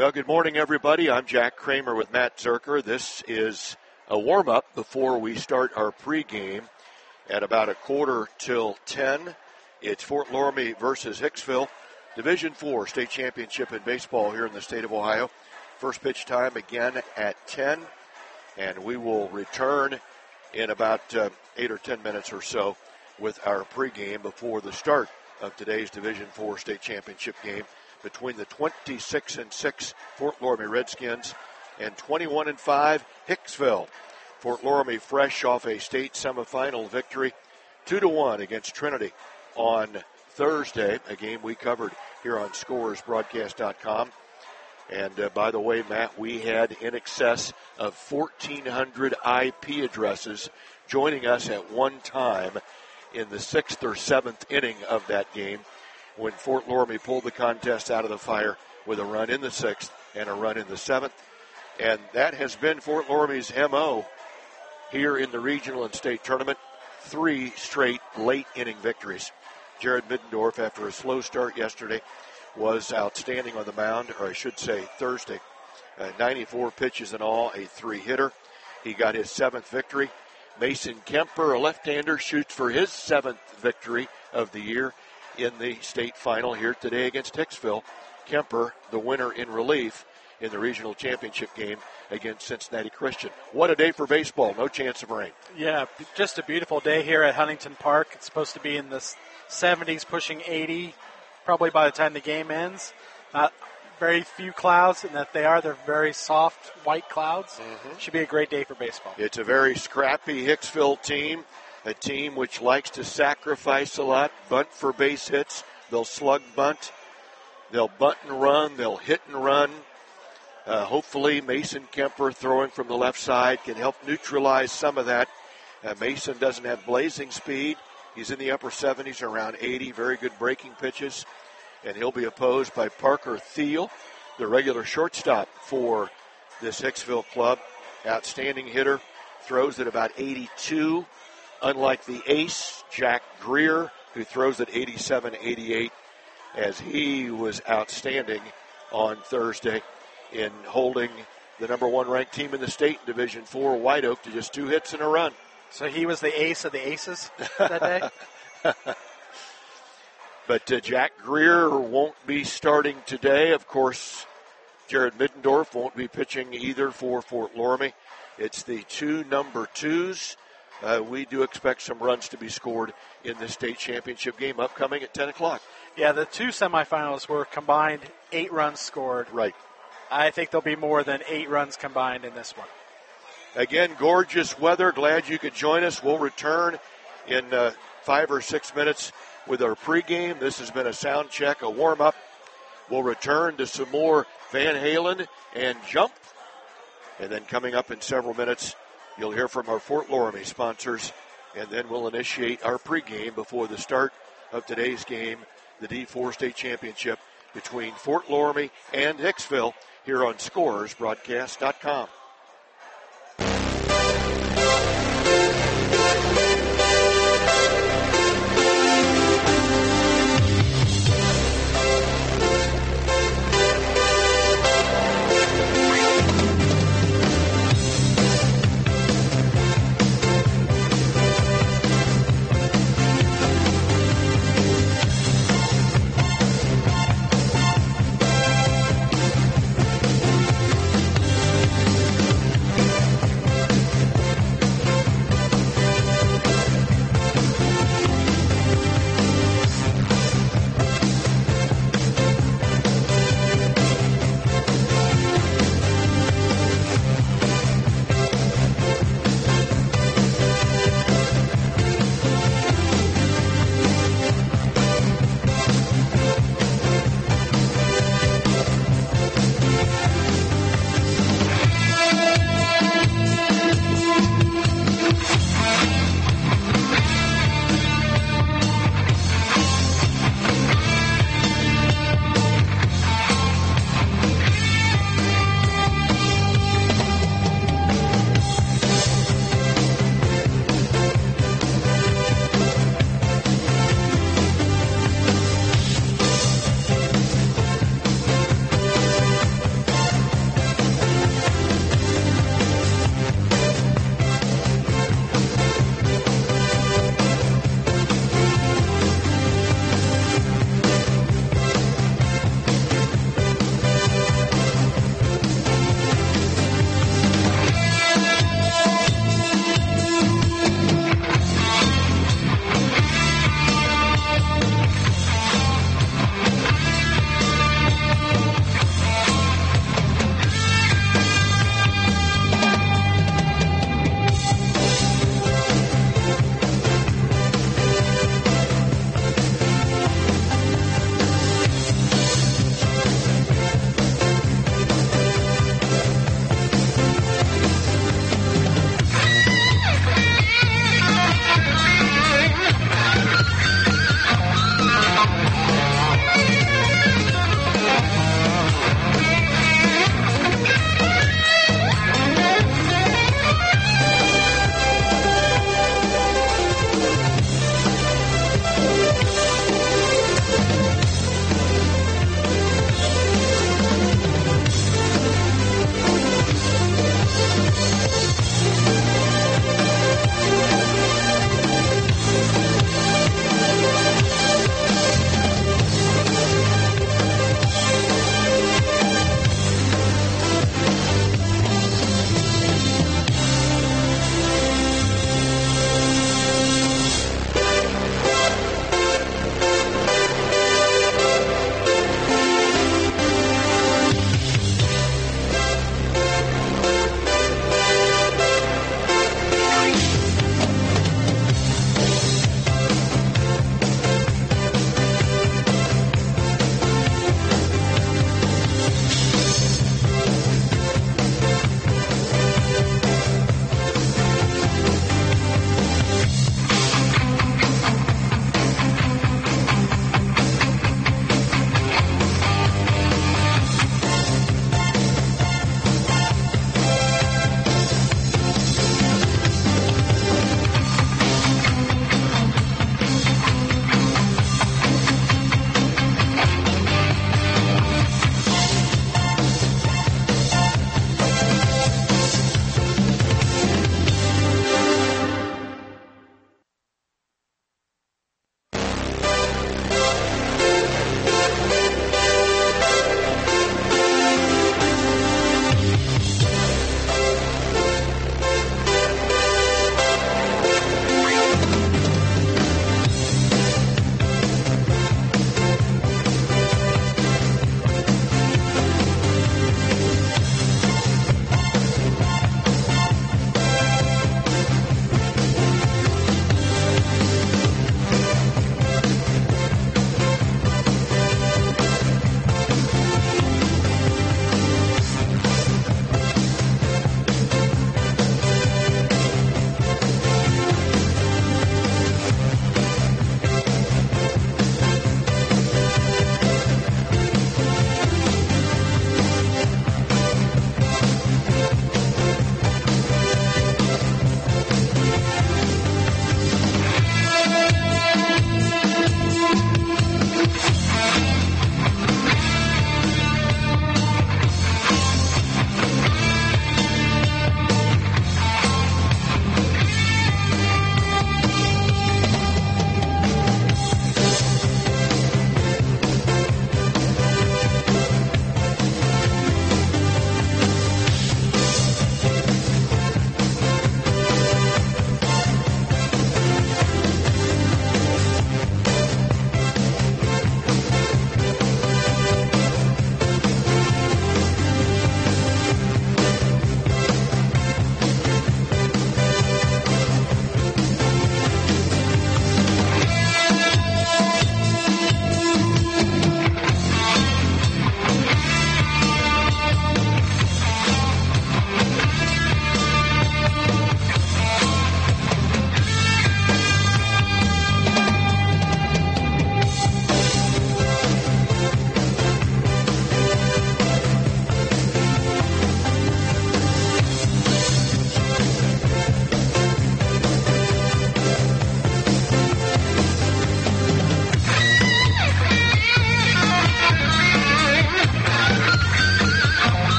Well, good morning, everybody. I'm Jack Kramer with Matt Zerker. This is a warm-up before we start our pregame at about 9:45. It's Fort Loramie versus Hicksville, Division IV state championship in baseball here in the state of Ohio. First pitch time again at 10, and we will return in about 8 or 10 minutes or so with our pregame before the start of today's Division IV state championship game between the 26-6 Fort Loramie Redskins and 21-5 Hicksville. Fort Loramie fresh off a state semifinal victory, 2-1 against Trinity on Thursday, a game we covered here on ScorersBroadcast.com. And by the way, Matt, we had in excess of 1,400 IP addresses joining us at one time in the 6th or 7th inning of that game, when Fort Loramie pulled the contest out of the fire with a run in the 6th and a run in the 7th. And that has been Fort Loramie's MO here in the regional and state tournament, 3 straight late inning victories. Jared Middendorf, after a slow start yesterday, was outstanding on the mound, or I should say Thursday. 94 pitches in all, a 3-hitter. He got his 7th victory. Mason Kemper, a left-hander, shoots for his 7th victory of the year in the state final here today against Hicksville. Kemper, the winner in relief in the regional championship game against Cincinnati Christian. What a day for baseball. No chance of rain. Yeah, just a beautiful day here at Huntington Park. It's supposed to be in the 70s, pushing 80, probably by the time the game ends. Not very few clouds, and that they're very soft white clouds. Should be a great day for baseball. It's a very scrappy Hicksville team. A team which likes to sacrifice a lot, bunt for base hits. They'll slug bunt. They'll bunt and run. They'll hit and run. Hopefully Mason Kemper throwing from the left side can help neutralize some of that. Mason doesn't have blazing speed. He's in the upper 70s, around 80. Very good breaking pitches. And he'll be opposed by Parker Thiel, the regular shortstop for this Hicksville club. Outstanding hitter. Throws at about 82. Unlike the ace, Jack Greer, who throws at 87, 88, as he was outstanding on Thursday in holding the number 1 ranked team in the state in Division IV, White Oak, to just 2 hits and a run. So he was the ace of the aces that day? But Jack Greer won't be starting today. Of course, Jared Middendorf won't be pitching either for Fort Loramie. It's the 2 number 2s. We do expect some runs to be scored in the state championship game upcoming at 10 o'clock. Yeah, the 2 semifinals were combined 8 runs scored. Right. I think there'll be more than 8 runs combined in this one. Again, gorgeous weather. Glad you could join us. We'll return in 5 or 6 minutes with our pregame. This has been a sound check, a warm-up. We'll return to some more Van Halen and Jump. And then coming up in several minutes, you'll hear from our Fort Loramie sponsors, and then we'll initiate our pregame before the start of today's game, the D4 State Championship between Fort Loramie and Hicksville here on ScorersBroadcast.com.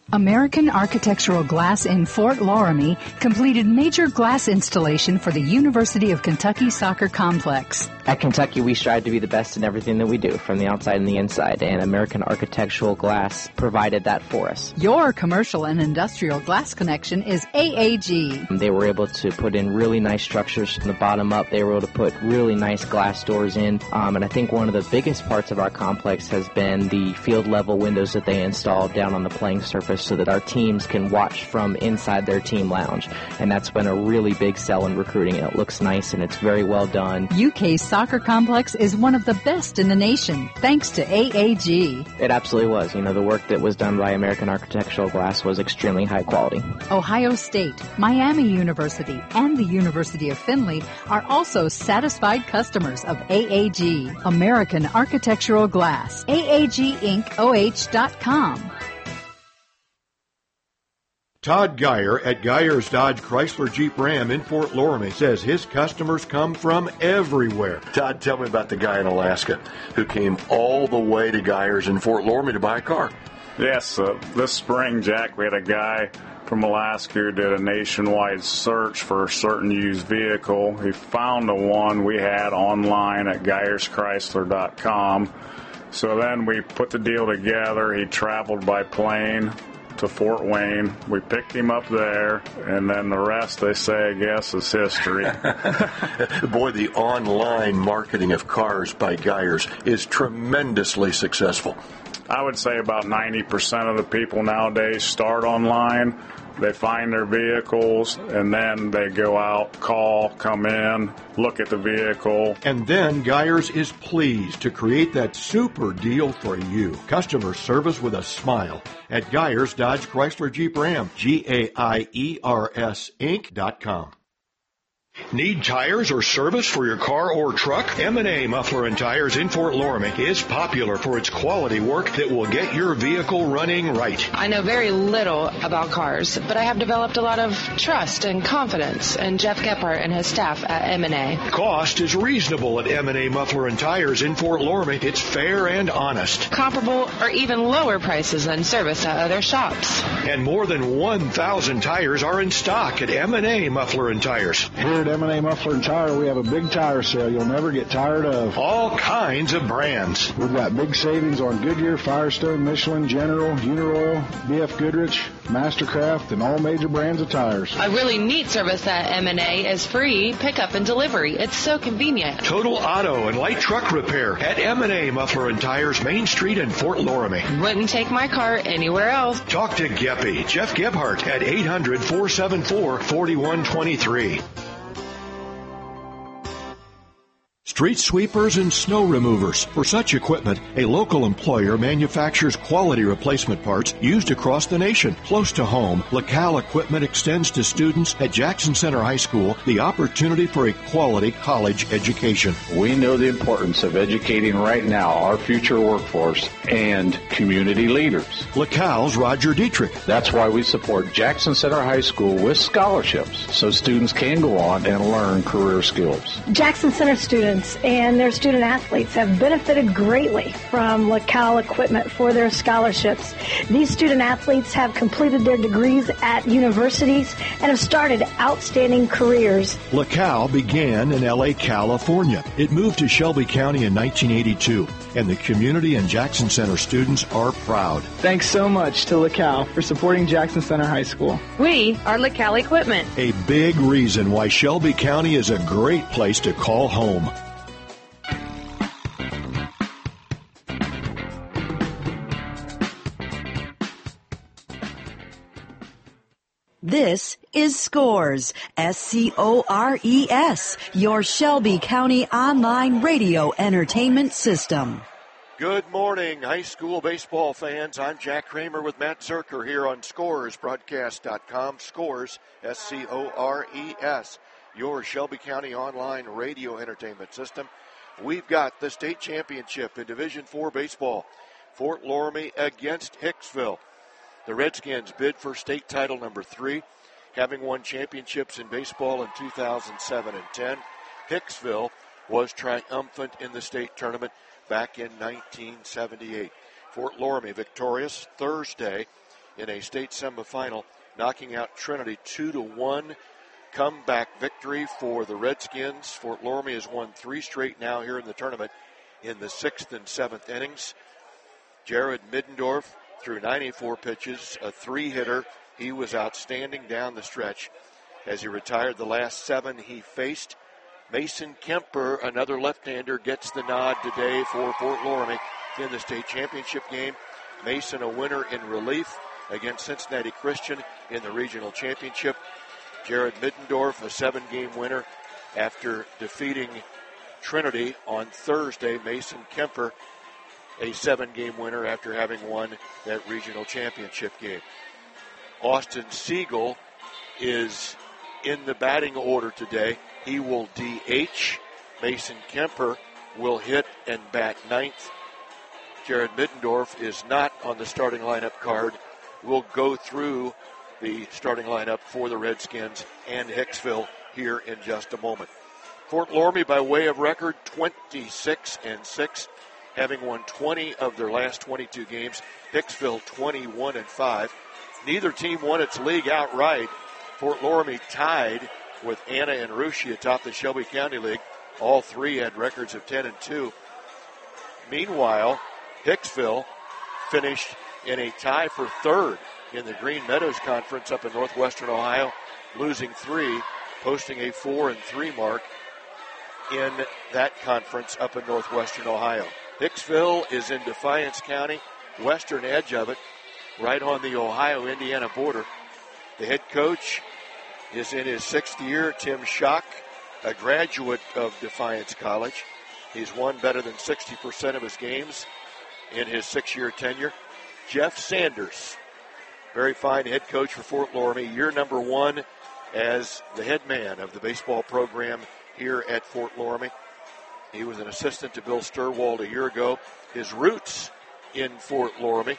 American Architectural Glass in Fort Loramie completed major glass installation for the University of Kentucky Soccer Complex. At Kentucky, we strive to be the best in everything that we do, from the outside and the inside, and American Architectural Glass provided that for us. Your commercial and industrial glass connection is AAG. They were able to put in really nice structures from the bottom up. They were able to put really nice glass doors in, and I think one of the biggest parts of our complex has been the field-level windows that they installed down on the playing surface so that our teams can watch from inside their team lounge, and that's been a really big sell in recruiting. It looks nice and it's very well done. UK's soccer complex is one of the best in the nation, thanks to AAG. It absolutely was. You know, the work that was done by American Architectural Glass was extremely high quality. Ohio State, Miami University, and the University of Findlay are also satisfied customers of AAG, American Architectural Glass. AAGIncOH.com. Todd Geyer at Geyer's Dodge Chrysler Jeep Ram in Fort Loramie says his customers come from everywhere. Todd, tell me about the guy in Alaska who came all the way to Geyer's in Fort Loramie to buy a car. Yes, this spring, Jack, we had a guy from Alaska who did a nationwide search for a certain used vehicle. He found the one we had online at GeyersChrysler.com. So then we put the deal together. He traveled by plane to Fort Wayne. We picked him up there, and then the rest, they say, I guess, is history. Boy, the online marketing of cars by Geyers is tremendously successful. I would say about 90% of the people nowadays start online. They find their vehicles, and then they go out, call, come in, look at the vehicle. And then Geyers is pleased to create that super deal for you. Customer service with a smile at Geyers Dodge Chrysler Jeep Ram, GAIERS Inc.com. Need tires or service for your car or truck? M&A Muffler and Tires in Fort Loramie is popular for its quality work that will get your vehicle running right. I know very little about cars, but I have developed a lot of trust and confidence in Jeff Gephardt and his staff at M&A. Cost is reasonable at M&A Muffler and Tires in Fort Loramie. It's fair and honest. Comparable or even lower prices than service at other shops. And more than 1,000 tires are in stock at M&A Muffler and Tires. Here at M&A Muffler and Tire, we have a big tire sale you'll never get tired of. All kinds of brands. We've got big savings on Goodyear, Firestone, Michelin, General, Uniroyal, BF Goodrich, Mastercraft, and all major brands of tires. A really neat service at M&A is free pickup and delivery. It's so convenient. Total auto and light truck repair at M&A Muffler and Tires, Main Street in Fort Loramie. Wouldn't take my car anywhere else. Talk to Geppy, Jeff Gebhardt at 800-474-4123. Street sweepers and snow removers. For such equipment, a local employer manufactures quality replacement parts used across the nation. Close to home, LaCal Equipment extends to students at Jackson Center High School the opportunity for a quality college education. We know the importance of educating right now our future workforce and community leaders. LaCal's Roger Dietrich. That's why we support Jackson Center High School with scholarships so students can go on and learn career skills. Jackson Center students and their student athletes have benefited greatly from LaCal Equipment for their scholarships. These student athletes have completed their degrees at universities and have started outstanding careers. LaCal began in L.A., California. It moved to Shelby County in 1982, and the community and Jackson Center students are proud. Thanks so much to LaCal for supporting Jackson Center High School. We are LaCal Equipment. A big reason why Shelby County is a great place to call home. This is Scores, SCORES, your Shelby County online radio entertainment system. Good morning, high school baseball fans. I'm Jack Kramer with Matt Zerker here on ScoresBroadcast.com. Scores, SCORES, your Shelby County online radio entertainment system. We've got the state championship in Division IV baseball. Fort Loramie against Hicksville. The Redskins bid for state title number 3, having won championships in baseball in 2007 and 10. Hicksville was triumphant in the state tournament back in 1978. Fort Loramie victorious Thursday in a state semifinal, knocking out Trinity 2-1. Comeback victory for the Redskins. Fort Loramie has won 3 straight now here in the tournament in the 6th and 7th innings. Jared Middendorf threw 94 pitches, a 3-hitter. He was outstanding down the stretch as he retired the last 7 he faced. Mason Kemper, another left-hander, gets the nod today for Fort Loramie in the state championship game. Mason a winner in relief against Cincinnati Christian in the regional championship. Jared Middendorf, a 7-game winner after defeating Trinity on Thursday. Mason Kemper, a 7-game winner after having won that regional championship game. Austin Siegel is in the batting order today. He will DH. Mason Kemper will hit and bat 9th. Jared Middendorf is not on the starting lineup card. We'll go through the starting lineup for the Redskins and Hicksville here in just a moment. Fort Loramie, by way of record, 26-6, having won 20 of their last 22 games. Hicksville 21-5. Neither team won its league outright. Fort Loramie tied with Anna and Russia atop the Shelby County League. All 3 had records of 10-2. Meanwhile, Hicksville finished in a tie for 3rd in the Green Meadows Conference up in northwestern Ohio, losing 3, posting a 4-3 mark in that conference up in northwestern Ohio. Hicksville is in Defiance County, western edge of it, right on the Ohio-Indiana border. The head coach is in his 6th year, Tim Schock, a graduate of Defiance College. He's won better than 60% of his games in his 6-year tenure. Jeff Sanders, very fine head coach for Fort Loramie, year number 1 as the head man of the baseball program here at Fort Loramie. He was an assistant to Bill Sturwald a year ago. His roots in Fort Loramie.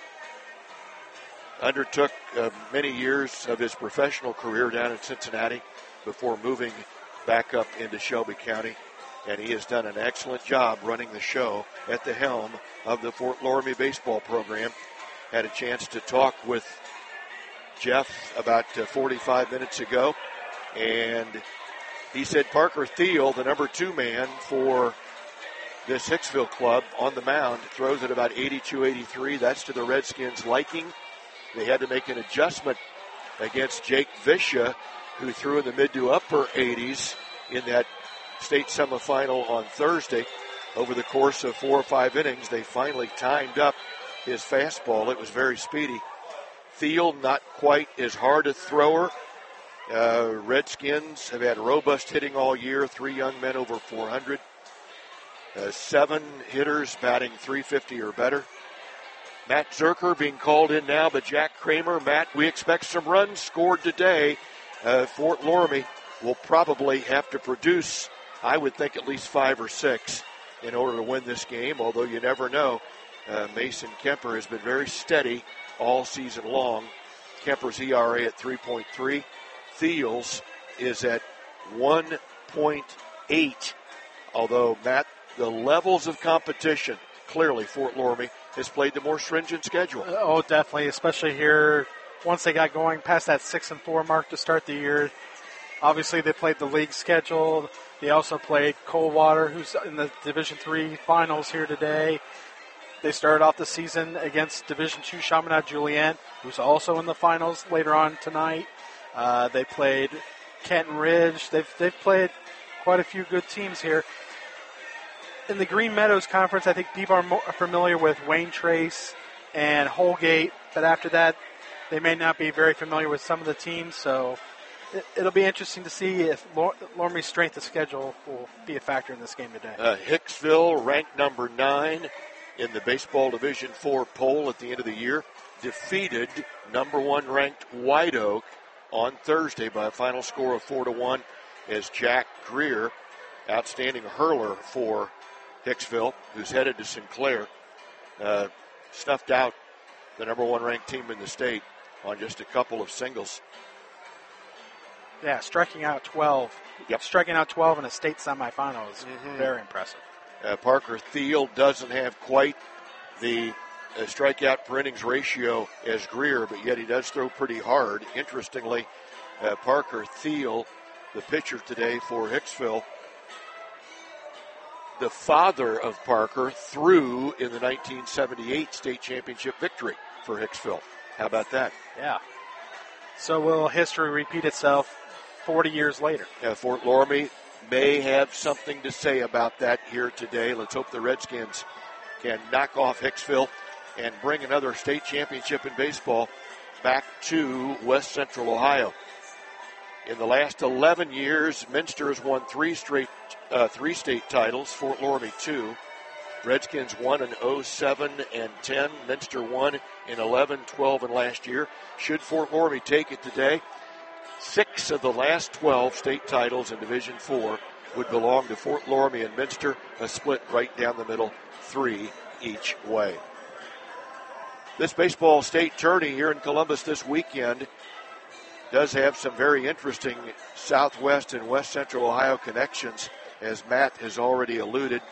Undertook many years of his professional career down in Cincinnati before moving back up into Shelby County. And he has done an excellent job running the show at the helm of the Fort Loramie baseball program. Had a chance to talk with Jeff about 45 minutes ago, and he said Parker Thiel, the number 2 man for this Hicksville club on the mound, throws at about 82-83. That's to the Redskins' liking. They had to make an adjustment against Jake Visha, who threw in the mid to upper 80s in that state semifinal on Thursday. Over the course of 4 or 5 innings, they finally timed up his fastball. It was very speedy. Thiel, not quite as hard a thrower. Redskins have had robust hitting all year. 3 young men over 400. 7 hitters batting .350 or better. Matt Zerker being called in now, but Jack Kramer. Matt, we expect some runs scored today. Fort Loramie will probably have to produce, I would think, at least 5 or 6 in order to win this game, although you never know. Mason Kemper has been very steady all season long. Kemper's ERA at 3.3. Thiel's is at 1.8. Although, Matt, the levels of competition, clearly Fort Loramie has played the more stringent schedule. Oh, definitely, especially here. Once they got going past that 6-4 mark to start the year, obviously they played the league schedule. They also played Coldwater, who's in the Division III finals here today. They started off the season against Division II Chaminade Julienne, who's also in the finals later on tonight. They played Kenton Ridge. They've played quite a few good teams here. In the Green Meadows Conference, I think people are more familiar with Wayne Trace and Holgate, but after that, they may not be very familiar with some of the teams, so it'll be interesting to see if Loramie's strength of schedule will be a factor in this game today. Hicksville, ranked number 9 in the Baseball Division IV poll at the end of the year, defeated number 1 ranked White Oak on Thursday by a final score of 4-1 as Jack Greer, outstanding hurler for Hicksville, who's headed to Sinclair, snuffed out the number 1 ranked team in the state on just a couple of singles. Yeah, striking out 12. Yep. Striking out 12 in a state semifinal is very impressive. Parker Thiel doesn't have quite the a strikeout per innings ratio as Greer, but yet he does throw pretty hard. Interestingly, Parker Thiel, the pitcher today for Hicksville, the father of Parker, threw in the 1978 state championship victory for Hicksville. How about that? Yeah. So will history repeat itself 40 years later? Fort Loramie may have something to say about that here today. Let's hope the Redskins can knock off Hicksville and bring another state championship in baseball back to West Central Ohio. In the last 11 years, Minster has won three state titles, Fort Loramie 2. Redskins won in 07 and 10. Minster won in 11, 12, and last year. Should Fort Loramie take it today, 6 of the last 12 state titles in Division 4 would belong to Fort Loramie and Minster, a split right down the middle, 3 each way. This baseball state tourney here in Columbus this weekend does have some very interesting Southwest and West Central Ohio connections, as Matt has already alluded.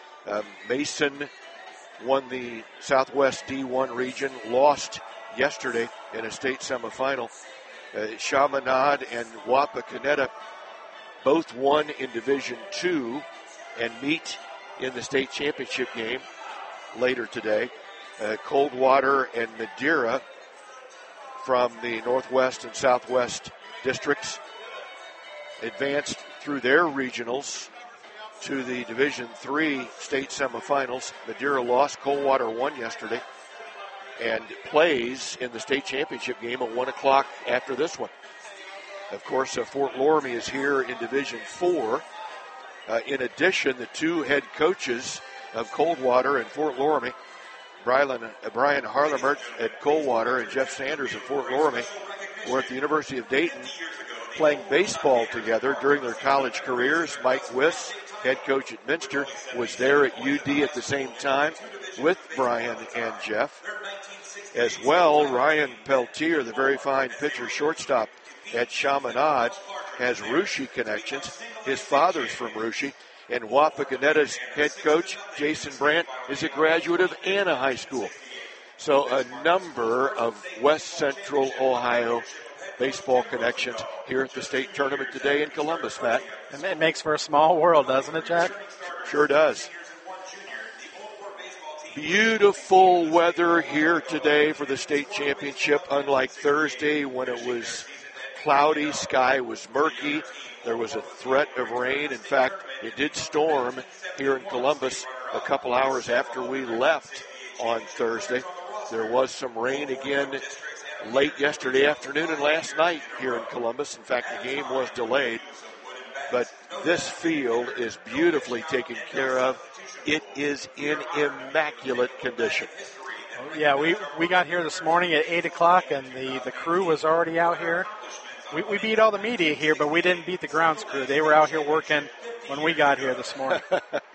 Mason won the Southwest D1 region, lost yesterday in a state semifinal. Chaminade and Wapakoneta both won in Division 2 and meet in the state championship game later today. Coldwater and Madeira from the Northwest and Southwest districts advanced through their regionals to the Division 3 state semifinals. Madeira lost, Coldwater won yesterday, and plays in the state championship game at 1 o'clock after this one. Of course, Fort Loramie is here in Division 4. In addition, the two head coaches of Coldwater and Fort Loramie, Brian Harlemert at Coldwater and Jeff Sanders at Fort Loramie, were at the University of Dayton playing baseball together during their college careers. Mike Wiss, head coach at Minster, was there at UD at the same time with Brian and Jeff. As well, Ryan Peltier, the very fine pitcher shortstop at Chaminade, has Russia connections. His father's from Russia. And Wapakoneta's head coach, Jason Brandt, is a graduate of Anna High School. So a number of West Central Ohio baseball connections here at the state tournament today in Columbus, Matt. And it makes for a small world, doesn't it, Jack? Sure does. Beautiful weather here today for the state championship, unlike Thursday when it was cloudy, sky was murky. There was a threat of rain. In fact, it did storm here in Columbus a couple hours after we left on Thursday. There was some rain again late yesterday afternoon and last night here in Columbus. In fact, the game was delayed. But this field is beautifully taken care of. It is in immaculate condition. Yeah, we got here this morning at 8 o'clock, and the crew was already out here. We beat all the media here, but we didn't beat the grounds crew. They were out here working when we got here this morning.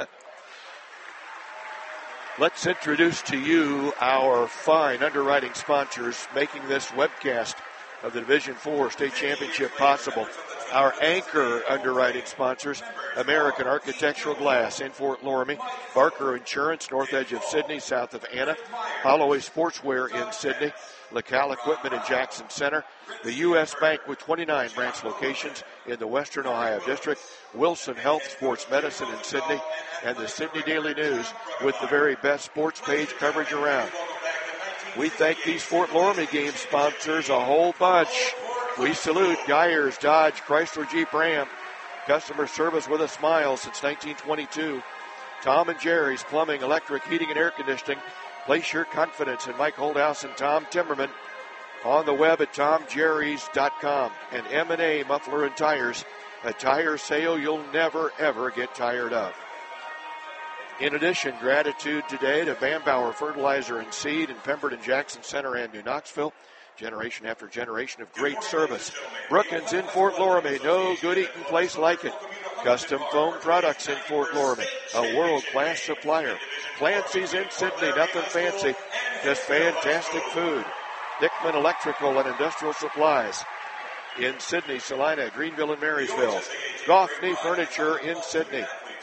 Let's introduce to you our fine underwriting sponsors making this webcast of the Division 4 State Championship possible. Our anchor underwriting sponsors, American Architectural Glass in Fort Loramie, Barker Insurance, north edge of Sidney, south of Anna, Holloway Sportswear in Sidney, LaCal Equipment in Jackson Center, the U.S. Bank with 29 branch locations in the Western Ohio District, Wilson Health Sports Medicine in Sidney, and the Sidney Daily News with the very best sports page coverage around. We thank these Fort Loramie game sponsors a whole bunch. We salute Geyers, Dodge, Chrysler, Jeep, Ram. Customer service with a smile since 1922. Tom and Jerry's Plumbing, Electric, Heating, and Air Conditioning. Place your confidence in Mike Holdhouse and Tom Timmerman on the web at tomjerrys.com. And M&A Muffler and Tires, a tire sale you'll never, ever get tired of. In addition, gratitude today to Bambauer Fertilizer and Seed in Pemberton, Jackson Center, and New Knoxville. Generation after generation of great service. Brookins in Fort Loramie, no good eating place like it. Custom Foam Products in Fort Loramie, a world-class supplier. Clancy's in Sidney, nothing fancy, just fantastic food. Dickman Electrical and Industrial Supplies in Sidney, Salina, Greenville, and Marysville. Goffney Furniture in Sidney.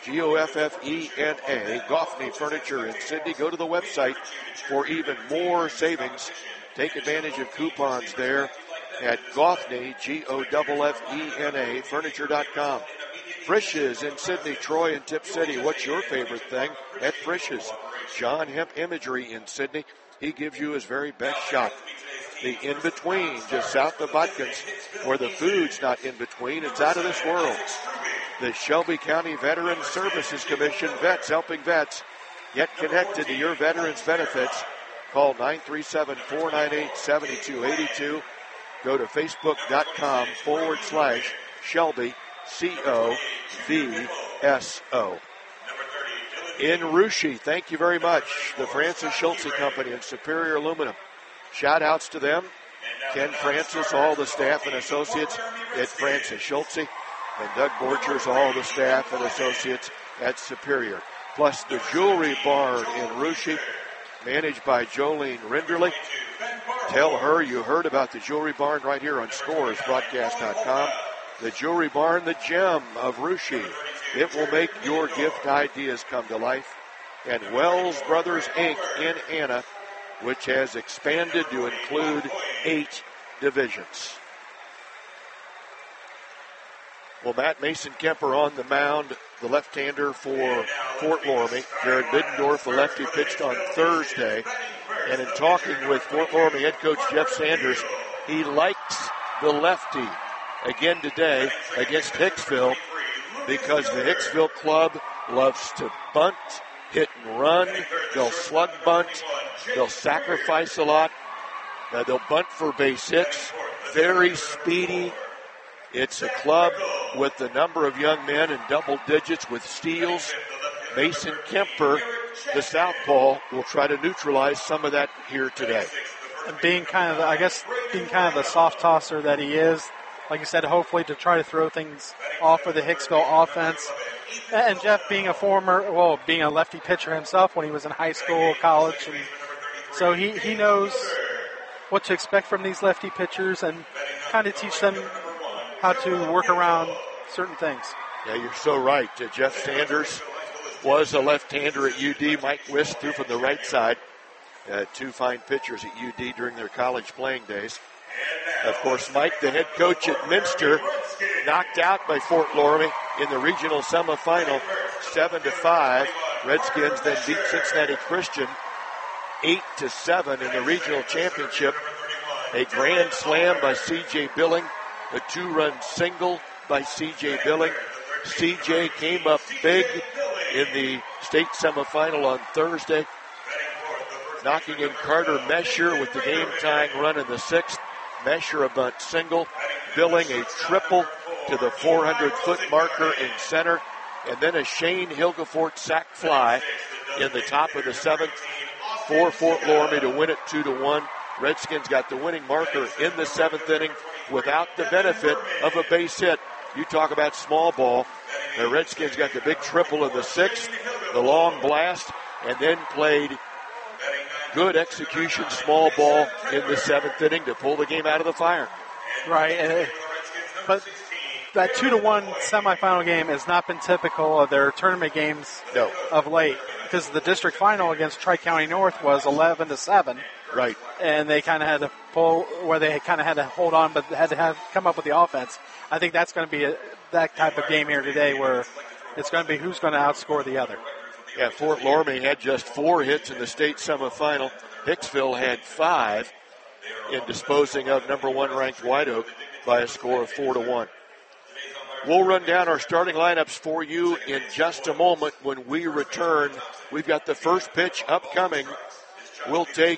Goffney, Goffney Furniture in Sydney. Go to the website for even more savings. Take advantage of coupons there at Goffney, Goffena, furniture.com. Frisch's in Sydney, Troy, and Tip City. What's your favorite thing at Frisch's? John Hemp Imagery in Sydney. He gives you his very best shot. The in-between, just south of Watkins, where the food's not in between. It's out of this world. The Shelby County Veterans Services Commission, vets helping vets. Get connected to your veterans benefits. Call 937-498-7282. Go to facebook.com/Shelby, COVSO. In Russia, thank you very much. The Francis Schultze Company and Superior Aluminum. Shout outs to them. Ken Francis, all the staff and associates at Francis Schultze, and Doug Borchers, all the staff and associates at Superior. Plus the Jewelry Barn in Russia, managed by Jolene Rinderly. Tell her you heard about the Jewelry Barn right here on ScoresBroadcast.com. The Jewelry Barn, the gem of Russia. It will make your gift ideas come to life. And Wells Brothers, Inc. in Anna, which has expanded to include 8 divisions. Well, Matt Mason Kemper on the mound, the left-hander for Fort Loramie. Jared Biddendorf, the lefty, pitched on Thursday. And in talking with Fort Loramie head coach Jeff Sanders, he likes the lefty again today against Hicksville, because the Hicksville club loves to bunt, hit and run. They'll slug bunt. They'll sacrifice a lot. They'll bunt for base hits. Very speedy. It's a club with the number of young men in double digits with steals. Mason Kemper, the southpaw, will try to neutralize some of that here today. And being kind of the soft tosser that he is, like you said, hopefully to try to throw things off for the Hicksville offense. And Jeff being being a lefty pitcher himself when he was in high school, college, and so he knows what to expect from these lefty pitchers and kind of teach them how to work around certain things. Yeah, you're so right. Jeff Sanders was a left-hander at UD. Mike Wist threw from the right side. 2 fine pitchers at UD during their college playing days. Of course, Mike, the head coach at Minster, knocked out by Fort Loramie in the regional semifinal, 7-5. Redskins then beat Cincinnati Christian 8-7 in the regional championship. A grand slam by C.J. Billing, a 2-run single by C.J. Billing. C.J. came up big in the state semifinal on Thursday, knocking in Carter Mesher with the game-tying run in the 6th. Mesher a bunt single, Billing a triple to the 400-foot marker in center, and then a Shane Hilgefort sac fly in the top of the 7th for Fort Loramie to win it 2-1. Redskins got the winning marker in the 7th inning without the benefit of a base hit. You talk about small ball. The Redskins got the big triple in the 6th, the long blast, and then played good execution, small ball in the 7th inning to pull the game out of the fire. Right, but that 2-1 semifinal game has not been typical of their tournament games of late, because the district final against Tri-County North was 11-7. Right. And they kind of had to pull, where they kind of had to hold on, but had to come up with the offense. I think that's going to be that type of game here today, where it's going to be who's going to outscore the other. Yeah, Fort Loramie had just 4 hits in the state semifinal. Hicksville had 5 in disposing of number 1 ranked White Oak by a score of 4-1. We'll run down our starting lineups for you in just a moment when we return. We've got the first pitch upcoming. We'll take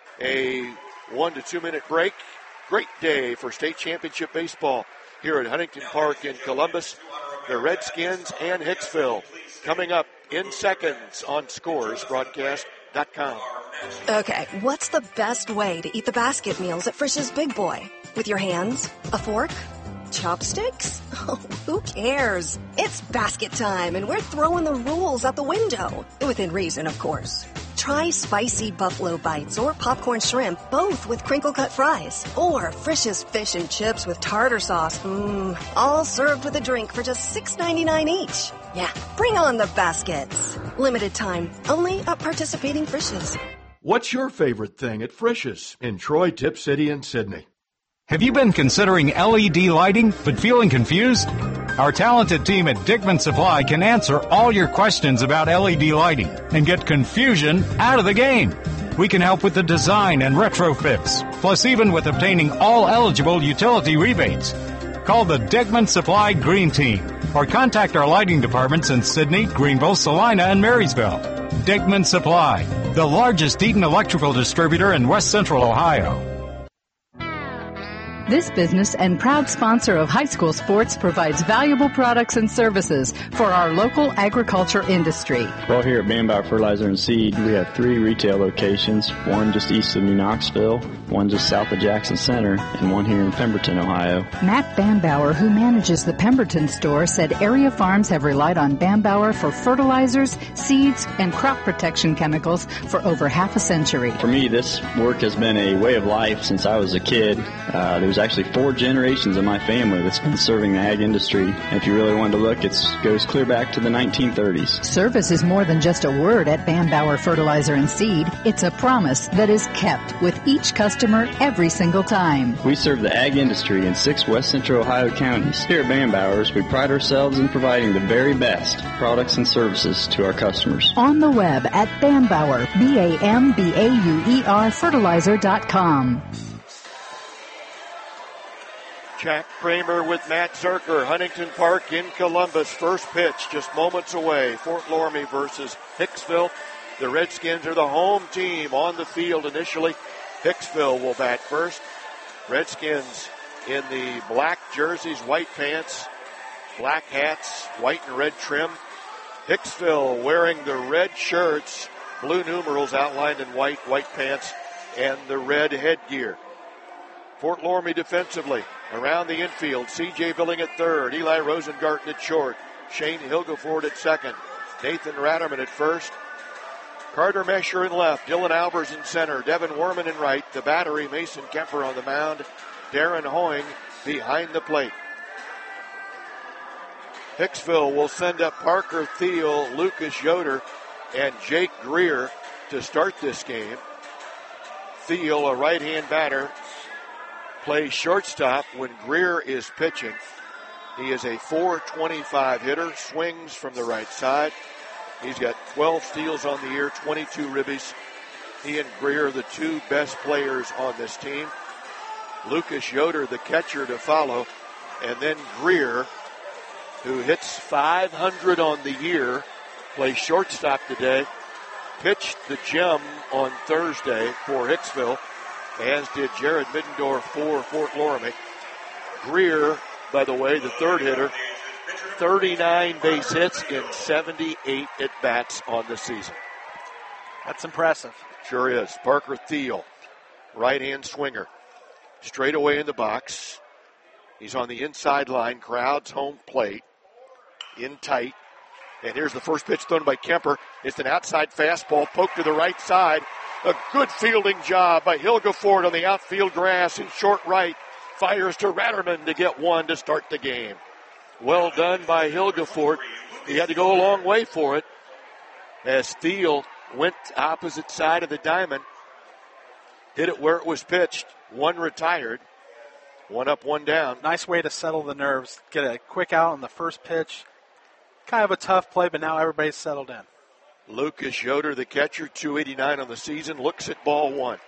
a 1 to 2 minute break. Great day for state championship baseball here at Huntington Park in Columbus. The Redskins and Hicksville coming up in seconds on ScoresBroadcast.com. Okay, what's the best way to eat the basket meals at Frisch's Big Boy? With your hands? A fork? Chopsticks? Oh, who cares? It's basket time, and we're throwing the rules out the window. Within reason, of course. Try spicy buffalo bites or popcorn shrimp, both with crinkle-cut fries. Or Frisch's fish and chips with tartar sauce. All served with a drink for just $6.99 each. Yeah, bring on the baskets. Limited time, only at participating Frisch's. What's your favorite thing at Frisch's in Troy, Tip City, and Sydney? Have you been considering LED lighting but feeling confused? Our talented team at Dickman Supply can answer all your questions about LED lighting and get confusion out of the game. We can help with the design and retrofits, plus even with obtaining all eligible utility rebates. Call the Dickman Supply Green Team or contact our lighting departments in Sydney, Greenville, Salina, and Marysville. Dickman Supply, the largest Eaton electrical distributor in West Central Ohio. This business and proud sponsor of high school sports provides valuable products and services for our local agriculture industry. Well, here at Bambauer Fertilizer and Seed, we have 3 retail locations, one just east of New Knoxville, one just south of Jackson Center, and one here in Pemberton, Ohio. Matt Bambauer, who manages the Pemberton store, said area farms have relied on Bambauer for fertilizers, seeds, and crop protection chemicals for over half a century. For me, this work has been a way of life since I was a kid. There's actually 4 generations of my family that's been serving the ag industry. And if you really wanted to look, it goes clear back to the 1930s. Service is more than just a word at Bambauer Fertilizer and Seed. It's a promise that is kept with each customer every single time. We serve the ag industry in 6 West Central Ohio counties. Here at Bambauer's, we pride ourselves in providing the very best products and services to our customers. On the web at Bambauer, BAMBAUER fertilizer.com. Jack Kramer with Matt Zerker, Huntington Park in Columbus. First pitch just moments away. Fort Loramie versus Hicksville. The Redskins are the home team on the field initially. Hicksville will bat first. Redskins in the black jerseys, white pants, black hats, white and red trim. Hicksville wearing the red shirts, blue numerals outlined in white, white pants, and the red headgear. Fort Loramie defensively. Around the infield, C.J. Billing at third, Eli Rosengarten at short, Shane Hilgeford at second, Nathan Ratterman at first, Carter Mesher in left, Dylan Albers in center, Devin Werman in right, the battery, Mason Kemper on the mound, Darren Hoying behind the plate. Hicksville will send up Parker Thiel, Lucas Yoder, and Jake Greer to start this game. Thiel, a right-hand batter, plays shortstop when Greer is pitching. He is a .425 hitter, swings from the right side. He's got 12 steals on the year, 22 ribbies. He and Greer are the 2 best players on this team. Lucas Yoder, the catcher, to follow. And then Greer, who hits .500 on the year, plays shortstop today. Pitched the gem on Thursday for Hicksville, as did Jared Middendorf for Fort Loramie. Greer, by the way, the third hitter, 39 base hits in 78 at-bats on the season. That's impressive. Sure is. Parker Thiel, right-hand swinger. Straight away in the box. He's on the inside line, crowd's home plate, in tight. And here's the first pitch thrown by Kemper. It's an outside fastball poked to the right side. A good fielding job by Hilgeford on the outfield grass in short right. Fires to Ratterman to get one to start the game. Well done by Hilgeford. He had to go a long way for it as Thiel went opposite side of the diamond. Hit it where it was pitched. One retired. One up, one down. Nice way to settle the nerves. Get a quick out on the first pitch. Kind of a tough play, but now everybody's settled in. Lucas Yoder, the catcher, .289 on the season, looks at ball one.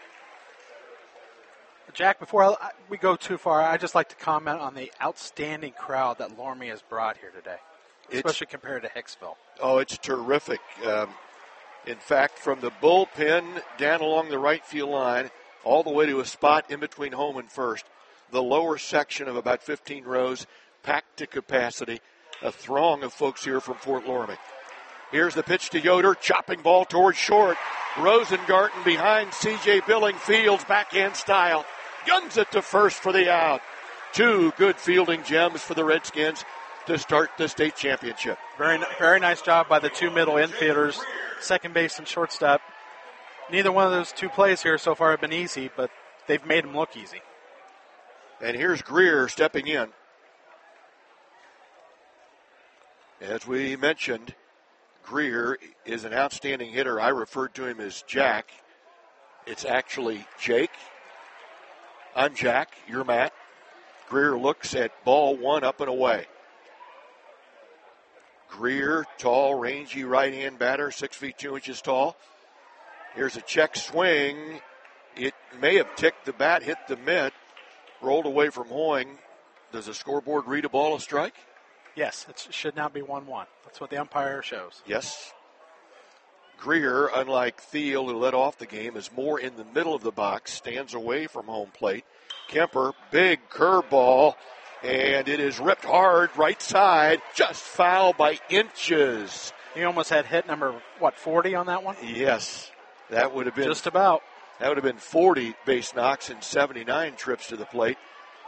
Jack, before we go too far, I'd just like to comment on the outstanding crowd that Loramie has brought here today, especially compared to Hicksville. Oh, it's terrific. In fact, from the bullpen down along the right field line, all the way to a spot in between home and first, the lower section of about 15 rows, packed to capacity, a throng of folks here from Fort Loramie. Here's the pitch to Yoder, chopping ball towards short. Rosengarten behind C.J. Billing, fields backhand style. Guns it to first for the out. 2 good fielding gems for the Redskins to start the state championship. Very, very nice job by the 2 middle infielders, second base and shortstop. Neither one of those 2 plays here so far have been easy, but they've made them look easy. And here's Greer stepping in. As we mentioned, Greer is an outstanding hitter. I referred to him as Jack. It's actually Jake. I'm Jack. You're Matt. Greer looks at ball one, up and away. Greer, tall, rangy right-hand batter, 6 feet 2 inches tall. Here's a check swing. It may have ticked the bat, hit the mitt, rolled away from Hoying. Does the scoreboard read a ball a strike? Yes, it should not be 1-1. That's what the umpire shows. Yes. Greer, unlike Thiel, who led off the game, is more in the middle of the box, stands away from home plate. Kemper, big curveball, and it is ripped hard right side, just foul by inches. He almost had hit number, 40 on that one? Yes, that would have been. Just about. That would have been 40 base knocks and 79 trips to the plate.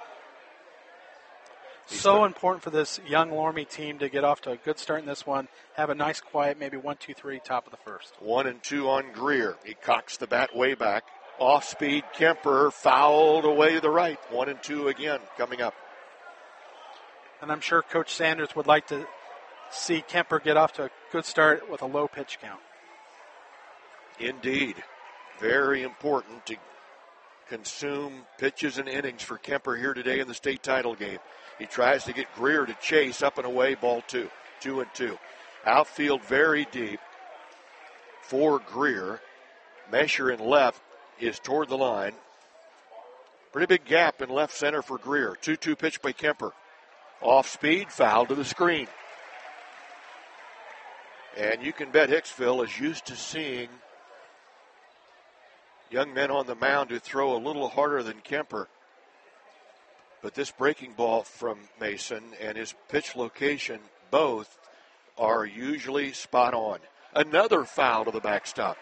So important for this young Loramie team to get off to a good start in this one. Have a nice, quiet, maybe 1-2-3, top of the first. 1-2 on Greer. He cocks the bat way back. Off speed, Kemper fouled away to the right. 1-2 again coming up. And I'm sure Coach Sanders would like to see Kemper get off to a good start with a low pitch count. Indeed. Very important to consume pitches and innings for Kemper here today in the state title game. He tries to get Greer to chase, up and away, ball 2. 2-2. Outfield very deep for Greer. Mesher in left is toward the line. Pretty big gap in left center for Greer. 2-2 pitch by Kemper. Off speed, foul to the screen. And you can bet Hicksville is used to seeing young men on the mound who throw a little harder than Kemper. But this breaking ball from Mason and his pitch location, both are usually spot on. Another foul to the backstop.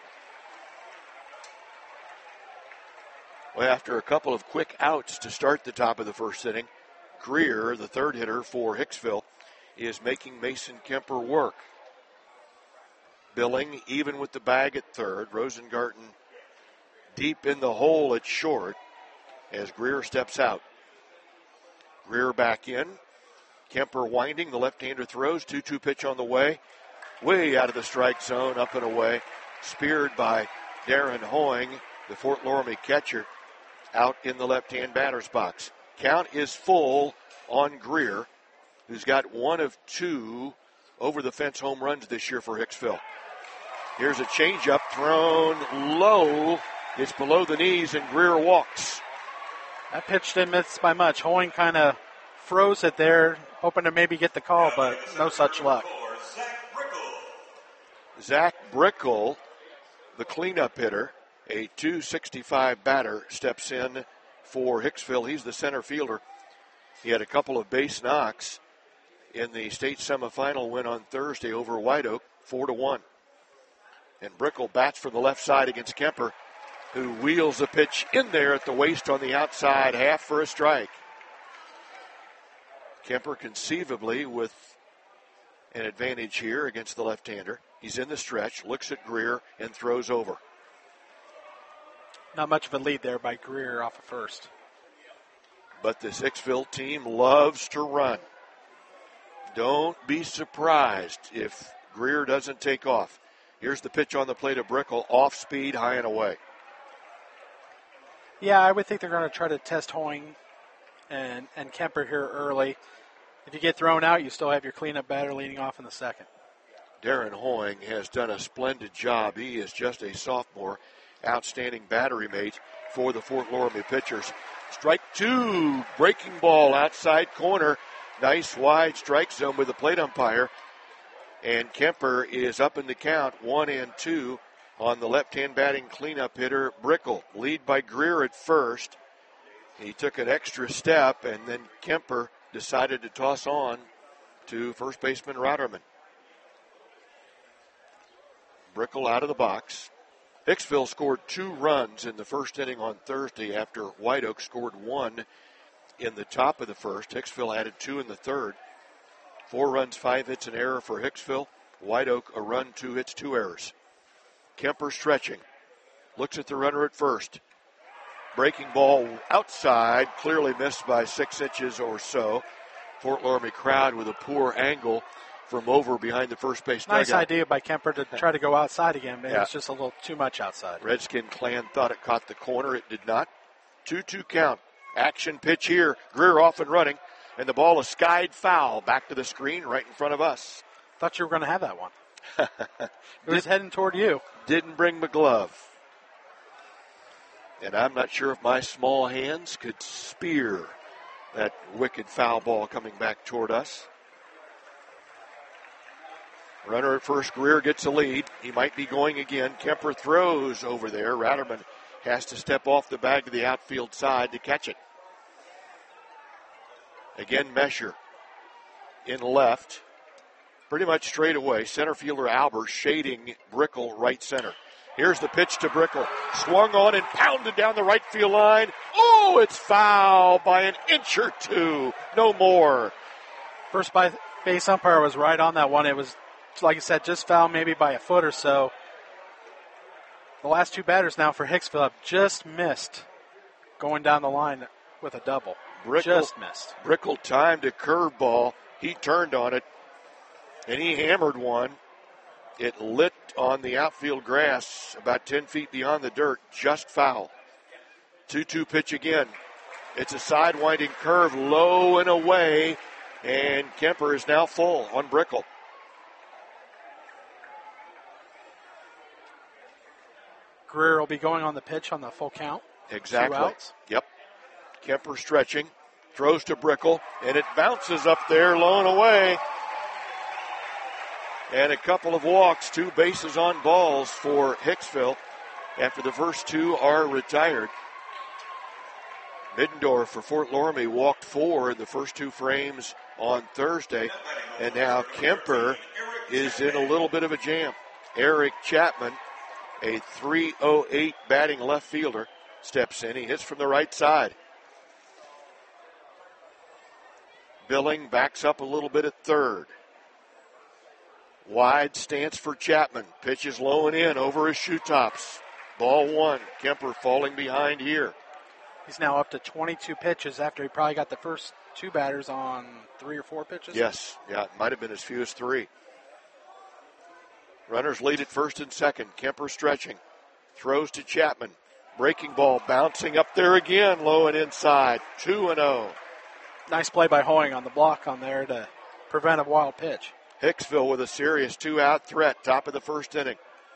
Well, after a couple of quick outs to start the top of the first inning, Greer, the third hitter for Hicksville, is making Mason Kemper work. Billing even with the bag at third. Rosengarten deep in the hole at short as Greer steps out. Greer back in. Kemper winding. The left-hander throws. 2-2 pitch on the way. Way out of the strike zone, up and away. Speared by Darren Hoying, the Fort Loramie catcher, out in the left-hand batter's box. Count is full on Greer, who's got 1 of 2 over-the-fence home runs this year for Hicksville. Here's a changeup thrown low. It's below the knees, and Greer walks. That pitch didn't miss by much. Hoying kind of froze it there, hoping to maybe get the call, but no such luck. Zach Brickle, the cleanup hitter, a .265 batter, steps in for Hicksville. He's the center fielder. He had a couple of base knocks in the state semifinal win on Thursday over White Oak, 4-1. And Brickle bats from the left side against Kemper, who wheels a pitch in there at the waist on the outside half for a strike. Kemper conceivably with an advantage here against the left-hander. He's in the stretch, looks at Greer, and throws over. Not much of a lead there by Greer off of first. But this Hicksville team loves to run. Don't be surprised if Greer doesn't take off. Here's the pitch on the plate of Brickle, off speed, high and away. Yeah, I would think they're going to try to test Hoying and Kemper here early. If you get thrown out, you still have your cleanup batter leading off in the second. Darren Hoying has done a splendid job. He is just a sophomore, outstanding battery mate for the Fort Loramie pitchers. Strike 2, breaking ball outside corner. Nice wide strike zone with the plate umpire. And Kemper is up in the count, 1-2 on the left-hand batting cleanup hitter, Brickle. Lead by Greer at first. He took an extra step, and then Kemper decided to toss on to first baseman Rotterman. Brickle out of the box. Hicksville scored 2 runs in the first inning on Thursday after White Oak scored 1 in the top of the first. Hicksville added 2 in the third. 4 runs, 5 hits, an error for Hicksville. White Oak, a run, 2 hits, 2 errors. Kemper stretching. Looks at the runner at first. Breaking ball outside, clearly missed by 6 inches or so. Fort Loramie crowd with a poor angle from over behind the first base Nice dugout. idea by Kemper to try to go outside again, but Yeah. it's just a little too much outside. Redskin clan thought it caught the corner. It did not. 2-2 count. Action pitch here. Greer off and running. And the ball is skied foul back to the screen right in front of us. Thought you were going to have that one. It was heading toward you. Didn't bring my glove. And I'm not sure if my small hands could spear that wicked foul ball coming back toward us. Runner at first, Greer gets a lead. He might be going again. Kemper throws over there. Ratterman has to step off the bag to the outfield side to catch it. Again, Mesher in left. Pretty much straight away. Center fielder Albers shading Brickle right center. Here's the pitch to Brickle. Swung on and pounded down the right field line. Oh, it's foul by an inch or two. No more. First base umpire was right on that one. It was, like I said, just foul maybe by a foot or so. The last two batters now for Hicksville have just missed going down the line with a double. Just missed. Brickle timed a curveball. He turned on it, and he hammered one. It lit on the outfield grass about 10 feet beyond the dirt. Just foul. 2-2 pitch again. It's a sidewinding curve, low and away, and Kemper is now full on Brickle. Greer will be going on the pitch on the full count. Exactly. 2 outs. Yep. Kemper stretching, throws to Brickle, and it bounces up there, low and away. And a couple of walks, 2 bases on balls for Hicksville after the first 2 are retired. Middendorf for Fort Loramie walked 4 in the first 2 frames on Thursday. And now Kemper is in a little bit of a jam. Eric Chapman, a .308 batting left fielder, steps in. He hits from the right side. Billing backs up a little bit at third. Wide stance for Chapman. Pitches low and in over his shoe tops. Ball 1. Kemper falling behind here. He's now up to 22 pitches after he probably got the first 2 batters on 3 or 4 pitches. Yes. Yeah, it might have been as few as 3. Runners lead at first and second. Kemper stretching. Throws to Chapman. Breaking ball bouncing up there again. Low and inside. 2-0. Nice play by Hoying on the block on there to prevent a wild pitch. Hicksville with a serious 2-out threat. Top of the first inning.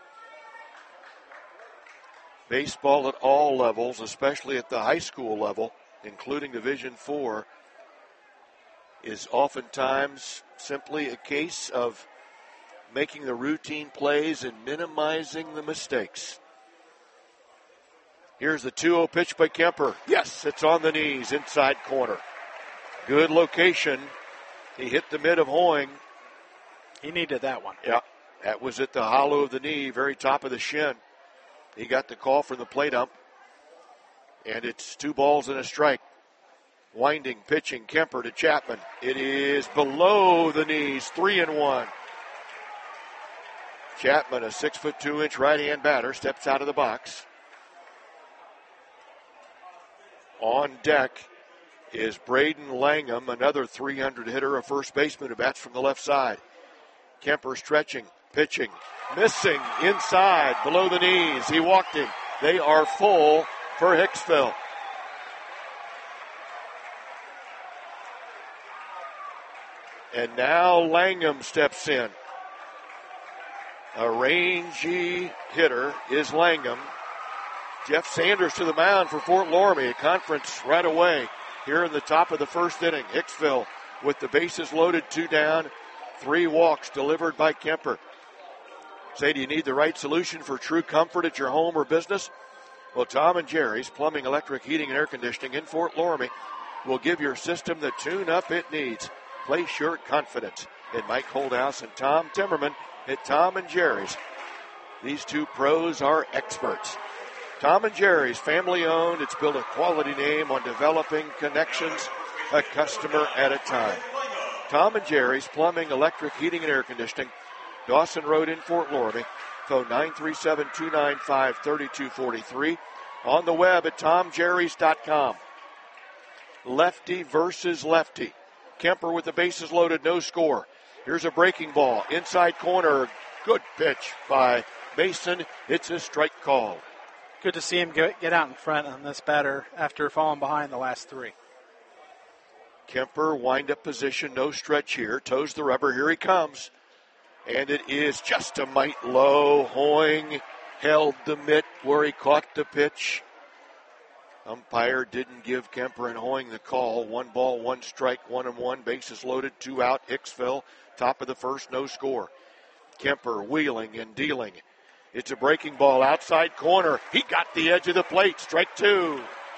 Baseball at all levels, especially at the high school level, including Division IV, is oftentimes simply a case of making the routine plays and minimizing the mistakes. Here's the 2-0 pitch by Kemper. Yes, it's on the knees, inside corner. Good location. He hit the mid of Hoying. He needed that one. Yeah, that was at the hollow of the knee, very top of the shin. He got the call from the plate ump. And it's 2 balls and a strike. Winding, pitching, Kemper to Chapman. It is below the knees, 3-1. Chapman, a 6'2" right-hand batter, steps out of the box. On deck is Braden Langham, another 300 hitter, a first baseman who bats from the left side. Kemper stretching, pitching, missing inside, below the knees. He walked him. They are full for Hicksville. And now Langham steps in. A rangy hitter is Langham. Jeff Sanders to the mound for Fort Loramie. A conference right away here in the top of the first inning. Hicksville with the bases loaded, 2 down, 3 walks delivered by Kemper. Say, do you need the right solution for true comfort at your home or business? Well, Tom and Jerry's Plumbing, Electric, Heating, and Air Conditioning in Fort Loramie will give your system the tune-up it needs. Place your confidence in Mike Holdhouse and Tom Timmerman at Tom and Jerry's. These 2 pros are experts. Tom and Jerry's, family-owned. It's built a quality name on developing connections, a customer at a time. Tom and Jerry's Plumbing, Electric, Heating, and Air Conditioning, Dawson Road in Fort Loramie. Phone 937-295-3243. On the web at tomjerrys.com. Lefty versus lefty. Kemper with the bases loaded, no score. Here's a breaking ball. Inside corner. Good pitch by Mason. It's a strike call. Good to see him get out in front on this batter after falling behind the last 3. Kemper, wind-up position, no stretch here. Toes the rubber. Here he comes. And it is just a mite low. Hoying held the mitt where he caught the pitch. Umpire didn't give Kemper and Hoying the call. 1 ball, 1 strike, 1-1. Bases loaded, 2 out. Hicksville, top of the first, no score. Kemper wheeling and dealing. It's a breaking ball outside corner. He got the edge of the plate. Strike 2.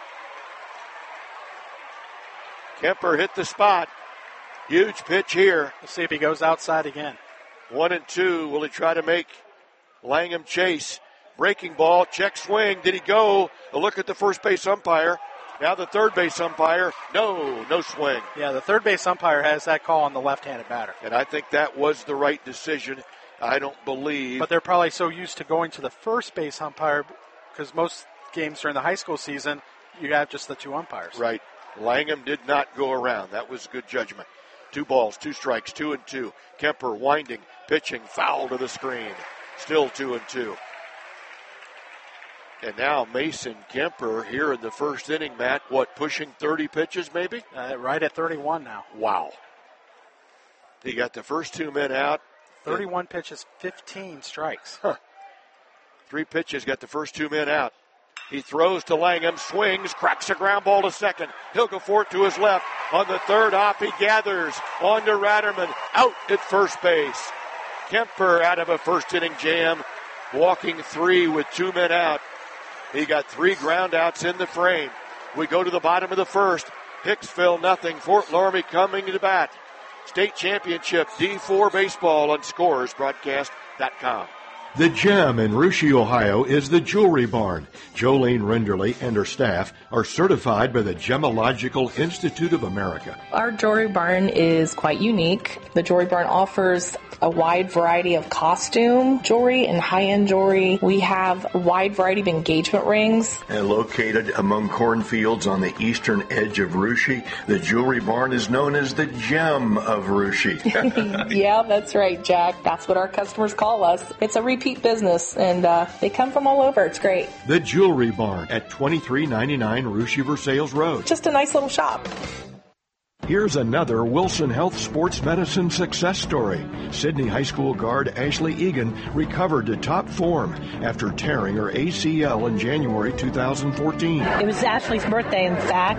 Kemper hit the spot. Huge pitch here. Let's see if he goes outside again. 1-2. Will he try to make Langham chase? Breaking ball, check swing. Did he go? A look at the first base umpire. Now the third base umpire. No swing. Yeah, the third base umpire has that call on the left-handed batter. And I think that was the right decision. I don't believe. But they're probably so used to going to the first base umpire because most games during the high school season, you have just the 2 umpires. Right. Langham did not go around. That was good judgment. 2 balls, 2 strikes, 2-2. Kemper winding, pitching, foul to the screen. Still 2-2. And now Mason Kemper here in the first inning, Matt, pushing 30 pitches maybe? Right at 31 now. Wow. He got the first 2 men out. 31 pitches, 15 strikes. 3 pitches, got the first 2 men out. He throws to Langham, swings, cracks a ground ball to second. He'll go for it to his left. On the third hop, he gathers on to Ratterman, out at first base. Kemper out of a first inning jam, walking 3 with 2 men out. He got 3 ground outs in the frame. We go to the bottom of the first. Hicksville nothing. Fort Loramie coming to bat. State championship D4 baseball on scoresbroadcast.com. The gem in Russia, Ohio is the Jewelry Barn. Jolene Renderly and her staff are certified by the Gemological Institute of America. Our Jewelry Barn is quite unique. The Jewelry Barn offers a wide variety of costume jewelry and high-end jewelry. We have a wide variety of engagement rings. And located among cornfields on the eastern edge of Russia, the Jewelry Barn is known as the gem of Russia. Yeah, that's right, Jack. That's what our customers call us. It's a repeat business, and they come from all over. It's great. The Jewelry Barn at 2399 Russia Versailles Road. Just a nice little shop. Here's another Wilson Health Sports Medicine success story. Sydney High School guard Ashley Egan recovered to top form after tearing her ACL in January 2014. It was Ashley's birthday, in fact,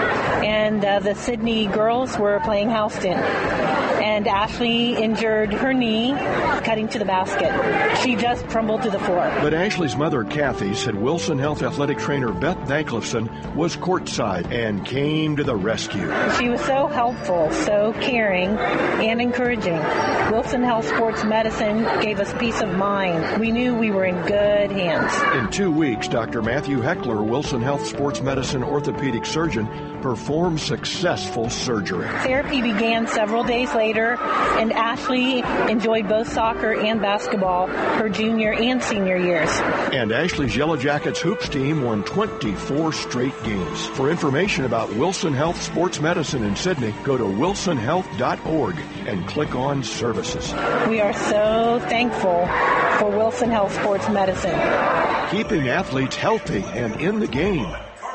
and the Sydney girls were playing Houston. And Ashley injured her knee cutting to the basket. She just crumbled to the floor. But Ashley's mother, Kathy, said Wilson Health athletic trainer Beth Thanklifson was courtside and came to the rescue. She was so helpful, so caring, and encouraging. Wilson Health Sports Medicine gave us peace of mind. We knew we were in good hands. In 2 weeks, Dr. Matthew Heckler, Wilson Health Sports Medicine orthopedic surgeon, performed successful surgery. Therapy began several days later, and Ashley enjoyed both soccer and basketball her junior and senior years. And Ashley's Yellow Jackets hoops team won 24 straight games. For information about Wilson Health Sports Medicine in Sydney, go to wilsonhealth.org and click on services. We are so thankful for Wilson Health Sports Medicine. Keeping athletes healthy and in the game.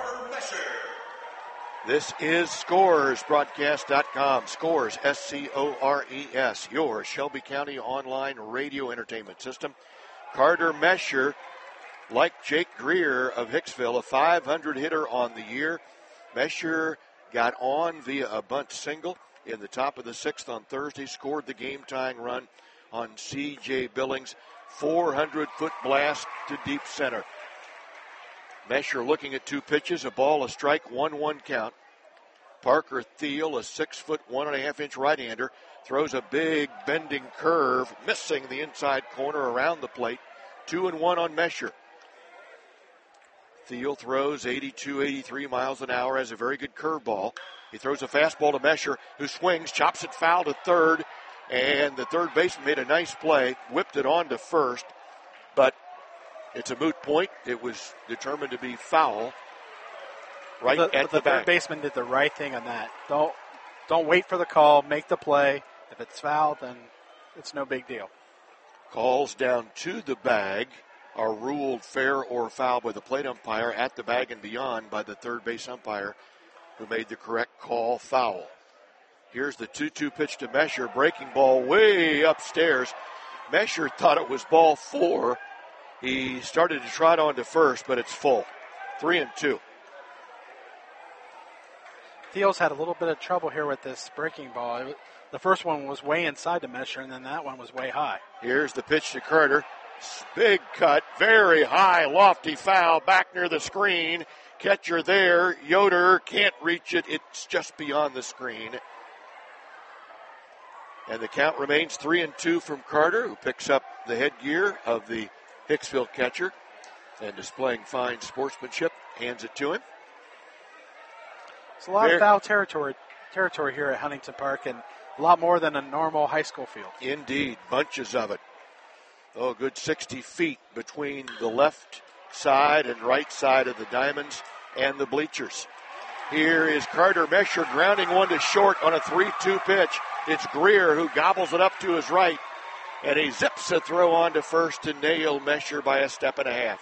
This is scoresbroadcast.com. Scores, S-C-O-R-E-S, your Shelby County online radio entertainment system. Carter Mesher, like Jake Greer of Hicksville, a 500 hitter on the year. Mesher got on via a bunt single in the top of the 6th on Thursday, scored the game-tying run on C.J. Billings, 400-foot blast to deep center. Mesher looking at 2 pitches, a ball, a strike, 1-1 count. Parker Thiel, a 6-foot, 1.5-inch right-hander, throws a big bending curve, missing the inside corner around the plate. 2-1 on Mesher. Thiel throws 82, 83 miles an hour, has a very good curveball. He throws a fastball to Mesher, who swings, chops it foul to third, and the third baseman made a nice play, whipped it on to first, but it's a moot point. It was determined to be foul at the back. Third baseman did the right thing on that. Don't wait for the call. Make the play. If it's foul, then it's no big deal. Calls down to the bag are ruled fair or foul by the plate umpire, at the bag and beyond by the third base umpire, who made the correct call foul. Here's the 2-2 pitch to Mesher. Breaking ball way upstairs. Mesher thought it was ball 4. He started to trot on to first, but it's full. 3-2. Thiel's had a little bit of trouble here with this breaking ball. The first one was way inside the Mesher, and then that one was way high. Here's the pitch to Carter. Big cut, very high, lofty foul, back near the screen. Catcher there. Yoder can't reach it. It's just beyond the screen. And the count remains 3-2 from Carter, who picks up the headgear of the Hicksville catcher and displaying fine sportsmanship, hands it to him. It's a lot of foul territory here at Huntington Park, and a lot more than a normal high school field. Indeed, bunches of it. Oh, a good 60 feet between the left side and right side of the diamonds and the bleachers. Here is Carter Mesher grounding one to short on a 3-2 pitch. It's Greer who gobbles it up to his right, and he zips a throw on to first to nail Mesher by a step and a half.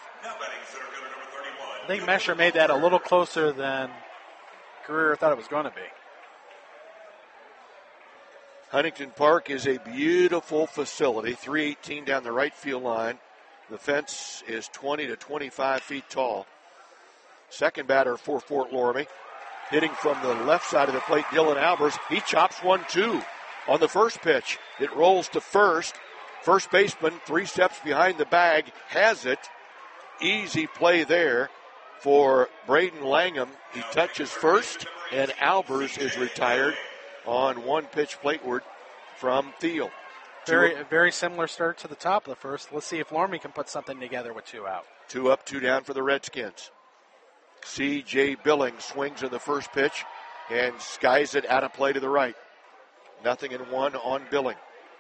I think Mesher made that a little closer than Greer thought it was going to be. Huntington Park is a beautiful facility, 318 down the right field line. The fence is 20 to 25 feet tall. Second batter for Fort Loramie. Hitting from the left side of the plate, Dylan Albers. He chops 1-2 on the first pitch. It rolls to first. First baseman, 3 steps behind the bag, has it. Easy play there for Braden Langham. He touches first, and Albers is retired on one pitch plateward from Thiel. Very similar start to the top of the first. Let's see if Loramie can put something together with 2 out. 2 up, 2 down for the Redskins. C.J. Billings swings in the first pitch and skies it out of play to the right. 0-1 on Billing.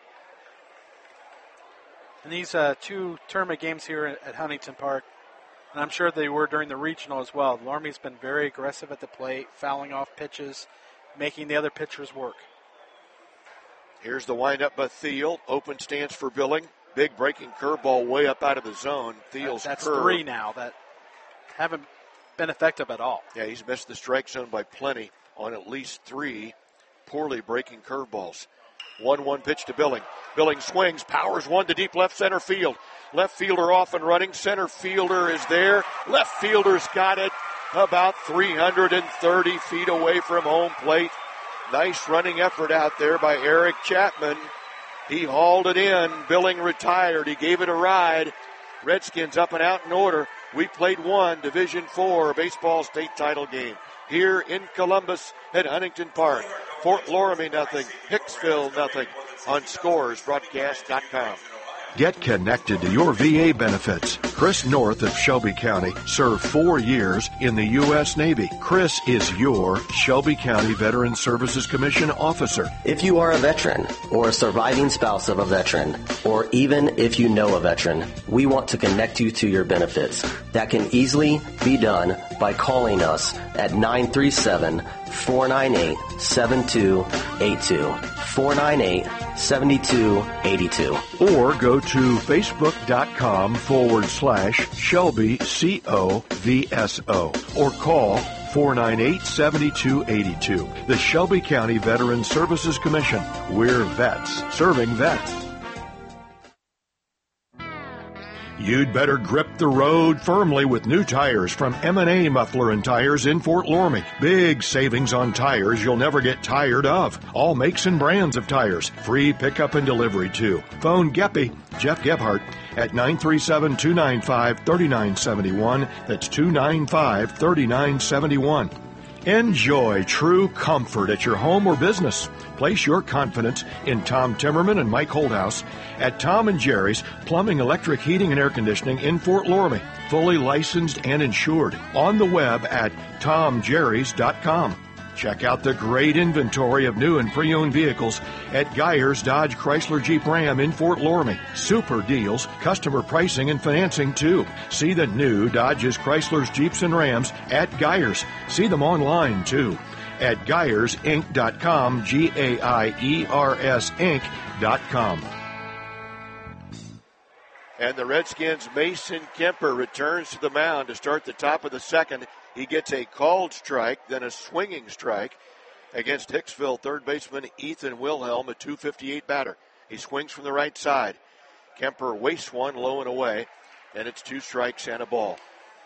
And these 2 tournament games here at Huntington Park, and I'm sure they were during the regional as well, Loramie's been very aggressive at the plate, fouling off pitches, making the other pitchers work. Here's the windup by Thiel. Open stance for Billing. Big breaking curveball way up out of the zone. Thiel's That's curve. 3 now that haven't been effective at all. Yeah, he's missed the strike zone by plenty on at least 3 poorly breaking curveballs. 1-1 pitch to Billing. Billing swings, powers one to deep left center field. Left fielder off and running. Center fielder is there. Left fielder's got it about 330 feet away from home plate. Nice running effort out there by Eric Chapman. He hauled it in. Billing retired. He gave it a ride. Redskins up and out in order. We played 1 Division IV baseball state title game here in Columbus at Huntington Park. Fort Loramie 0, Hicksville 0 on scoresbroadcast.com. Get connected to your VA benefits. Chris North of Shelby County served 4 years in the U.S. Navy. Chris is your Shelby County Veteran Services Commission officer. If you are a veteran or a surviving spouse of a veteran, or even if you know a veteran, we want to connect you to your benefits. That can easily be done by calling us at 937-498-7282. 498-7282. Or go to facebook.com/Shelby COVSO or call 498-7282. The Shelby County Veteran Services Commission. We're vets serving vets. You'd better grip the road firmly with new tires from M&A Muffler and Tires in Fort Loramie. Big savings on tires you'll never get tired of. All makes and brands of tires. Free pickup and delivery too. Phone Geppy, Jeff Gebhardt, at 937-295-3971. That's 295-3971. Enjoy true comfort at your home or business. Place your confidence in Tom Timmerman and Mike Holdhouse at Tom and Jerry's Plumbing, Electric, Heating, and Air Conditioning in Fort Loramie. Fully licensed and insured. On the web at tomjerrys.com. Check out the great inventory of new and pre-owned vehicles at Geyers Dodge Chrysler Jeep Ram in Fort Loramie. Super deals, customer pricing, and financing too. See the new Dodges, Chryslers, Jeeps, and Rams at Geyers. See them online too at GeiersInc.com, GAIERS Inc.com. And the Redskins' Mason Kemper returns to the mound to start the top of the second. He gets a called strike, then a swinging strike against Hicksville third baseman Ethan Wilhelm, a .258 batter. He swings from the right side. Kemper wastes one low and away, and it's 2 strikes and a ball.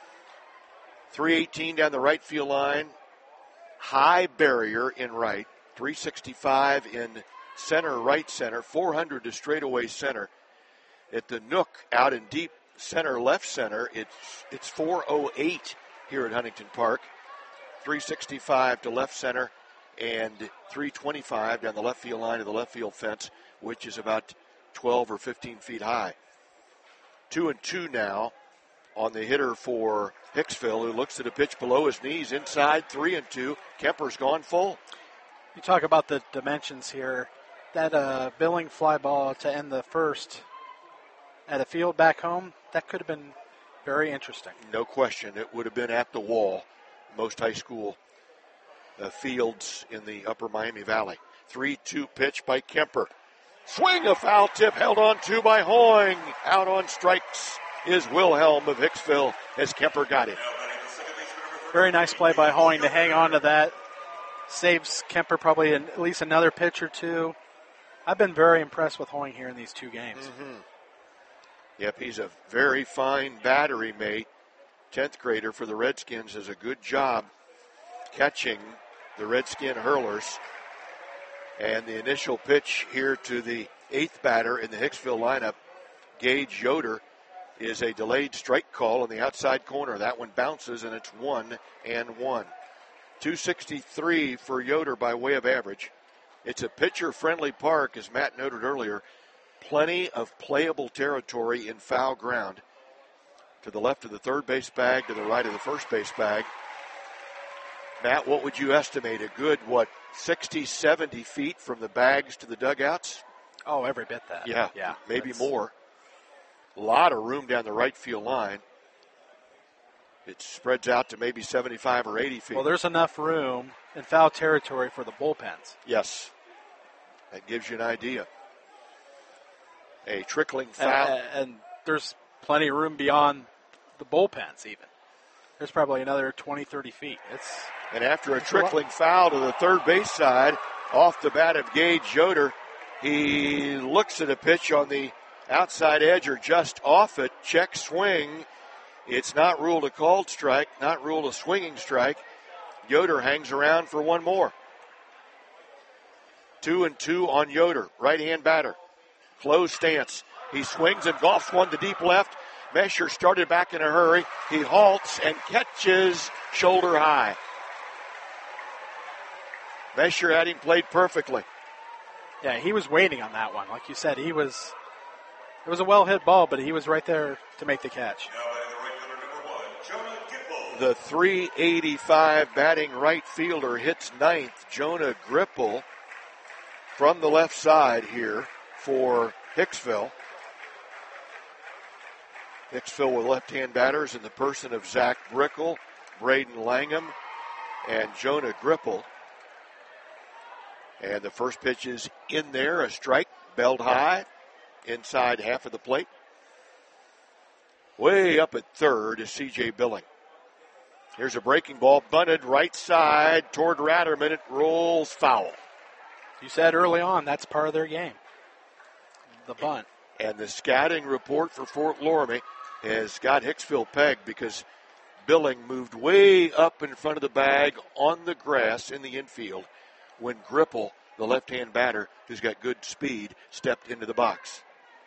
318 down the right field line. High barrier in right. 365 in center, right center. 400 to straightaway center. At the nook out in deep center, left center, it's 408 here at Huntington Park. 365 to left center and 325 down the left field line of the left field fence, which is about 12 or 15 feet high. 2-2 now on the hitter for Hicksville, who looks at a pitch below his knees inside. 3-2. Kemper's gone full. You talk about the dimensions here. That Billing fly ball to end the first at a field back home, that could have been very interesting. No question. It would have been at the wall. Most high school fields in the upper Miami Valley. 3-2 pitch by Kemper. Swing, a foul tip held on to by Hoying. Out on strikes is Wilhelm of Hicksville as Kemper got it. Very nice play by Hoying to hang on to that. Saves Kemper probably at least another pitch or two. I've been very impressed with Hoying here in these 2 games. Mm-hmm. Yep, he's a very fine battery mate. 10th grader for the Redskins does a good job catching the Redskin hurlers. And the initial pitch here to the 8th batter in the Hicksville lineup, Gage Yoder, is a delayed strike call in the outside corner. That one bounces, and it's 1-1. 263 for Yoder by way of average. It's a pitcher-friendly park, as Matt noted earlier. Plenty of playable territory in foul ground. To the left of the third base bag, to the right of the first base bag. Matt, what would you estimate? A good, 60, 70 feet from the bags to the dugouts? Oh, every bit that. Yeah, maybe more. A lot of room down the right field line. It spreads out to maybe 75 or 80 feet. Well, there's enough room in foul territory for the bullpens. Yes. That gives you an idea. A trickling foul. And there's plenty of room beyond the bullpens even. There's probably another 20, 30 feet. And after a trickling foul to the third base side, off the bat of Gage Yoder, he looks at a pitch on the outside edge or just off it. Check swing. It's not ruled a called strike, not ruled a swinging strike. Yoder hangs around for one more. 2-2 on Yoder, right-hand batter. Closed stance. He swings and golfs one to deep left. Mesher started back in a hurry. He halts and catches shoulder high. Mesher had him played perfectly. Yeah, he was waiting on that one. Like you said, it was a well-hit ball, but he was right there to make the catch. The .385 batting right fielder hits ninth, Jonah Gripple, from the left side here for Hicksville. Hicksville with left-hand batters in the person of Zach Brickle, Braden Langham, and Jonah Gripple. And the first pitch is in there, a strike, belled high, inside half of the plate. Way up at third is C.J. Billing. Here's a breaking ball, bunted right side toward Ratterman. It rolls foul. You said early on that's part of their game, the bunt. And the scouting report for Fort Loramie has got Hicksville pegged because Billing moved way up in front of the bag on the grass in the infield when Gripple, the left-hand batter, who's got good speed, stepped into the box.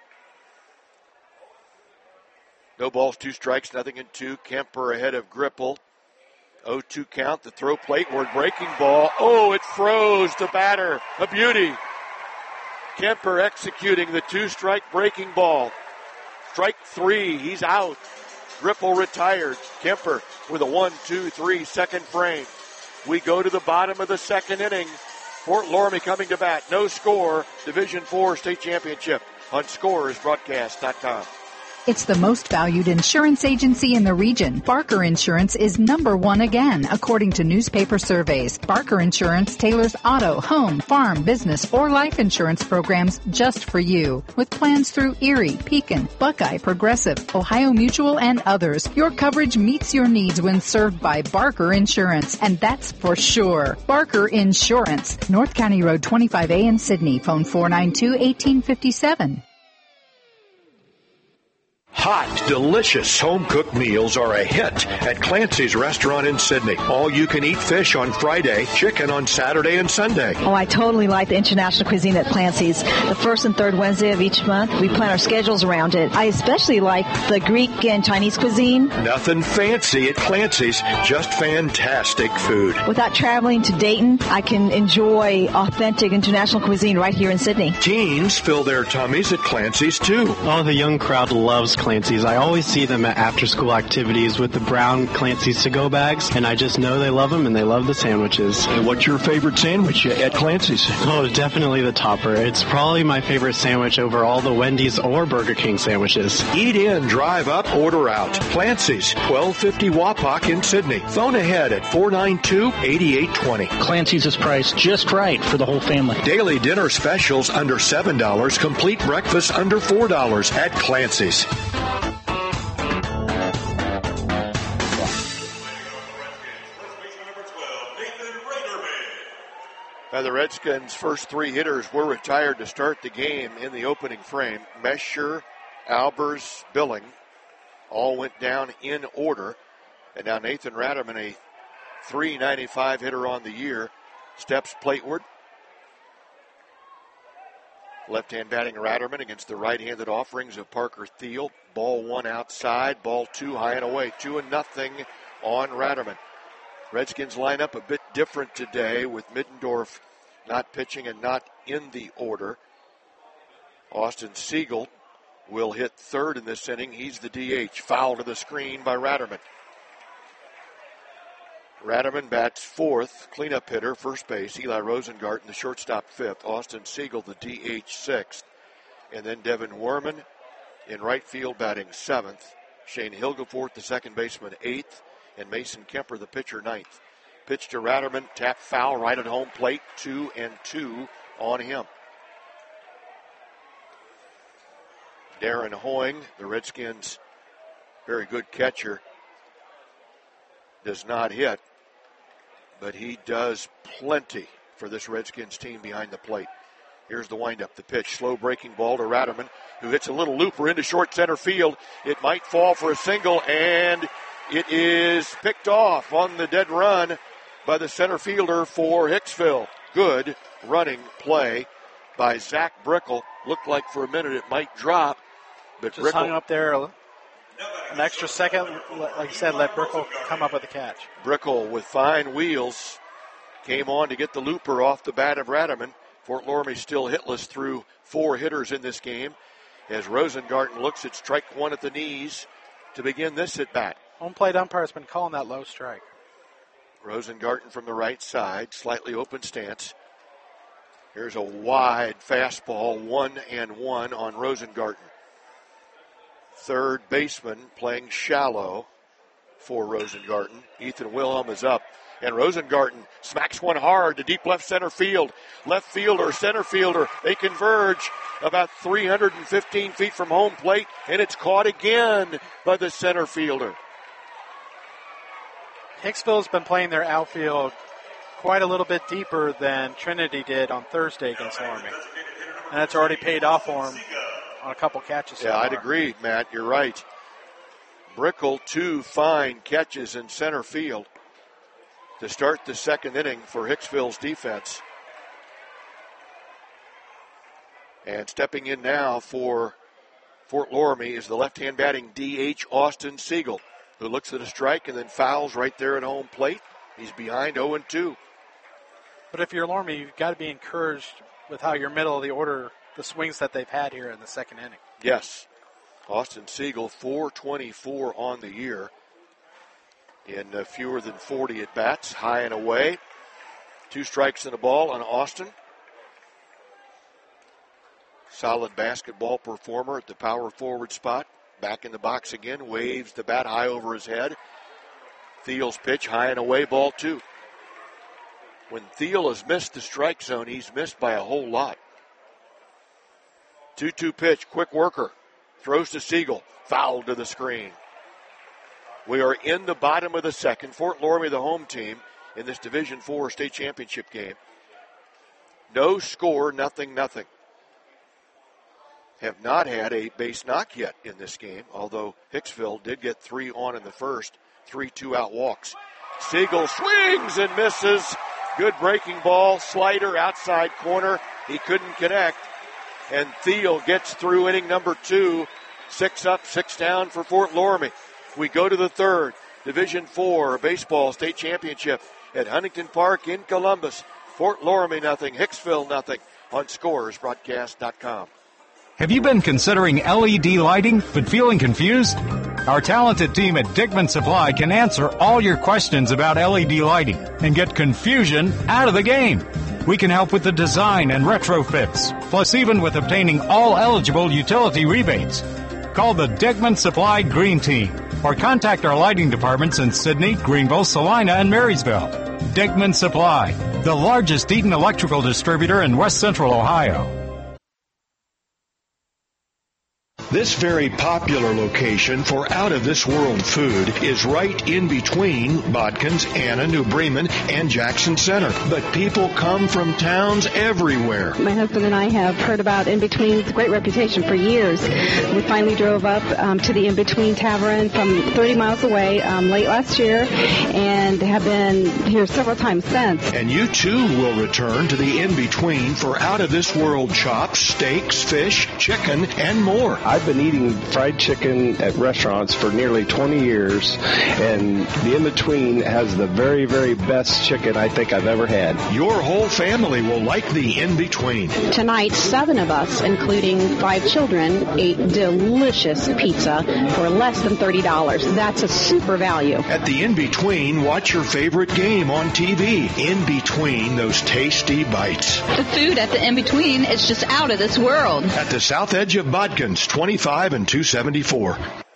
No balls, 2 strikes, nothing in 2. Kemper ahead of Gripple. 0-2 count, the throw plateward breaking ball. Oh, it froze the batter. A beauty. Kemper executing the 2-strike breaking ball. Strike 3, he's out. Gripple retired. Kemper with a 1-2-3 second frame. We go to the bottom of the second inning. Fort Loramie coming to bat. No score. Division IV state championship on ScoresBroadcast.com. It's the most valued insurance agency in the region. Barker Insurance is number one again, according to newspaper surveys. Barker Insurance tailors auto, home, farm, business, or life insurance programs just for you. With plans through Erie, Pekin, Buckeye, Progressive, Ohio Mutual, and others, your coverage meets your needs when served by Barker Insurance, and that's for sure. Barker Insurance, North County Road 25A in Sydney. Phone 492-1857. Hot, delicious home-cooked meals are a hit at Clancy's Restaurant in Sydney. All-you-can-eat fish on Friday, chicken on Saturday and Sunday. Oh, I totally like the international cuisine at Clancy's. The first and third Wednesday of each month, we plan our schedules around it. I especially like the Greek and Chinese cuisine. Nothing fancy at Clancy's, just fantastic food. Without traveling to Dayton, I can enjoy authentic international cuisine right here in Sydney. Teens fill their tummies at Clancy's, too. Oh, the young crowd loves Clancy's. I always see them at after-school activities with the brown Clancy's to-go bags, and I just know they love them and they love the sandwiches. And what's your favorite sandwich at Clancy's? Oh, definitely the topper. It's probably my favorite sandwich over all the Wendy's or Burger King sandwiches. Eat in, drive up, order out. Clancy's, 1250 Wapak in Sydney. Phone ahead at 492-8820. Clancy's is priced just right for the whole family. Daily dinner specials under $7, complete breakfast under $4 at Clancy's. Now the Redskins' first three hitters were retired to start the game in the opening frame. Mesher, Albers, Billing all went down in order. And now Nathan Ratterman, a .395 hitter on the year, steps plateward. Left-hand batting Ratterman against the right-handed offerings of Parker Thiel. Ball one outside, ball two high and away. 2-0 on Ratterman. Redskins line up a bit different today with Middendorf not pitching and not in the order. Austin Siegel will hit third in this inning. He's the DH. Foul to the screen by Ratterman. Ratterman bats fourth, cleanup hitter, first base. Eli Rosengarten, the shortstop, fifth. Austin Siegel, the DH, sixth. And then Devin Werman in right field batting seventh. Shane Hilgeforth, the second baseman, eighth. And Mason Kemper, the pitcher, ninth. Pitch to Ratterman, tap foul right at home plate, 2-2 on him. Darren Hoying, the Redskins' very good catcher, does not hit, but he does plenty for this Redskins team behind the plate. Here's the windup, the pitch, slow breaking ball to Ratterman, who hits a little looper into short center field. It might fall for a single, and it is picked off on the dead run by the center fielder for Hicksville. Good running play by Zach Brickle. Looked like for a minute it might drop, but just Brickle hung up there an extra second. Like you said, let Brickle come up with the catch. Brickle with fine wheels came on to get the looper off the bat of Ratterman. Fort Loramie still hitless through four hitters in this game as Rosengarten looks at strike one at the knees to begin this at bat. Home plate umpire has been calling that low strike. Rosengarten from the right side, slightly open stance. Here's a wide fastball, 1-1 on Rosengarten. Third baseman playing shallow for Rosengarten. Ethan Wilhelm is up. And Rosengarten smacks one hard to deep left center field. Left fielder, center fielder, they converge about 315 feet from home plate, and it's caught again by the center fielder. Hicksville's been playing their outfield quite a little bit deeper than Trinity did on Thursday against Loramie. And that's already paid off for him on a couple catches. Yeah, I'd agree, Matt. You're right. Brickle, two fine catches in center field to start the second inning for Hicksville's defense. And stepping in now for Fort Loramie is the left-hand batting DH Austin Siegel, who looks at a strike and then fouls right there at home plate. He's behind 0-2. But if you're Loramie, you've got to be encouraged with how your middle of the order, the swings that they've had here in the second inning. Yes. Austin Siegel, .424 on the year in fewer than 40 at-bats, high and away. 2 strikes and a ball on Austin. Solid basketball performer at the power forward spot. Back in the box again, waves the bat high over his head. Thiel's pitch, high and away, ball 2. When Thiel has missed the strike zone, he's missed by a whole lot. 2-2 pitch, quick worker. Throws to Siegel, foul to the screen. We are in the bottom of the second. Fort Loramie, the home team, in this Division IV state championship game. No score, 0-0. Have not had a base knock yet in this game, although Hicksville did get 3 on in the first, 3 2-out walks. Siegel swings and misses. Good breaking ball, slider, outside corner. He couldn't connect. And Thiel gets through inning number 2. 6 up, 6 down for Fort Loramie. We go to the third. Division IV baseball state championship at Huntington Park in Columbus. Fort Loramie 0, Hicksville 0 on ScoresBroadcast.com. Have you been considering LED lighting but feeling confused? Our talented team at Dickman Supply can answer all your questions about LED lighting and get confusion out of the game. We can help with the design and retrofits, plus even with obtaining all eligible utility rebates. Call the Dickman Supply Green Team or contact our lighting departments in Sidney, Greenville, Salina, and Marysville. Dickman Supply, the largest Eaton electrical distributor in West Central Ohio. This very popular location for out-of-this-world food is right in between Bodkins, Anna, New Bremen, and Jackson Center. But people come from towns everywhere. My husband and I have heard about In Between. It's a great reputation for years. We finally drove up to the In Between Tavern from 30 miles away late last year and have been here several times since. And you, too, will return to the In Between for out-of-this-world chops, steaks, fish, chicken, and more. I've been eating fried chicken at restaurants for nearly 20 years, and the In-Between has the very, very best chicken I think I've ever had. Your whole family will like the In-Between. Tonight, 7 of us, including 5 children, ate delicious pizza for less than $30. That's a super value. At the In-Between, watch your favorite game on TV. In between those tasty bites. The food at the In-Between is just out of this world. At the south edge of Bodkins, 25 and 274.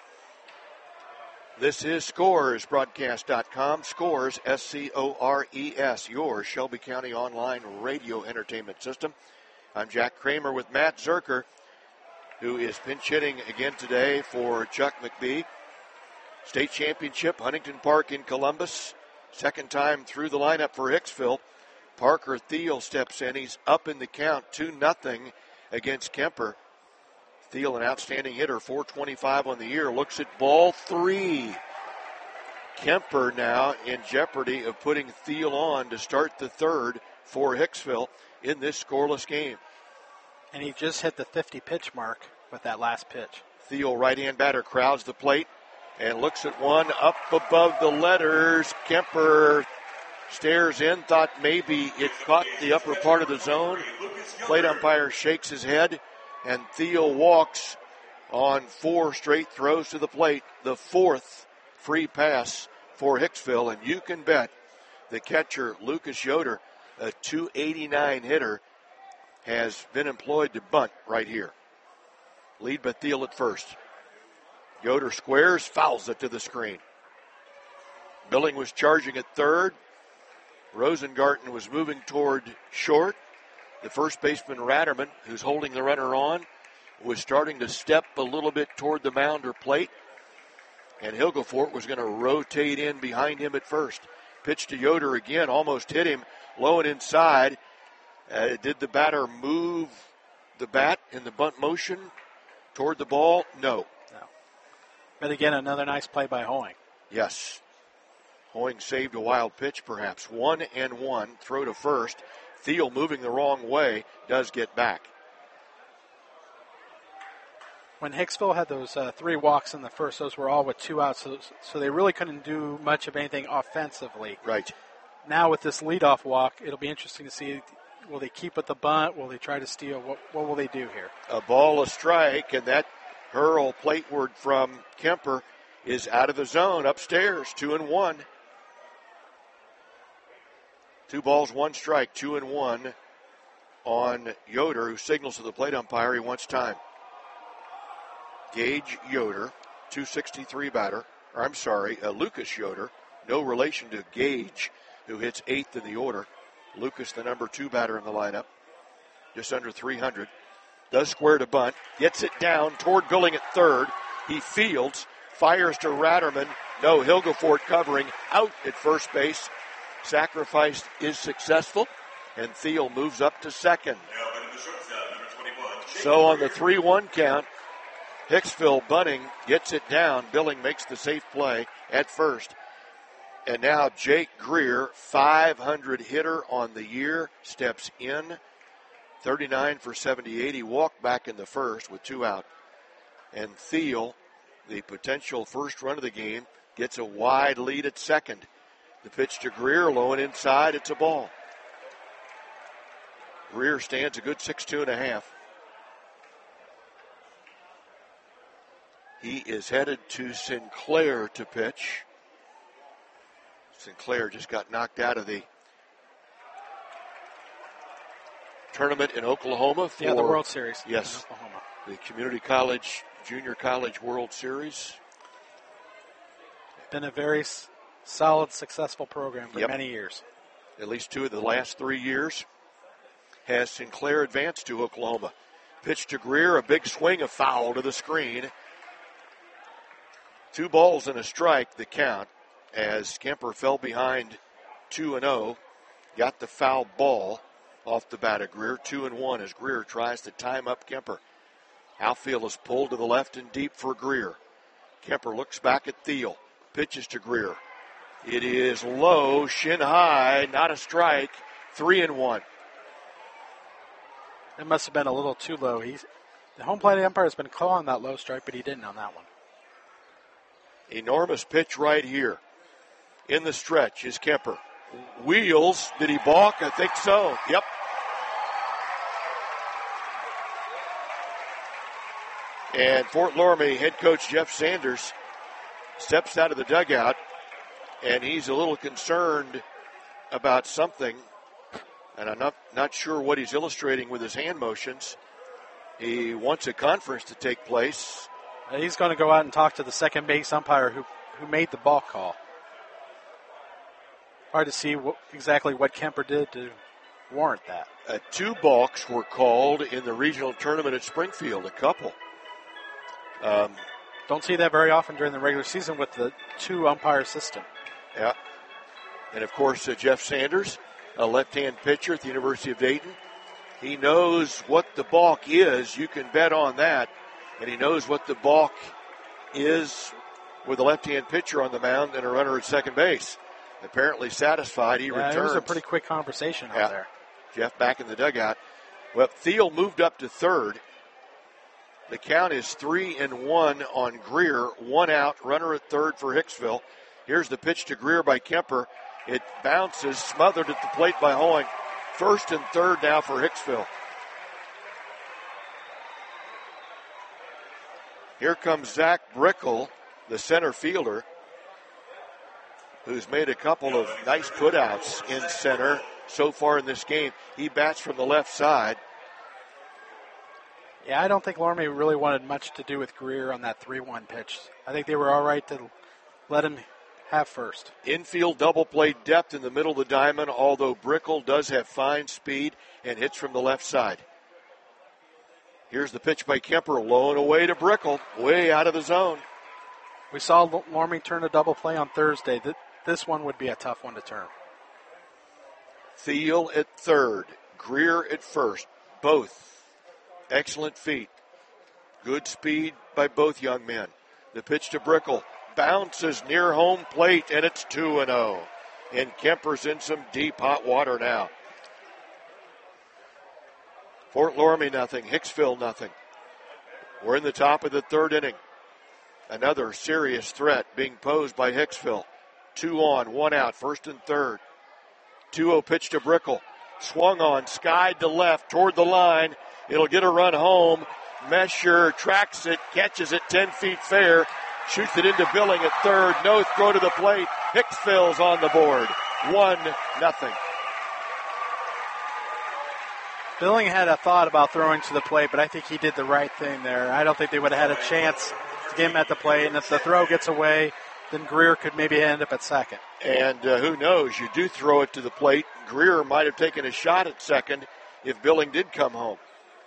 This is ScoresBroadcast.com. Scores, S-C-O-R-E-S, your Shelby County online radio entertainment system. I'm Jack Kramer with Matt Zerker, who is pinch hitting again today for Chuck McBee. State championship, Huntington Park in Columbus. Second time through the lineup for Hicksville. Parker Thiel steps in. He's up in the count, 2-0 against Kemper. Thiel, an outstanding hitter, 425 on the year, looks at ball 3. Kemper now in jeopardy of putting Thiel on to start the third for Hicksville in this scoreless game. And he just hit the 50 pitch mark with that last pitch. Thiel, right-hand batter, crowds the plate and looks at one up above the letters. Kemper stares in, thought maybe it caught the upper part of the zone. Plate umpire shakes his head. And Thiel walks on 4 straight throws to the plate. The 4th free pass for Hicksville. And you can bet the catcher, Lucas Yoder, a .289 hitter, has been employed to bunt right here. Lead by Thiel at first. Yoder squares, fouls it to the screen. Billing was charging at third. Rosengarten was moving toward short. The first baseman, Ratterman, who's holding the runner on, was starting to step a little bit toward the mound or plate. And Hilgefort was going to rotate in behind him at first. Pitch to Yoder again, almost hit him low and inside. Did the batter move the bat in the bunt motion toward the ball? No. But again, another nice play by Hoying. Yes. Hoying saved a wild pitch, perhaps. 1-1, throw to first. Thiel moving the wrong way, does get back. When Hicksville had those 3 walks in the first, those were all with 2 outs, so they really couldn't do much of anything offensively. Right. Now with this leadoff walk, it'll be interesting to see, will they keep with the bunt? Will they try to steal? What will they do here? A ball, a strike, and that hurl plateward from Kemper is out of the zone, upstairs, 2-1. 2 balls, 1 strike, 2-1 on Yoder, who signals to the plate umpire he wants time. Gage Yoder, 263 batter. Lucas Yoder, no relation to Gage, who hits 8th in the order. Lucas, the number 2 batter in the lineup, just under 300. Does square to bunt, gets it down toward Billing at third. He fields, fires to Ratterman. No, Hilgefort covering, out at first base. Sacrifice is successful, and Thiel moves up to second. So on the 3-1 count, Hicksville bunting gets it down. Billing makes the safe play at first. And now Jake Greer, 500 hitter on the year, steps in. 39 for 78. He walked back in the first with 2 out. And Thiel, the potential first run of the game, gets a wide lead at second. The pitch to Greer, low and inside. It's a ball. Greer stands a good 6.5. He is headed to Sinclair to pitch. Sinclair just got knocked out of the tournament in Oklahoma for the World Series. Yes, in Oklahoma. The Community College, Junior College World Series. Been a very solid, successful program for many years. At least 2 of the last 3 years has Sinclair advanced to Oklahoma. Pitch to Greer, a big swing, a foul to the screen. 2 balls and a strike, the count, as Kemper fell behind 2-0. Got the foul ball off the bat of Greer, 2-1 as Greer tries to time up Kemper. Outfield is pulled to the left and deep for Greer. Kemper looks back at Thiel. Pitches to Greer. It is low, shin high, not a strike, 3-1. It must have been a little too low. The home plate umpire has been calling that low strike, but he didn't on that one. Enormous pitch right here. In the stretch is Kemper. Wheels, did he balk? I think so. Yep. And Fort Loramie head coach Jeff Sanders steps out of the dugout, and he's a little concerned about something, and I'm not sure what he's illustrating with his hand motions. He wants a conference to take place. He's going to go out and talk to the second base umpire who made the ball call. Hard to see exactly what Kemper did to warrant that. 2 balks were called in the regional tournament at Springfield, a couple. Don't see that very often during the regular season with the 2 umpire system. Yeah. And, of course, Jeff Sanders, a left-hand pitcher at the University of Dayton. He knows what the balk is. You can bet on that. And he knows what the balk is with a left-hand pitcher on the mound and a runner at second base. Apparently satisfied. He returns. It was a pretty quick conversation out there. Jeff back in the dugout. Well, Thiel moved up to third. The count is 3-1 on Greer. 1 out, runner at third for Hicksville. Here's the pitch to Greer by Kemper. It bounces, smothered at the plate by Hoeing. First and third now for Hicksville. Here comes Zach Brickle, the center fielder, who's made a couple of nice putouts in center so far in this game. He bats from the left side. Yeah, I don't think Loramie really wanted much to do with Greer on that 3-1 pitch. I think they were all right to let him have first. Infield double play depth in the middle of the diamond, although Brickle does have fine speed and hits from the left side. Here's the pitch by Kemper, low and away to Brickle, way out of the zone. We saw Loramie turn a double play on Thursday. This one would be a tough one to turn. Thiel at third, Greer at first, both excellent feet. Good speed by both young men. The pitch to Brickle bounces near home plate, and it's 2-0. And Kemper's in some deep hot water now. Fort Loramie nothing, Hicksville nothing. We're in the top of the third inning. Another serious threat being posed by Hicksville. 2 on, 1 out, first and third. 2-0 pitch to Brickle. Swung on, skied to left toward the line. It'll get a run home. Mesher tracks it, catches it 10 feet fair, shoots it into Billing at third. No throw to the plate. Hicksville's on the board. 1-0. Billing had a thought about throwing to the plate, but I think he did the right thing there. I don't think they would have had a chance to get him at the plate, and if the throw gets away, then Greer could maybe end up at second. And who knows, you do throw it to the plate. Greer might have taken a shot at second if Billing did come home.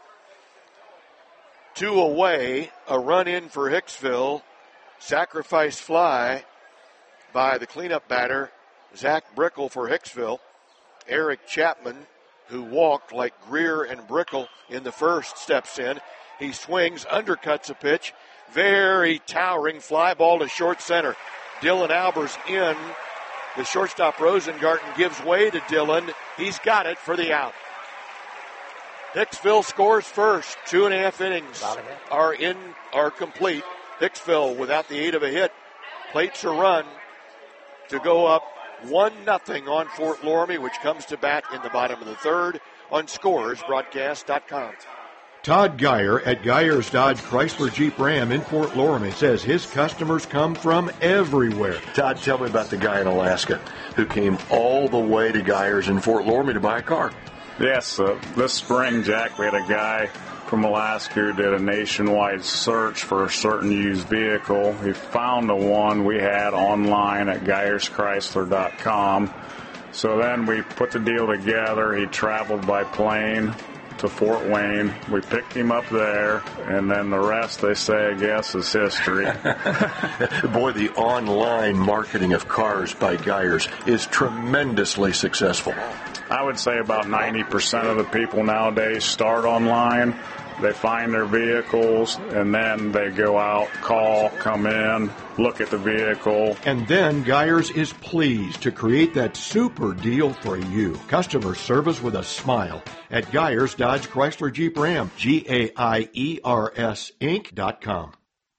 2 away, a run in for Hicksville. Sacrifice fly by the cleanup batter, Zach Brickle for Hicksville. Eric Chapman, who walked like Greer and Brickle in the first, steps in. He swings, undercuts a pitch. Very towering fly ball to short center. Dylan Albers in. The shortstop Rosengarten gives way to Dylan. He's got it for the out. Hicksville scores first. 2.5 innings are complete. Hicksville without the aid of a hit plates a run to go up 1-0 on Fort Loramie, which comes to bat in the bottom of the third on ScoresBroadcast.com. Todd Geyer at Geyer's Dodge Chrysler Jeep Ram in Fort Loramie says his customers come from everywhere. Todd, tell me about the guy in Alaska who came all the way to Geyer's in Fort Loramie to buy a car. Yes, this spring, Jack, we had a guy from Alaska who did a nationwide search for a certain used vehicle. He found the one we had online at GeyersChrysler.com. So then we put the deal together. He traveled by plane to Fort Wayne. We picked him up there, and then the rest, they say, I guess, is history. Boy, the online marketing of cars by Geyers is tremendously successful. I would say about 90% of the people nowadays start online. They find their vehicles, and then they go out, call, come in, look at the vehicle. And then Geyers is pleased to create that super deal for you. Customer service with a smile at Geyers Dodge Chrysler Jeep Ram, GAIERS Inc.com.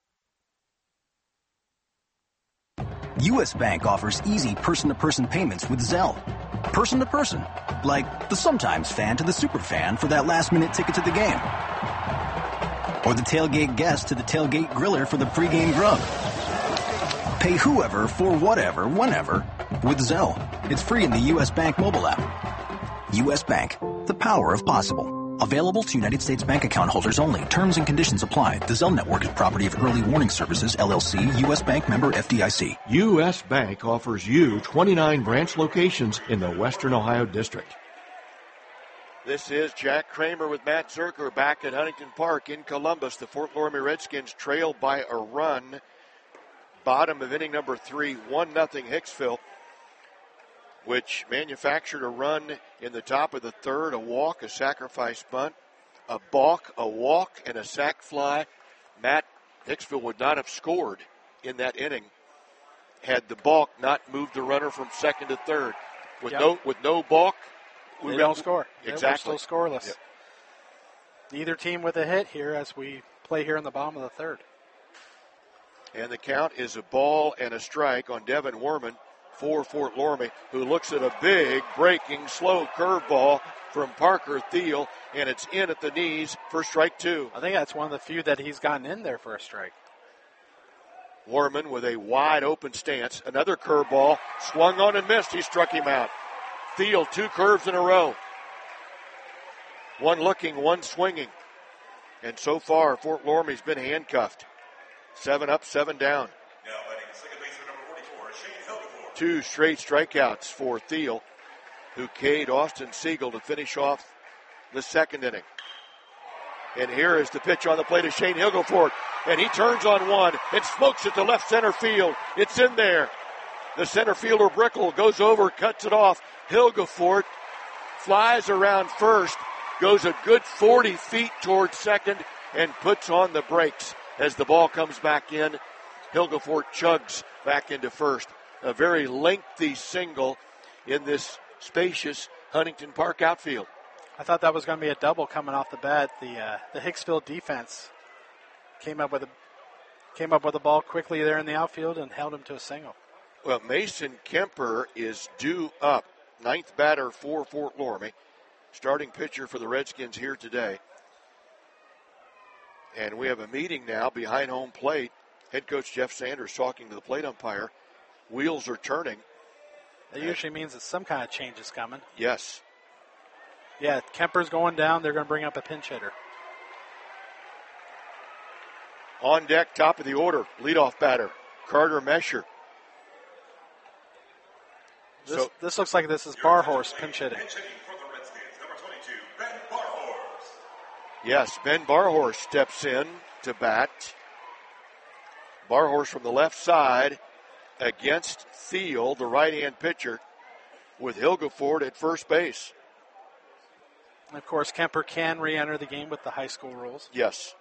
U.S. Bank offers easy person-to-person payments with Zelle. Person-to-person, like the sometimes fan to the super fan for that last-minute ticket to the game. Or the tailgate guest to the tailgate griller for the pregame grub. Pay whoever for whatever, whenever, with Zelle. It's free in the U.S. Bank mobile app. U.S. Bank, the power of possible. Available to United States Bank account holders only. Terms and conditions apply. The Zelle network is property of Early Warning Services, LLC, U.S. Bank member FDIC. U.S. Bank offers you 29 branch locations in the Western Ohio District. This is Jack Kramer with Matt Zerker back at Huntington Park in Columbus. The Fort Loramie Redskins trail by a run. Bottom of inning number 3, 1-0 Hicksville, which manufactured a run in the top of the third, a walk, a sacrifice bunt, a balk, a walk, and a sac fly. Matt, Hicksville would not have scored in that inning had the balk not moved the runner from second to third. With no balk, we don't score. Exactly. We're still scoreless. Yep. Neither team with a hit here as we play here in the bottom of the third. And the count is a ball and a strike on Devin Werman for Fort Loramie, who looks at a big, breaking, slow curveball from Parker Thiel, and it's in at the knees for strike 2. I think that's one of the few that he's gotten in there for a strike. Werman with a wide open stance. Another curveball, swung on and missed. He struck him out. Thiel, 2 curves in a row. One looking, one swinging. And so far, Fort Loramie's been handcuffed. 7 up, 7 down. 2 straight strikeouts for Thiel, who K'd Austin Siegel to finish off the second inning. And here is the pitch on the plate of Shane Hilgefort. And he turns on one and smokes it to left center field. It's in there. The center fielder Brickle goes over, cuts it off. Hilgefort flies around first, goes a good 40 feet towards second, and puts on the brakes as the ball comes back in. Hilgefort chugs back into first. A very lengthy single in this spacious Huntington Park outfield. I thought that was going to be a double coming off the bat. The Hicksville defense came up with a ball quickly there in the outfield and held him to a single. Well, Mason Kemper is due up. 9th batter for Fort Loramie. Starting pitcher for the Redskins here today. And we have a meeting now behind home plate. Head coach Jeff Sanders talking to the plate umpire. Wheels are turning. That usually means that some kind of change is coming. Yes. Yeah, Kemper's going down. They're going to bring up a pinch hitter. On deck, top of the order, leadoff batter, Carter Mesher. This looks like this is Barhorse pinch hitting. Yes, Ben Barhorse steps in to bat. Barhorse from the left side against Thiel, the right-hand pitcher, with Hilgeford at first base. And of course, Kemper can re-enter the game with the high school rules. Yes.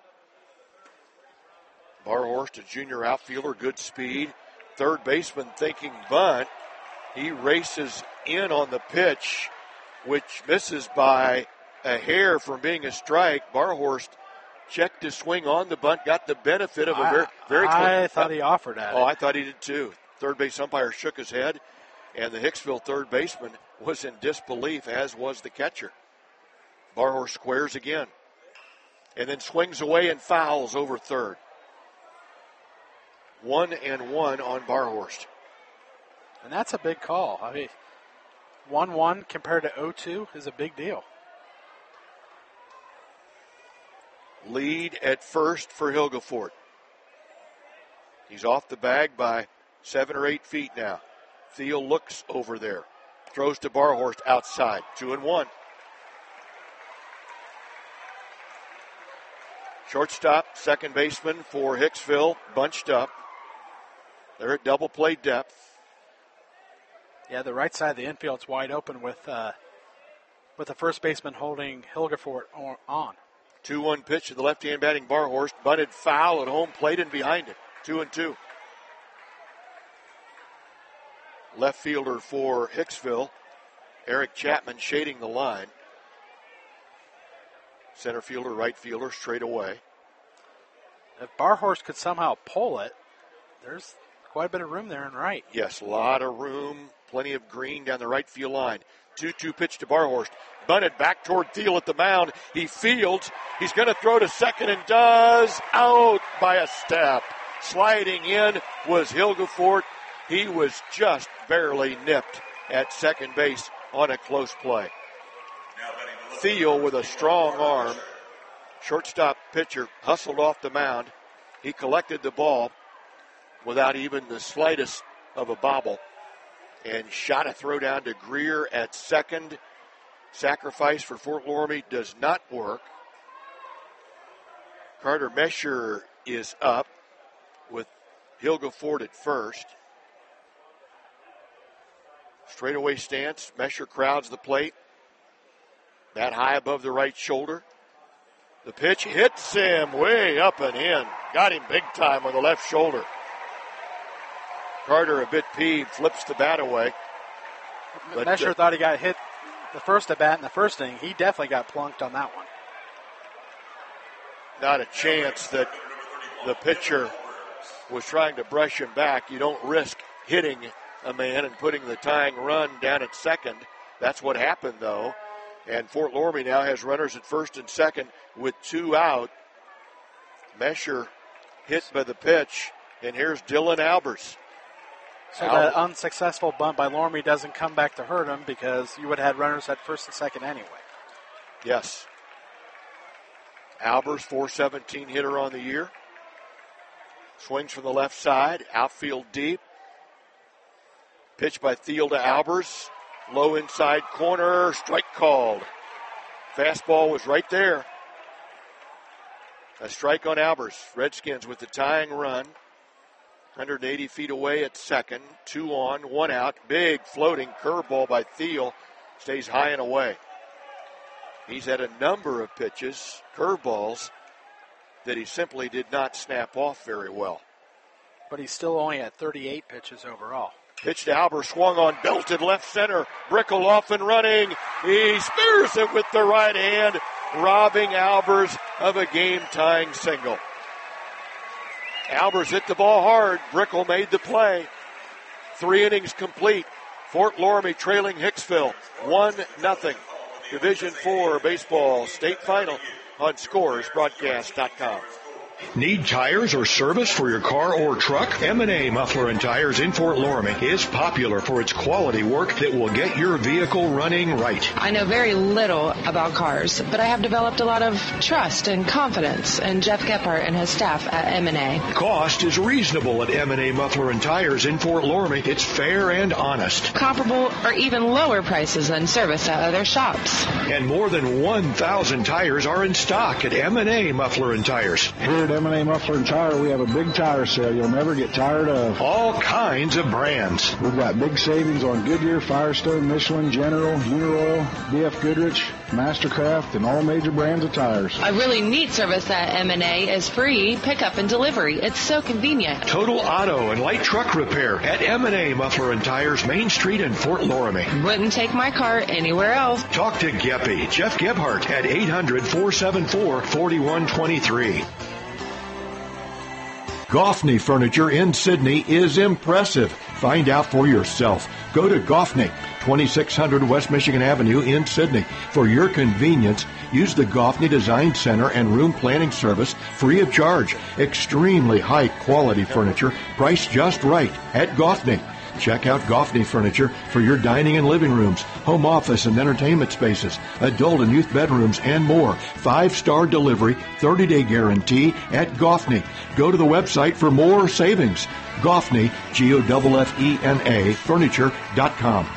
Barhorst, a junior outfielder, good speed. Third baseman thinking bunt. He races in on the pitch, which misses by a hair from being a strike. Barhorst checked his swing on the bunt, got the benefit of a very close. I thought he offered at it. Oh, I thought he did too. Third base umpire shook his head, and the Hicksville third baseman was in disbelief, as was the catcher. Barhorst squares again, and then swings away and fouls over third. 1-1 on Barhorst. And that's a big call. I mean, 1-1 compared to 0-2 is a big deal. Lead at first for Hilgeford. He's off the bag by 7 or 8 feet now. Thiel looks over there. Throws to Barhorst outside. 2-1. Shortstop, second baseman for Hicksville, bunched up. They're at double play depth. Yeah, the right side of the infield's wide open with the first baseman holding Hilgeford on. 2-1 pitch to the left-hand batting Barhorst. Bunted foul at home plate and behind it. 2-2. Left fielder for Hicksville, Eric Chapman shading the line. Center fielder, right fielder, straight away. If Barhorst could somehow pull it, there's quite a bit of room there in right. Yes, a lot of room, plenty of green down the right field line. 2-2 pitch to Barhorst. Bunted back toward Thiel at the mound. He fields. He's going to throw to second and does. Out by a step. Sliding in was Hilgeford. He was just barely nipped at second base on a close play. Thiel with a strong arm. Shortstop pitcher hustled off the mound. He collected the ball without even the slightest of a bobble and shot a throw down to Greer at second. Sacrifice for Fort Loramie does not work. Carter Mesher is up with Hilgeford at first. Straightaway stance. Mesher crowds the plate. Bat high above the right shoulder. The pitch hits him way up and in. Got him big time on the left shoulder. Carter, a bit peeved, flips the bat away. But Mesher thought he got hit the first at bat in the first inning. He definitely got plunked on that one. Not a chance that the pitcher was trying to brush him back. You don't risk hitting a man and putting the tying run down at second. That's what happened, though. And Fort Loramie now has runners at first and second with 2 out. Mesher hit by the pitch, and here's Dylan Albers. So that unsuccessful bunt by Loramie doesn't come back to hurt him because you would have had runners at first and second anyway. Yes. Albers, .417 hitter on the year. Swings from the left side, outfield deep. Pitch by Thiel to Albers. Low inside corner, strike called. Fastball was right there. A strike on Albers. Redskins with the tying run. 180 feet away at second. 2 on, 1 out. Big floating curveball by Thiel. Stays high and away. He's had a number of pitches, curveballs, that he simply did not snap off very well. But he's still only at 38 pitches overall. Pitch to Albers, swung on, belted left center. Brickle off and running. He spears it with the right hand, robbing Albers of a game-tying single. Albers hit the ball hard. Brickle made the play. 3 innings complete. Fort Loramie trailing Hicksville 1-0. Division IV baseball state final on ScoresBroadcast.com. Need tires or service for your car or truck? M&A Muffler and Tires in Fort Loramie is popular for its quality work that will get your vehicle running right. I know very little about cars, but I have developed a lot of trust and confidence in Jeff Gephardt and his staff at M&A. Cost is reasonable at M&A Muffler and Tires in Fort Loramie. It's fair and honest. Comparable or even lower prices than service at other shops. And more than 1,000 tires are in stock at M&A Muffler and Tires. Here at M&A Muffler and Tire, we have a big tire sale you'll never get tired of. All kinds of brands. We've got big savings on Goodyear, Firestone, Michelin, General, Uniroyal, BF Goodrich, Mastercraft, and all major brands of tires. A really neat service at M&A is free pickup and delivery. It's so convenient. Total auto and light truck repair at M&A Muffler and Tires, Main Street in Fort Loramie. Wouldn't take my car anywhere else. Talk to Geppy, Jeff Gebhardt at 800-474-4123. Goffney Furniture in Sydney is impressive. Find out for yourself. Go to Goffney, 2600 West Michigan Avenue in Sydney. For your convenience, use the Goffney Design Center and Room Planning Service free of charge. Extremely high quality furniture, priced just right at Goffney. Check out Goffney Furniture for your dining and living rooms, home office and entertainment spaces, adult and youth bedrooms, and more. 5-star delivery, 30-day guarantee at Goffney. Go to the website for more savings. Goffney, Goffena, furniture.com.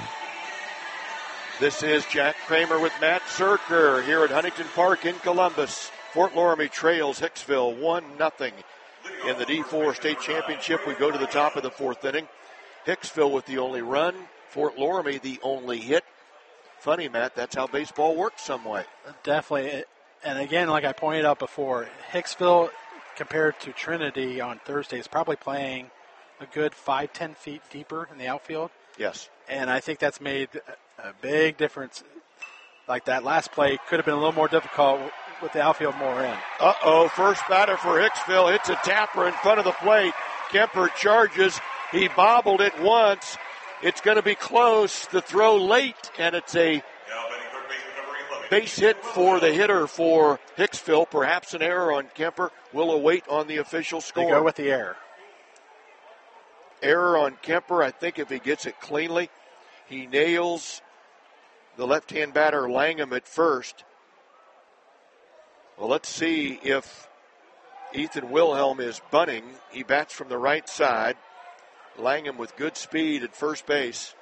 This is Jack Kramer with Matt Zerker here at Huntington Park in Columbus. Fort Loramie trails Hicksville 1-0 in the D4 state championship. We go to the top of the fourth inning. Hicksville with the only run, Fort Loramie the only hit. Funny, Matt, that's how baseball works some way. Definitely. And again, like I pointed out before, Hicksville compared to Trinity on Thursday is probably playing a good 5-10 feet deeper in the outfield. Yes. And I think that's made a big difference. Like that last play could have been a little more difficult with the outfield more in. First batter for Hicksville hits a tapper in front of the plate. Kemper charges. He bobbled it once. It's going to be close. The throw late, and it's a base hit for the hitter for Hicksville. Perhaps an error on Kemper. We'll await on the official score. They go with the error. Error on Kemper. I think if he gets it cleanly, he nails the left-hand batter Langham at first. Well, let's see if Ethan Wilhelm is bunting. He bats from the right side. Langham with good speed at first base.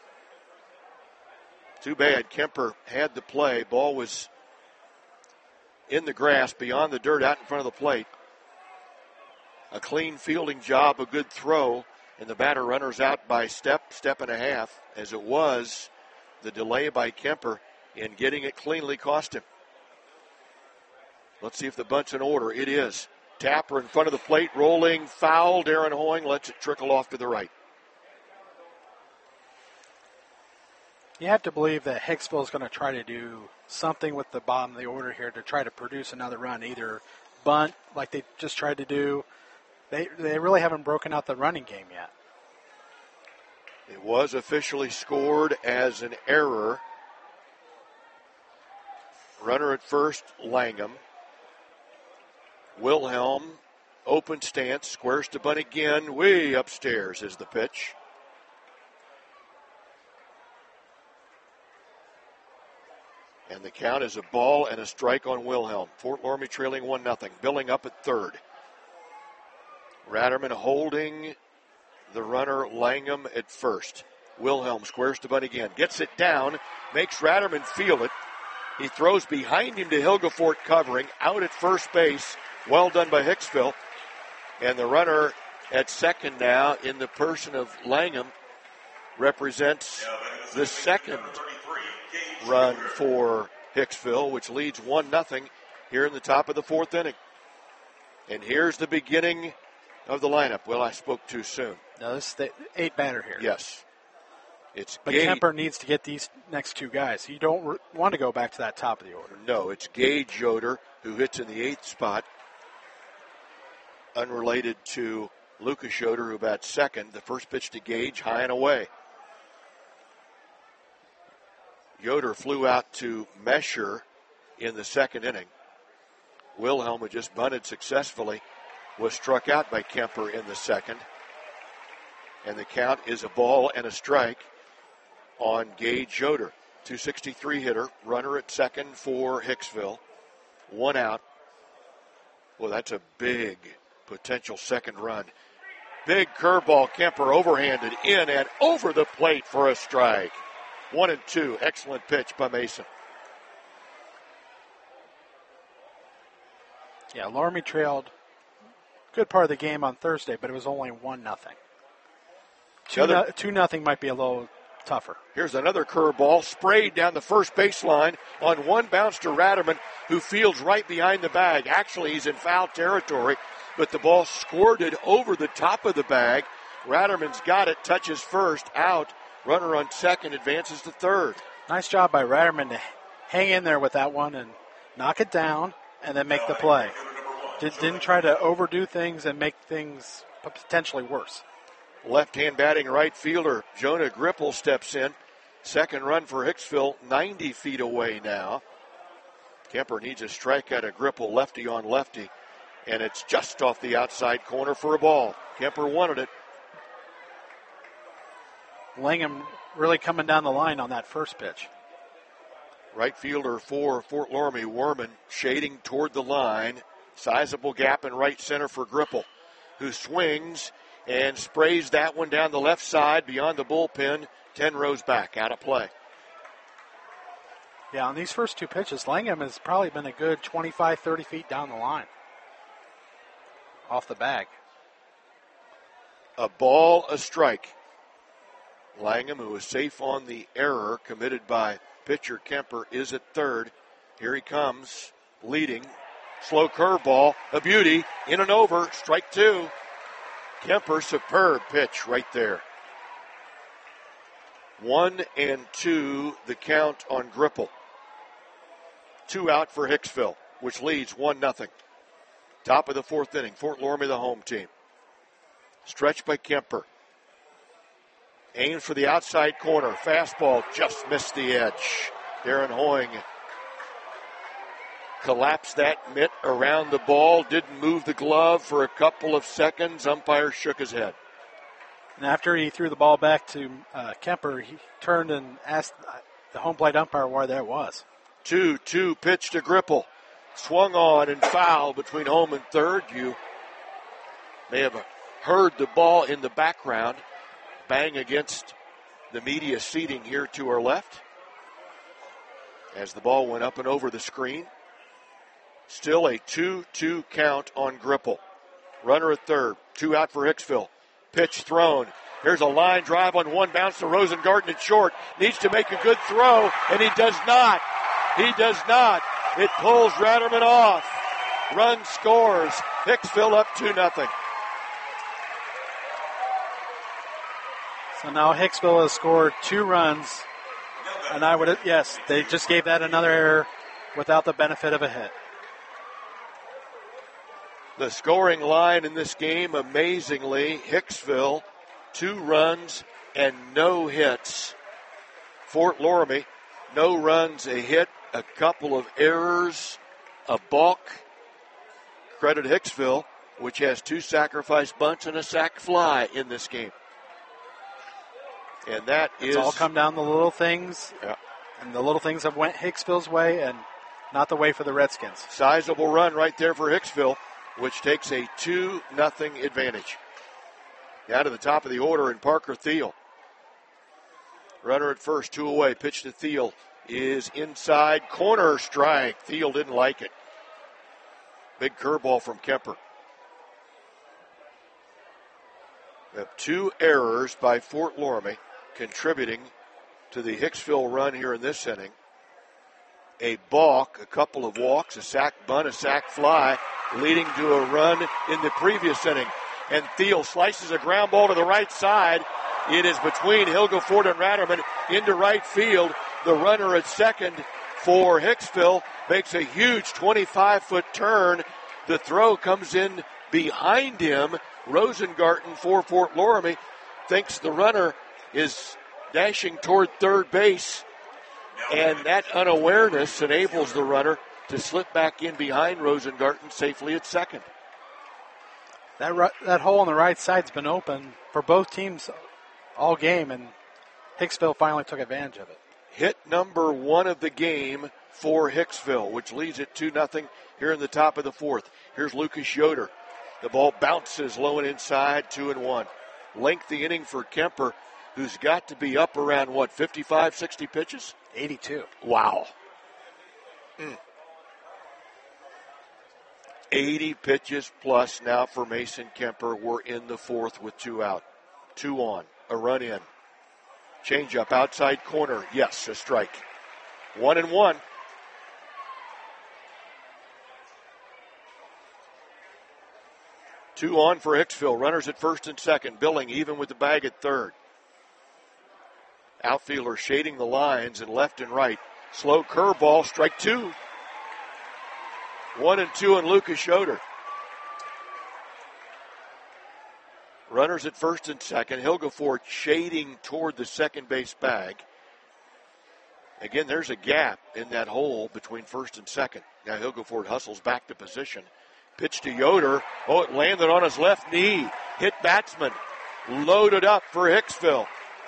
Too bad Kemper had the play. Ball was in the grass beyond the dirt out in front of the plate. A clean fielding job, a good throw, and the batter runners out by step and a half. As it was, the delay by Kemper in getting it cleanly cost him. Let's see if the bunt's in order. It is. Tapper in front of the plate, rolling foul. Darren Hoying lets it trickle off to the right. You have to believe that Hicksville is going to try to do something with the bottom of the order here to try to produce another run, either bunt like they just tried to do. They really haven't broken out the running game yet. It was officially scored as an error. Runner at first, Langham. Wilhelm, open stance, squares to bunt again. Way upstairs is the pitch. And the count is a ball and a strike on Wilhelm. Fort Loramie trailing 1-0. Billing up at third. Ratterman holding the runner Langham at first. Wilhelm squares to bunt again. Gets it down, makes Ratterman feel it. He throws behind him to Hilgefort covering. Out at first base. Well done by Hicksville. And the runner at second now in the person of Langham represents the second run for Hicksville, which leads 1-0 here in the top of the fourth inning. And here's the beginning of the lineup. Well, I spoke too soon. No, this is the 8-batter here. Yes. But Kemper needs to get these next two guys. You don't want to go back to that top of the order. No, it's Gage Yoder, who hits in the 8th spot. Unrelated to Lucas Yoder, who bats second. The first pitch to Gage, high and away. Yoder flew out to Mesher in the second inning. Wilhelm, who just bunted successfully, was struck out by Kemper in the second. And the count is a ball and a strike on Gage Yoder. 263 hitter, runner at second for Hicksville. One out. Well, that's a big potential second run. Big curveball, Kemper overhanded in and over the plate for a strike. 1-2. Excellent pitch by Mason. Yeah, Loramie trailed a good part of the game on Thursday, but it was only 1-0. 2-0 might be a little tougher. Here's another curveball sprayed down the first baseline on one bounce to Ratterman, who fields right behind the bag. Actually, he's in foul territory, but the ball squirted over the top of the bag. Ratterman's got it, touches first, out. Runner on second, advances to third. Nice job by Ratterman to hang in there with that one and knock it down and then make the play. Didn't try to overdo things and make things potentially worse. Left-hand batting right fielder Jonah Gripple steps in. Second run for Hicksville, 90 feet away now. Kemper needs a strikeout of Gripple, lefty on lefty, and it's just off the outside corner for a ball. Kemper wanted it. Langham really coming down the line on that first pitch. Right fielder for Fort Loramie, Werman, shading toward the line. Sizable gap in right center for Gripple, who swings and sprays that one down the left side beyond the bullpen, 10 rows back, out of play. Yeah, on these first two pitches, Langham has probably been a good 25, 30 feet down the line. Off the bag. A ball, a strike. Langham, who was safe on the error committed by pitcher Kemper, is at third. Here he comes, leading. Slow curveball, a beauty, in and over, strike two. Kemper, superb pitch right there. 1-2, the count on Gripple. 2 out for Hicksville, which leads 1-0. Top of the fourth inning, Fort Loramie the home team. Stretch by Kemper. Aims for the outside corner. Fastball just missed the edge. Darren Hoying collapsed that mitt around the ball, didn't move the glove for a couple of seconds. Umpire shook his head. And after he threw the ball back to Kemper, he turned and asked the home plate umpire why that was. 2-2 pitch to Gripple. Swung on and foul between home and third. You may have heard the ball in the background bang against the media seating here to our left as the ball went up and over the screen. Still a 2-2 count on Gripple. Runner at third. 2 out for Hicksville. Pitch thrown. Here's a line drive on one bounce to Rosengarten at short. Needs to make a good throw, and he does not. He does not. It pulls Ratterman off. Run scores. Hicksville up 2-0. So now Hicksville has scored 2 runs. And they just gave that another error without the benefit of a hit. The scoring line in this game, amazingly, Hicksville, 2 runs and no hits. Fort Loramie, no runs, a hit, a couple of errors, a balk. Credit Hicksville, which has 2 sacrifice bunts and a sac fly in this game. And it's all come down to the little things. Yeah. And the little things have went Hicksville's way and not the way for the Redskins. Sizable run right there for Hicksville, which takes a 2-0 advantage. Down to the top of the order in Parker Thiel. Runner at first, 2 away. Pitch to Thiel is inside. Corner strike. Thiel didn't like it. Big curveball from Kemper. We have 2 errors by Fort Loramie contributing to the Hicksville run here in this inning. A balk, a couple of walks, a sac bunt, a sac fly, leading to a run in the previous inning. And Thiel slices a ground ball to the right side. It is between Hilgeford and Ratterman into right field. The runner at second for Hicksville makes a huge 25-foot turn. The throw comes in behind him. Rosengarten for Fort Loramie thinks the runner is dashing toward third base, and that unawareness enables the runner to slip back in behind Rosengarten safely at second. That hole on the right side's been open for both teams all game, and Hicksville finally took advantage of it. Hit number 1 of the game for Hicksville, which leads it 2-0 here in the top of the fourth. Here's Lucas Yoder. The ball bounces low and inside, 2-1. Lengthy inning for Kemper, who's got to be up around, 55, 60 pitches? 82. Wow. 80 pitches plus now for Mason Kemper. We're in the fourth with 2 out. 2 on. A run in. Change up outside corner. Yes, a strike. 1-1. Two on for Hicksville. Runners at first and second. Billing even with the bag at third. Outfielder shading the lines and left and right. Slow curveball, strike 2. 1-2 and Lucas Yoder. Runners at first and second. Hilgeford shading toward the second base bag. Again, there's a gap in that hole between first and second. Now Hilgeford hustles back to position. Pitch to Yoder. Oh, it landed on his left knee. Hit batsman. Loaded up for Hicksville.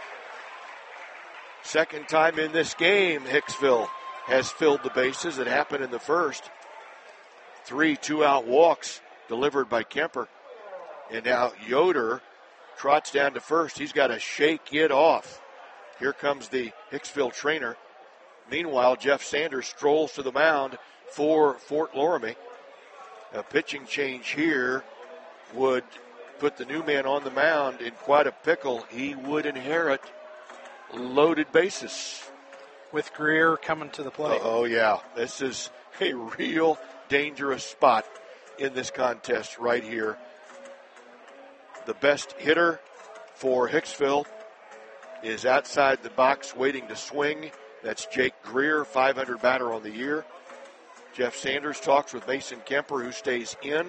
Second time in this game, Hicksville has filled the bases. It happened in the first. 3 2-out walks delivered by Kemper. And now Yoder trots down to first. He's got to shake it off. Here comes the Hicksville trainer. Meanwhile, Jeff Sanders strolls to the mound for Fort Loramie. A pitching change here would put the new man on the mound in quite a pickle. He would inherit loaded bases. With Greer coming to the plate. Oh, yeah. This is a real dangerous spot in this contest right here. The best hitter for Hicksville is outside the box waiting to swing. That's Jake Greer, 500 batter on the year. Jeff Sanders talks with Mason Kemper, who stays in.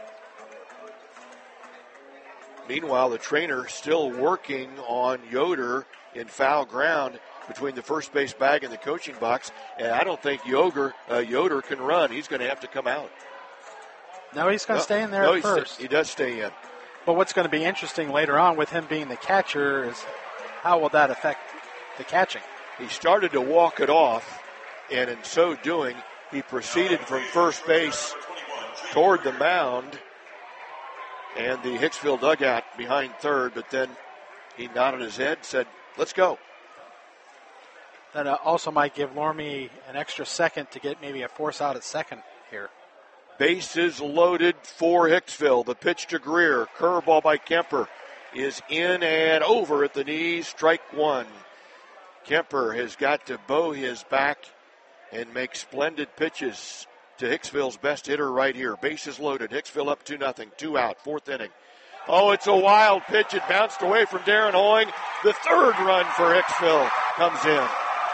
Meanwhile, the trainer still working on Yoder in foul ground between the first base bag and the coaching box. And I don't think Yoder can run. He's going to have to come out. No, he's going to stay in there at first. He does stay in. But what's going to be interesting later on with him being the catcher is how will that affect the catching? He started to walk it off, and in so doing, he proceeded from first base toward the mound and the Hicksville dugout behind third, but then he nodded his head, said, let's go. That also might give Loramie an extra second to get maybe a force out at second here. Bases loaded for Hicksville. The pitch to Greer. Curveball by Kemper is in and over at the knees. Strike 1. Kemper has got to bow his back and make splendid pitches to Hicksville's best hitter right here. Bases loaded. Hicksville up 2-0. 2 out. Fourth inning. Oh, it's a wild pitch. It bounced away from Darren Hoying. The third run for Hicksville comes in.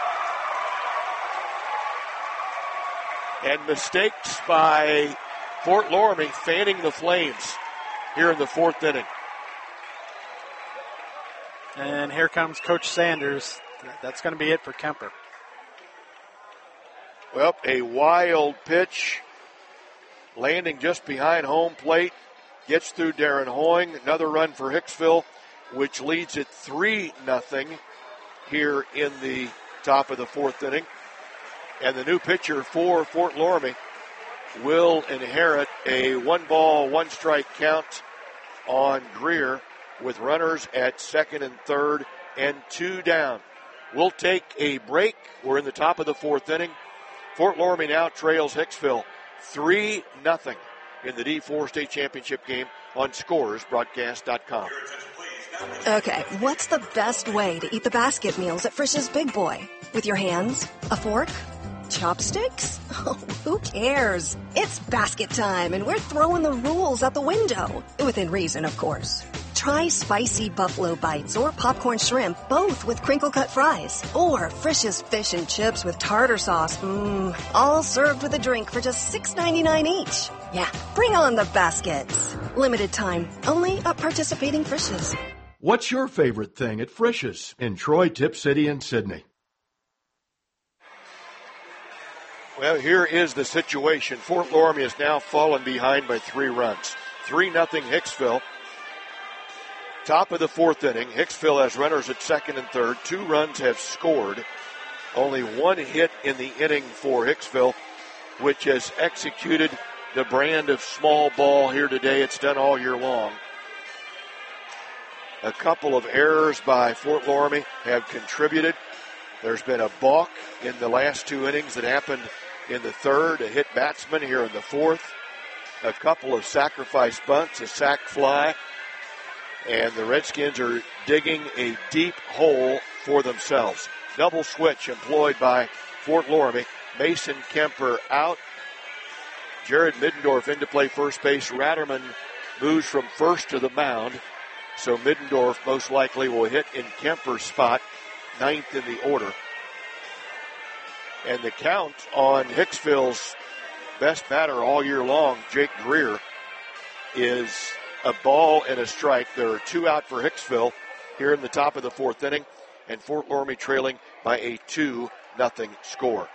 And mistakes by Fort Loramie fanning the flames here in the fourth inning. And here comes Coach Sanders. That's going to be it for Kemper. Well, a wild pitch landing just behind home plate. Gets through Darren Hoying. Another run for Hicksville, which leads it 3-0 here in the top of the fourth inning. And the new pitcher for Fort Loramie will inherit a 1-ball, 1-strike count on Greer with runners at second and third and 2 down. We'll take a break. We're in the top of the fourth inning. Fort Loramie now trails Hicksville 3-0 in the D4 State Championship game on ScoresBroadcast.com. Okay, what's the best way to eat the basket meals at Frisch's Big Boy? With your hands? A fork? Chopsticks? Oh, who cares? It's basket time, and we're throwing the rules out the window. Within reason, of course. Try spicy buffalo bites or popcorn shrimp, both with crinkle-cut fries. Or Frisch's fish and chips with tartar sauce. All served with a drink for just $6.99 each. Yeah, bring on the baskets. Limited time, only at participating Frisch's. What's your favorite thing at Frisch's in Troy, Tip City, and Sydney? Well, here is the situation. Fort Loramie has now fallen behind by 3 runs. 3-0 Hicksville. Top of the 4th inning. Hicksville has runners at second and third. 2 runs have scored. Only 1 hit in the inning for Hicksville, which has executed the brand of small ball here today. It's done all year long. A couple of errors by Fort Loramie have contributed. There's been a balk in the last 2 innings that happened in the third, a hit batsman here in the fourth, a couple of sacrifice bunts, a sac fly, and the Redskins are digging a deep hole for themselves. Double switch employed by Fort Loramie. Mason Kemper out. Jared Middendorf in to play first base. Ratterman moves from first to the mound. So Middendorf most likely will hit in Kemper's spot, 9th in the order. And the count on Hicksville's best batter all year long, Jake Greer, is a ball and a strike. There are 2 out for Hicksville here in the top of the 4th inning, and Fort Loramie trailing by a 2-0 score.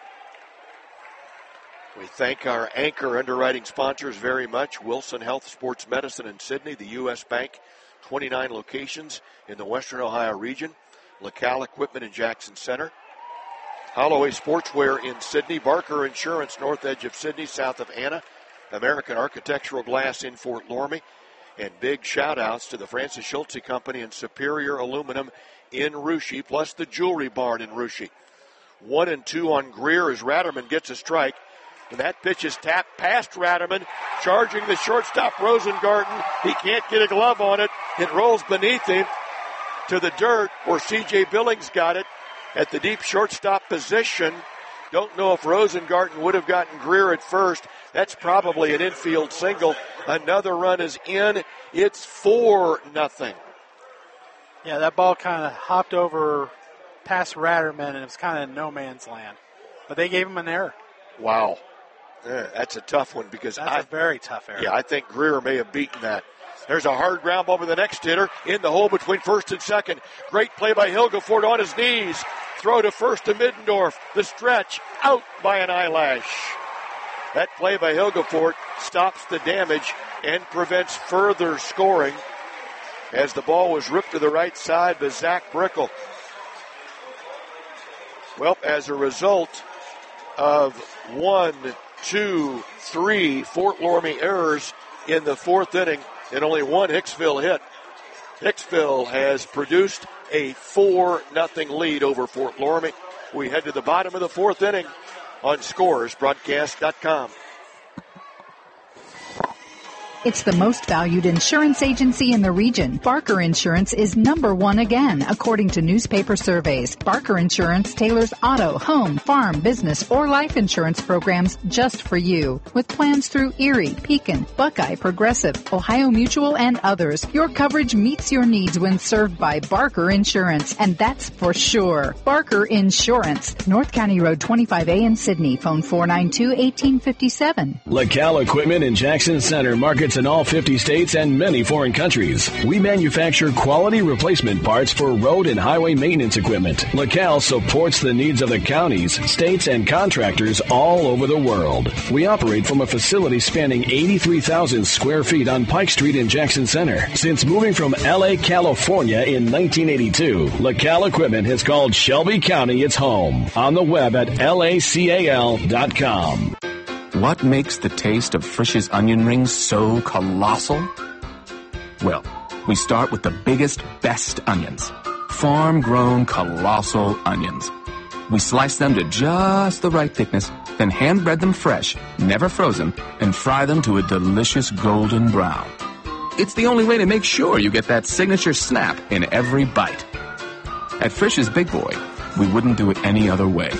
We thank our anchor underwriting sponsors very much. Wilson Health Sports Medicine in Sidney, the U.S. Bank, 29 locations in the Western Ohio region. LaCal Equipment in Jackson Center. Holloway Sportswear in Sidney. Barker Insurance, north edge of Sidney, south of Anna. American Architectural Glass in Fort Loramie. And big shout-outs to the Francis Schultze Company and Superior Aluminum in Russia, plus the Jewelry Barn in Russia. 1-2 on Greer as Ratterman gets a strike. And that pitch is tapped past Ratterman, charging the shortstop Rosengarten. He can't get a glove on it. It rolls beneath him to the dirt where C.J. Billings got it at the deep shortstop position. Don't know if Rosengarten would have gotten Greer at first. That's probably an infield single. Another run is in. It's 4-0. Yeah, that ball kind of hopped over past Ratterman, and it was kind of no man's land. But they gave him an error. Wow. Yeah, that's a tough one because that's a very tough error. Yeah, I think Greer may have beaten that. There's a hard ground ball to the next hitter in the hole between first and second. Great play by Hilgefort on his knees. Throw to first to Middendorf. The stretch out by an eyelash. That play by Hilgefort stops the damage and prevents further scoring as the ball was ripped to the right side by Zach Brickle. Well, as a result of 1, 2, 3 Fort Loramie errors in the 4th inning and only 1 Hicksville hit, Hicksville has produced a 4-0 lead over Fort Loramie. We head to the bottom of the 4th inning on ScoresBroadcast.com. It's the most valued insurance agency in the region. Barker Insurance is number 1 again, according to newspaper surveys. Barker Insurance tailors auto, home, farm, business, or life insurance programs just for you. With plans through Erie, Pekin, Buckeye, Progressive, Ohio Mutual, and others, your coverage meets your needs when served by Barker Insurance, and that's for sure. Barker Insurance, North County Road 25A in Sidney. Phone 492-1857. LaCal Equipment in Jackson Center markets in all 50 states and many foreign countries. We manufacture quality replacement parts for road and highway maintenance equipment. LaCal supports the needs of the counties, states, and contractors all over the world. We operate from a facility spanning 83,000 square feet on Pike Street in Jackson Center. Since moving from L.A., California in 1982, LaCal Equipment has called Shelby County its home. On the web at lacal.com. What makes the taste of Frisch's onion rings so colossal? Well, we start with the biggest, best onions. Farm-grown colossal onions. We slice them to just the right thickness, then hand-bread them fresh, never frozen, and fry them to a delicious golden brown. It's the only way to make sure you get that signature snap in every bite. At Frisch's Big Boy, we wouldn't do it any other way.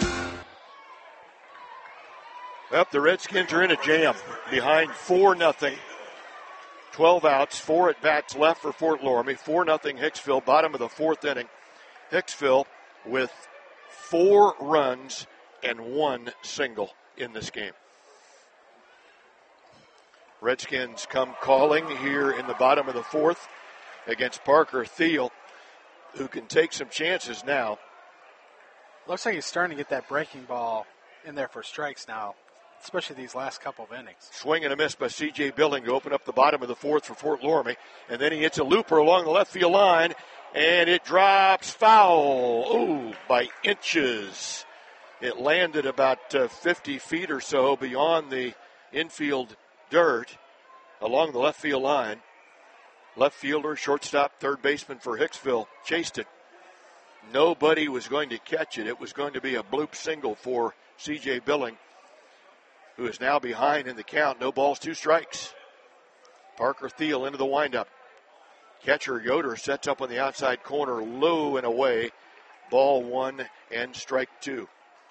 Well, the Redskins are in a jam, behind 4-0. 12 outs, 4 at-bats left for Fort Loramie. 4-0 Hicksville, bottom of the 4th inning. Hicksville with 4 runs and 1 single in this game. Redskins come calling here in the bottom of the 4th against Parker Thiel, who can take some chances now. Looks like he's starting to get that breaking ball in there for strikes now, especially these last couple of innings. Swing and a miss by C.J. Billing to open up the bottom of the fourth for Fort Loramie. And then he hits a looper along the left field line, and it drops foul. Ooh, by inches. It landed about 50 feet or so beyond the infield dirt along the left field line. Left fielder, shortstop, third baseman for Hicksville chased it. Nobody was going to catch it. It was going to be a bloop single for C.J. Billing, who is now behind in the count. No balls, 2 strikes. Parker Thiel into the windup. Catcher Yoder sets up on the outside corner, low and away. Ball 1 and strike 2.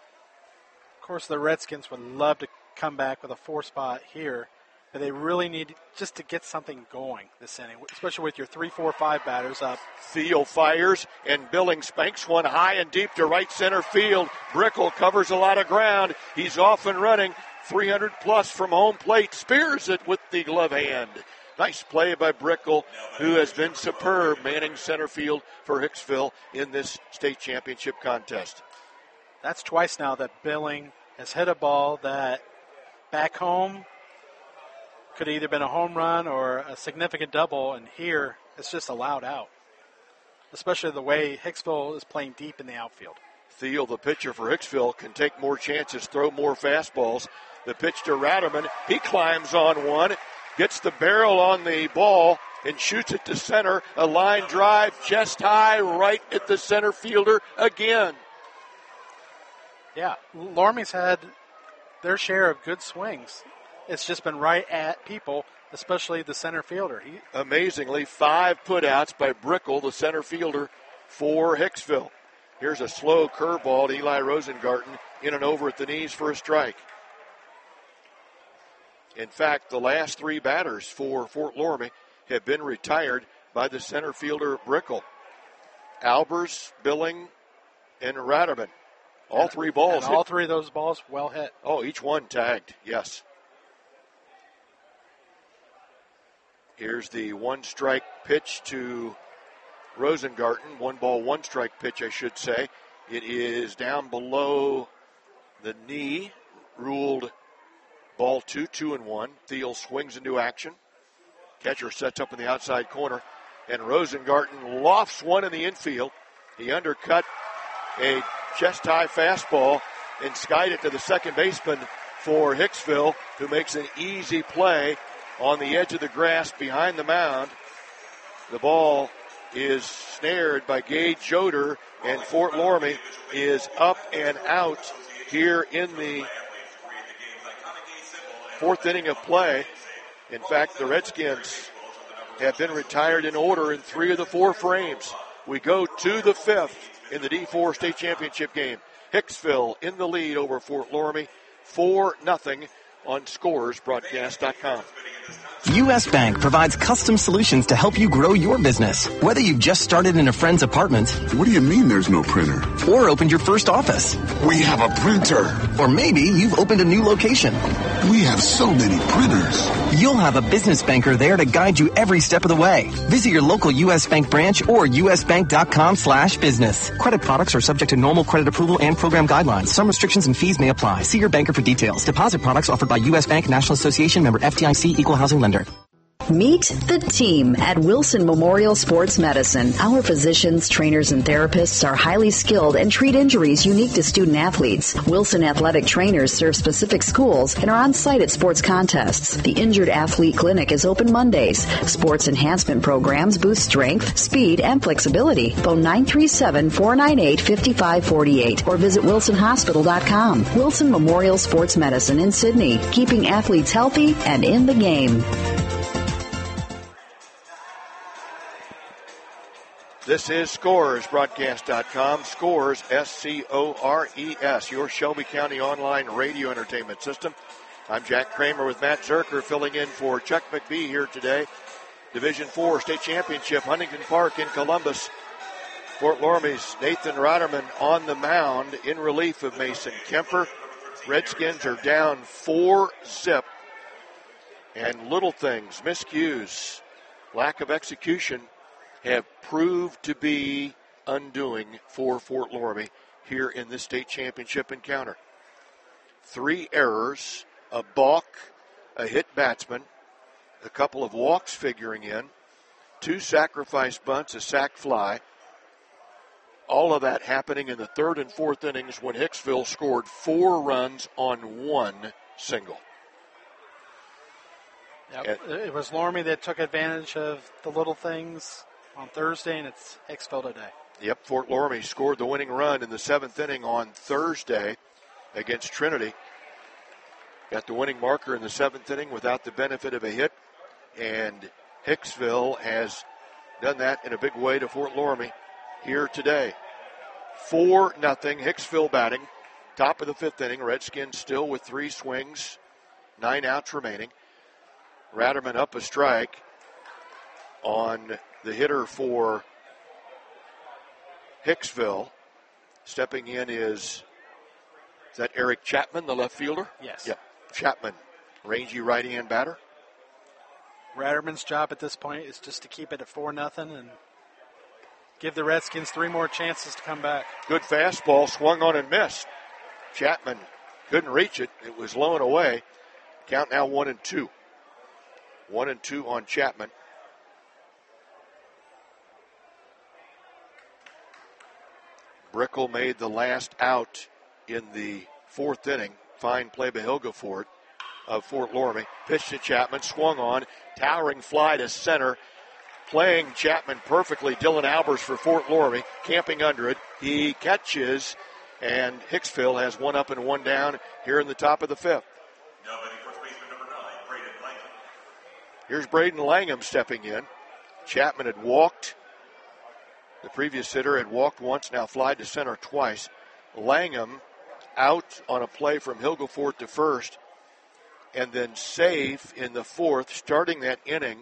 Of course, the Redskins would love to come back with a 4 spot here, but they really need just to get something going this inning, especially with your 3, 4, 5 batters up. Thiel fires, and Billing spanks one high and deep to right center field. Brickle covers a lot of ground. He's off and running, 300 plus from home plate. Spears it with the glove hand. Nice play by Brickle, who has been superb manning center field for Hicksville in this state championship contest. That's twice now that Billing has hit a ball that back home could have either been a home run or a significant double, and here it's just allowed out, especially the way Hicksville is playing deep in the outfield. Thiel, the pitcher for Hicksville, can take more chances, throw more fastballs. The pitch to Ratterman. He climbs on one, gets the barrel on the ball, and shoots it to center. A line drive, chest high, right at the center fielder again. Yeah, Loramie's had their share of good swings. It's just been right at people, especially the center fielder. Amazingly, 5 putouts by Brickle, the center fielder for Hicksville. Here's a slow curveball to Eli Rosengarten, in and over at the knees for a strike. In fact, the last 3 batters for Fort Loramie have been retired by the center fielder Brickle. Albers, Billing, and Ratterman. All 3 balls. And all 3 of those balls well hit. Oh, each one tagged, yes. Here's the 1-strike pitch to Rosengarten. 1 ball, 1 strike pitch, I should say. It is down below the knee. Ruled ball 2, 2-1. Thiel swings into action. Catcher sets up in the outside corner. And Rosengarten lofts one in the infield. He undercut a chest-high fastball and skied it to the second baseman for Hicksville, who makes an easy play on the edge of the grass behind the mound. The ball is snared by Gage Yoder, and Fort Loramie is up and out here in the 4th inning of play. In fact, the Redskins have been retired in order in 3 of the 4 frames. We go to the 5th in the D4 state championship game. Hicksville in the lead over Fort Loramie, 4-0 on ScoresBroadcast.com. U.S. Bank provides custom solutions to help you grow your business. Whether you've just started in a friend's apartment. What do you mean there's no printer? Or opened your first office. We have a printer. Or maybe you've opened a new location. We have so many printers. You'll have a business banker there to guide you every step of the way. Visit your local U.S. Bank branch or usbank.com/business. Credit products are subject to normal credit approval and program guidelines. Some restrictions and fees may apply. See your banker for details. Deposit products offered by U.S. Bank, National Association, member FDIC, equal housing lender. Meet the team at Wilson Memorial Sports Medicine. Our physicians, trainers, and therapists are highly skilled and treat injuries unique to student athletes. Wilson athletic trainers serve specific schools and are on site at sports contests. The Injured Athlete Clinic is open Mondays. Sports enhancement programs boost strength, speed, and flexibility. Phone 937-498-5548 or visit wilsonhospital.com. Wilson Memorial Sports Medicine in Sydney, keeping athletes healthy and in the game. This is ScoresBroadcast.com. Scores, S-C-O-R-E-S, your Shelby County online radio entertainment system. I'm Jack Kramer with Matt Zerker filling in for Chuck McBee here today. Division IV State Championship, Huntington Park in Columbus. Fort Loramie's Nathan Ratterman on the mound in relief of Mason Kemper. Redskins are down 4-0. And little things, miscues, lack of execution have proved to be undoing for Fort Loramie here in this state championship encounter. 3 errors, a balk, a hit batsman, a couple of walks figuring in, 2 sacrifice bunts, a sac fly. All of that happening in the 3rd and 4th innings when Hicksville scored 4 runs on 1 single. Yep. It was Lorme that took advantage of the little things on Thursday, and it's Hicksville today. Yep, Fort Loramie scored the winning run in the 7th inning on Thursday against Trinity. Got the winning marker in the 7th inning without the benefit of a hit, and Hicksville has done that in a big way to Fort Loramie here today. 4-0, Hicksville batting. Top of the 5th inning, Redskins still with 3 swings, 9 outs remaining. Ratterman up a strike on the hitter for Hicksville. Stepping in is that Eric Chapman, the left fielder? Yes. Yep, Chapman, rangy right-hand batter. Ratterman's job at this point is just to keep it at 4-0 and give the Redskins 3 more chances to come back. Good fastball, swung on and missed. Chapman couldn't reach it. It was low and away. Count now 1-2. 1-2 on Chapman. Brickell made the last out in the 4th inning. Fine play by Hilgefort of Fort Loramie. Pitch to Chapman, swung on, towering fly to center. Playing Chapman perfectly, Dylan Albers for Fort Loramie, camping under it. He catches, and Hicksville has 1 up and 1 down here in the top of the 5th. Here's Braden Langham stepping in. Chapman had walked. The previous hitter had walked once, now flied to center twice. Langham out on a play from Hilgefort to first, and then safe in the 4th, starting that inning.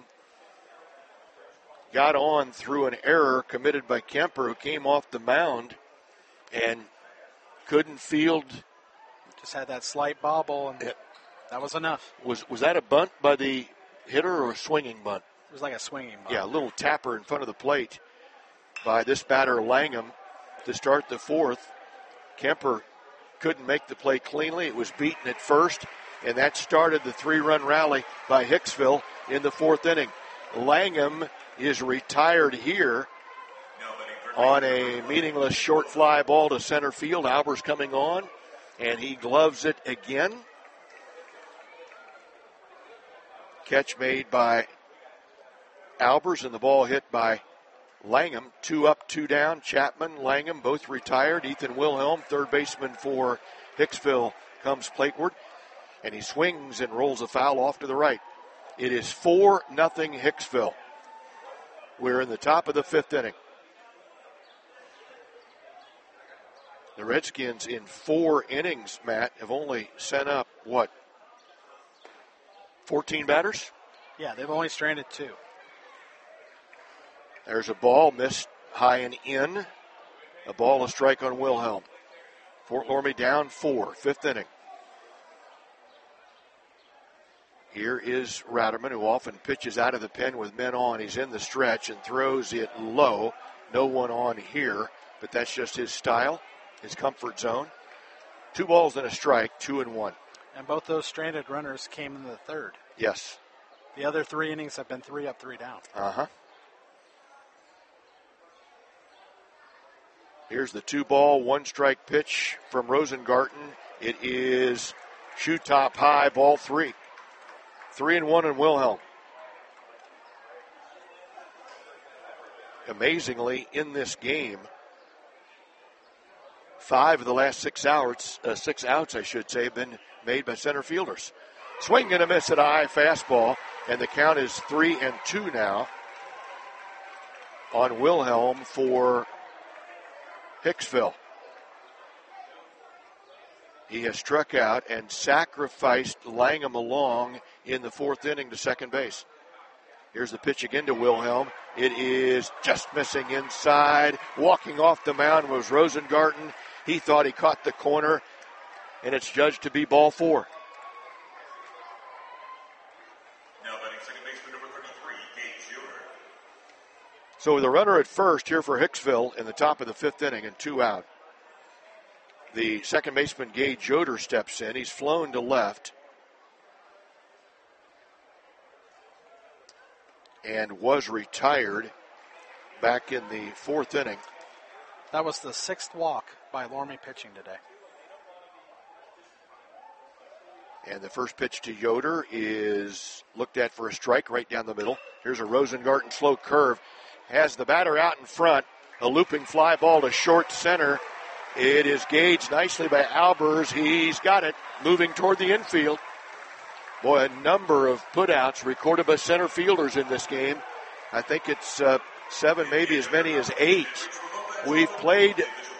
Got on through an error committed by Kemper, who came off the mound and couldn't field. Just had that slight bobble, and that was enough. Was that a bunt by the hitter or a swinging bunt? It was like a swinging bunt. Yeah, a little tapper in front of the plate by this batter Langham to start the 4th. Kemper couldn't make the play cleanly. It was beaten at first, and that started the 3-run rally by Hicksville in the 4th inning. Langham is retired here on a meaningless short fly ball to center field. Albers coming on, and he gloves it again. Catch made by Albers, and the ball hit by Langham. 2 up, 2 down. Chapman, Langham, both retired. Ethan Wilhelm, third baseman for Hicksville, comes plateward, and he swings and rolls a foul off to the right. It is 4-0 Hicksville. We're in the top of the 5th inning. The Redskins in 4 innings, Matt, have only sent up, 14 batters? Yeah, they've only stranded 2. There's a ball missed high and in. A ball, a strike on Wilhelm. Fort Loramie down 4, 5th inning. Here is Ratterman, who often pitches out of the pen with men on. He's in the stretch and throws it low. No one on here, but that's just his style, his comfort zone. 2 balls and a strike, 2-1. And both those stranded runners came in the 3rd. Yes. The other 3 innings have been 3 up, 3 down. Uh-huh. Here's the 2-ball, 1-strike pitch from Rosengarten. It is shoe top high, ball 3. 3-1 in Wilhelm. Amazingly, in this game, 5 of the last 6 outs, have been made by center fielders. Swing and a miss at a high fastball, and the count is 3-2 now on Wilhelm for Hicksville. He has struck out and sacrificed Langham along in the 4th inning to second base. Here's the pitch again to Wilhelm. It is just missing inside. Walking off the mound was Rosengarten. He thought he caught the corner, and it's judged to be ball 4. Now batting second baseman number 33, Gabe Shearer. So the runner at first here for Hicksville in the top of the 5th inning and 2 out. The second baseman, Gage Yoder, steps in. He's flown to left and was retired back in the fourth inning. That was the sixth walk by Lorme pitching today. And the first pitch to Yoder is looked at for a strike right down the middle. Here's a Rosengarten slow curve. Has the batter out in front. A looping fly ball to short center. It is gauged nicely by Albers. He's got it. Moving toward the infield. Boy, a number of putouts recorded by center fielders in this game. I think it's 7, maybe as many as 8. We've played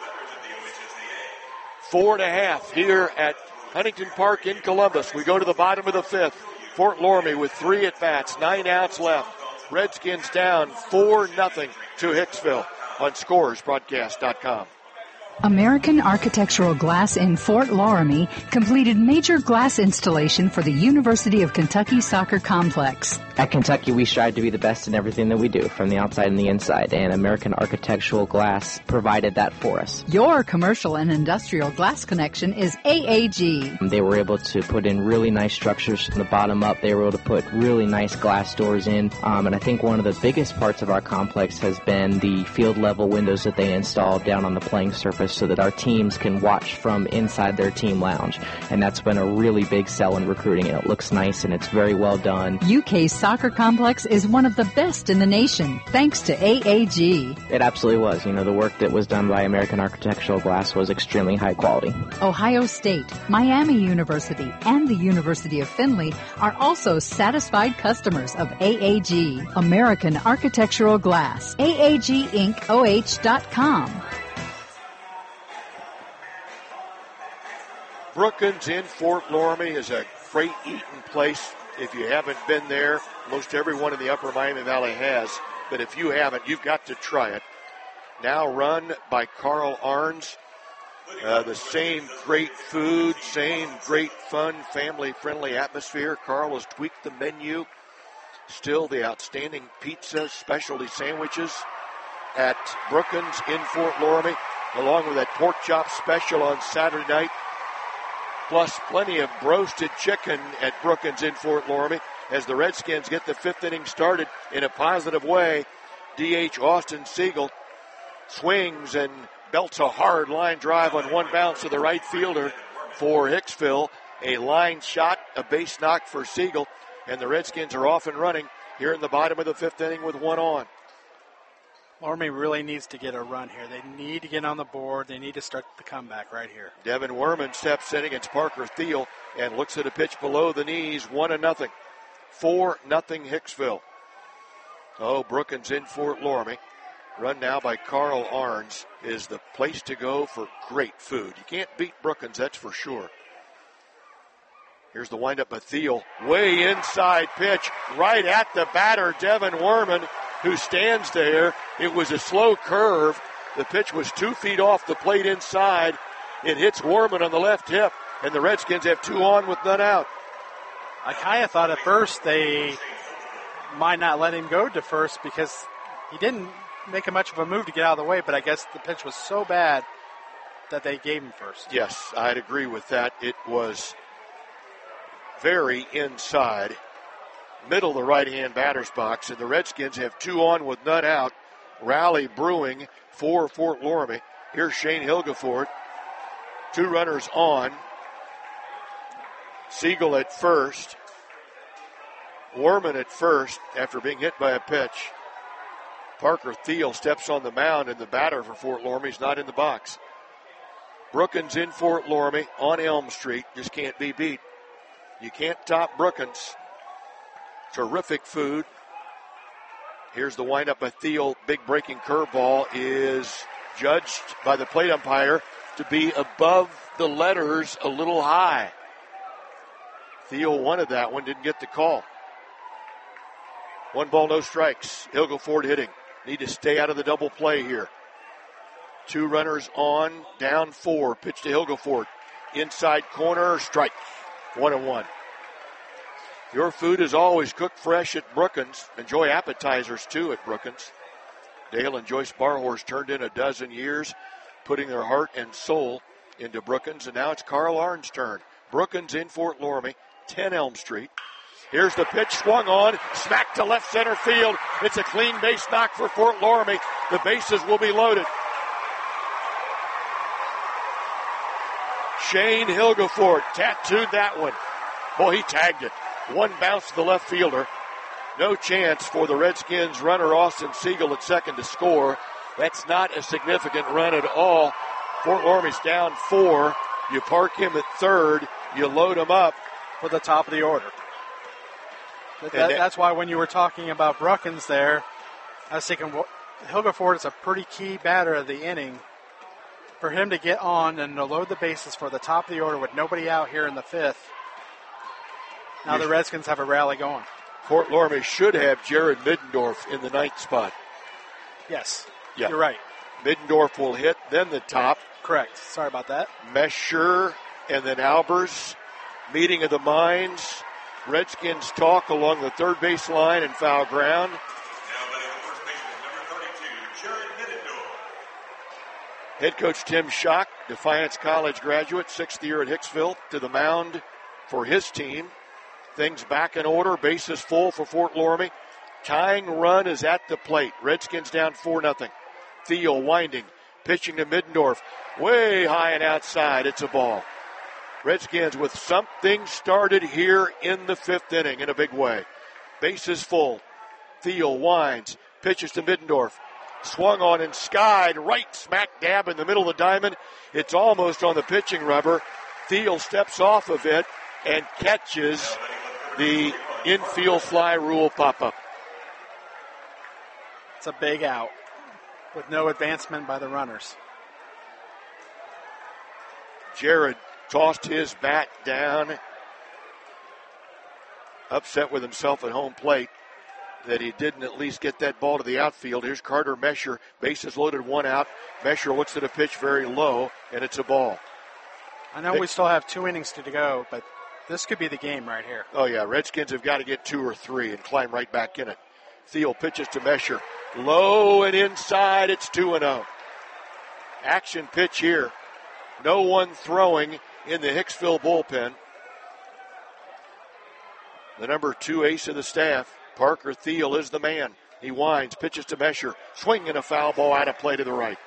4.5 here at Huntington Park in Columbus. We go to the bottom of the fifth. Fort Loramie with 3 at-bats, 9 outs left. Redskins down 4-0 to Hicksville on ScoresBroadcast.com. American Architectural Glass in Fort Loramie completed major glass installation for the University of Kentucky Soccer Complex. At Kentucky, we strive to be the best in everything that we do, from the outside and the inside, and American Architectural Glass provided that for us. Your commercial and industrial glass connection is AAG. They were able to put in really nice structures from the bottom up. They were able to put really nice glass doors in, and I think one of the biggest parts of our complex has been the field-level windows that they installed down on the playing surface so that our teams can watch from inside their team lounge, and that's been a really big sell in recruiting, and it looks nice and it's very well done. UK's soccer complex is one of the best in the nation, thanks to AAG. It absolutely was. You know, the work that was done by American Architectural Glass was extremely high quality. Ohio State, Miami University, and the University of Findlay are also satisfied customers of AAG, American Architectural Glass. AAGIncOH.com. Brookins in Fort Loramie is a great eating place. If you haven't been there, most everyone in the Upper Miami Valley has. But if you haven't, you've got to try it. Now run by Carl Arns. The same great food, same great fun, family-friendly atmosphere. Carl has tweaked the menu. Still the outstanding pizza, specialty sandwiches at Brookins in Fort Loramie, along with that pork chop special on Saturday night. Plus plenty of roasted chicken at Brookins in Fort Loramie as the Redskins get the fifth inning started in a positive way. DH Austin Siegel swings and belts a hard line drive on one bounce to the right fielder for Hicksville. A line shot, a base knock for Siegel, and the Redskins are off and running here in the bottom of the fifth inning with one on. Loramie really needs to get a run here. They need to get on the board. They need to start the comeback right here. Devin Werman steps in against Parker Thiel and looks at a pitch below the knees, 1-0. 4-0 Hicksville. Oh, Brookins in Fort Loramie. Run now by Carl Arns is the place to go for great food. You can't beat Brookins, that's for sure. Here's the windup by Thiel. Way inside pitch right at the batter, Devin Werman, who stands there. It was a slow curve. The pitch was 2 feet off the plate inside. It hits Werman on the left hip, and the Redskins have 2 on with none out. I kind of thought at first they might not let him go to first because he didn't make much of a move to get out of the way, but I guess the pitch was so bad that they gave him first. Yes, I'd agree with that. It was very inside, middle of the right-hand batter's box, and the Redskins have 2 on with none out. Rally brewing for Fort Loramie. Here's Shane Hilgeford. 2 runners on. Siegel at first. Werman at first after being hit by a pitch. Parker Thiel steps on the mound, and the batter for Fort Loramie is not in the box. Brookins in Fort Loramie on Elm Street. Just can't be beat. You can't top Brookins. Terrific food. Here's the windup by Thiel. Big breaking curveball is judged by the plate umpire to be above the letters a little high. Thiel wanted that one, didn't get the call. 1 ball, no strikes. Hilgeford hitting. Need to stay out of the double play here. 2 runners on, down 4. Pitch to Hilgeford. Inside corner, strike. 1-1. Your food is always cooked fresh at Brookins. Enjoy appetizers, too, at Brookins. Dale and Joyce Barhorse turned in a dozen years, putting their heart and soul into Brookins, and now it's Carl Arndt's turn. Brookins in Fort Loramie, 10 Elm Street. Here's the pitch, swung on, smacked to left center field. It's a clean base knock for Fort Loramie. The bases will be loaded. Shane Hilgefort tattooed that one. Boy, he tagged it. One bounce to the left fielder. No chance for the Redskins runner Austin Siegel at second to score. That's not a significant run at all. Fort Loramie's down 4. You park him at third. You load him up for the top of the order. That's why when you were talking about Brookins there, I was thinking Hilgefort is a pretty key batter of the inning. For him to get on and to load the bases for the top of the order with nobody out here in the 5th. Now the Redskins have a rally going. Fort Loramie should have Jared Middendorf in the 9th spot. Yes, yeah. You're right. Middendorf will hit, then the top. Correct. Sorry about that. Mesher and then Albers. Meeting of the minds. Redskins talk along the third base line and foul ground. Head coach Tim Schock, Defiance College graduate, 6th year at Hicksville, to the mound for his team. Things back in order. Bases full for Fort Loramie. Tying run is at the plate. Redskins down 4-0. Thiel winding, pitching to Middendorf. Way high and outside. It's a ball. Redskins with something started here in the 5th inning in a big way. Bases full. Thiel winds, pitches to Middendorf. Swung on and skied right smack dab in the middle of the diamond. It's almost on the pitching rubber. Thiel steps off of it and catches the infield fly rule pop-up. It's a big out with no advancement by the runners. Jared tossed his bat down. Upset with himself at home plate that he didn't at least get that ball to the outfield. Here's Carter Mesher. Bases loaded, 1 out. Mesher looks at a pitch very low, and it's a ball. I know we still have 2 innings to go, but this could be the game right here. Oh, yeah. Redskins have got to get 2 or 3 and climb right back in it. Thiel pitches to Mesher. Low and inside. It's 2-0. Action pitch here. No one throwing in the Hicksville bullpen. The number 2 ace of the staff, Parker Thiel, is the man. He winds, pitches to Mesher, swinging a foul ball out of play to the right.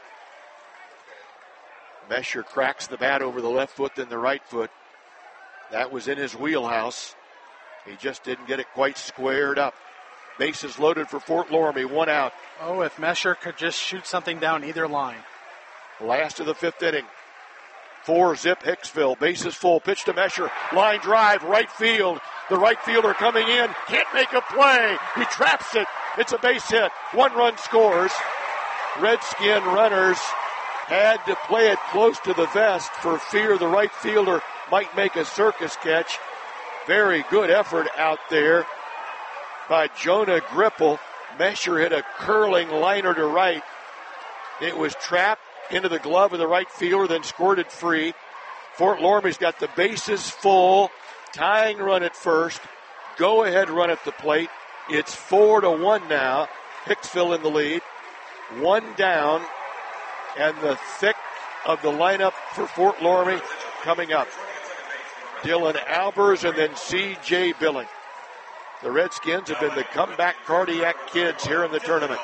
Mesher cracks the bat over the left foot, then the right foot. That was in his wheelhouse. He just didn't get it quite squared up. Bases loaded for Fort Loramie, 1 out. Oh, if Mesher could just shoot something down either line. Last of the 5th inning. 4-zip Hicksville. Bases full. Pitch to Mesher. Line drive. Right field. The right fielder coming in. Can't make a play. He traps it. It's a base hit. 1 run scores. Redskin runners had to play it close to the vest for fear the right fielder might make a circus catch. Very good effort out there by Jonah Gripple. Mesher hit a curling liner to right. It was trapped into the glove of the right fielder, then squirted free. Fort Loramie's got the bases full. Tying run at first. Go-ahead run at the plate. It's 4-1 now. Hicksville in the lead. 1 down. And the thick of the lineup for Fort Loramie coming up. Dylan Albers and then C.J. Billing. The Redskins have been the comeback cardiac kids here in the tournament.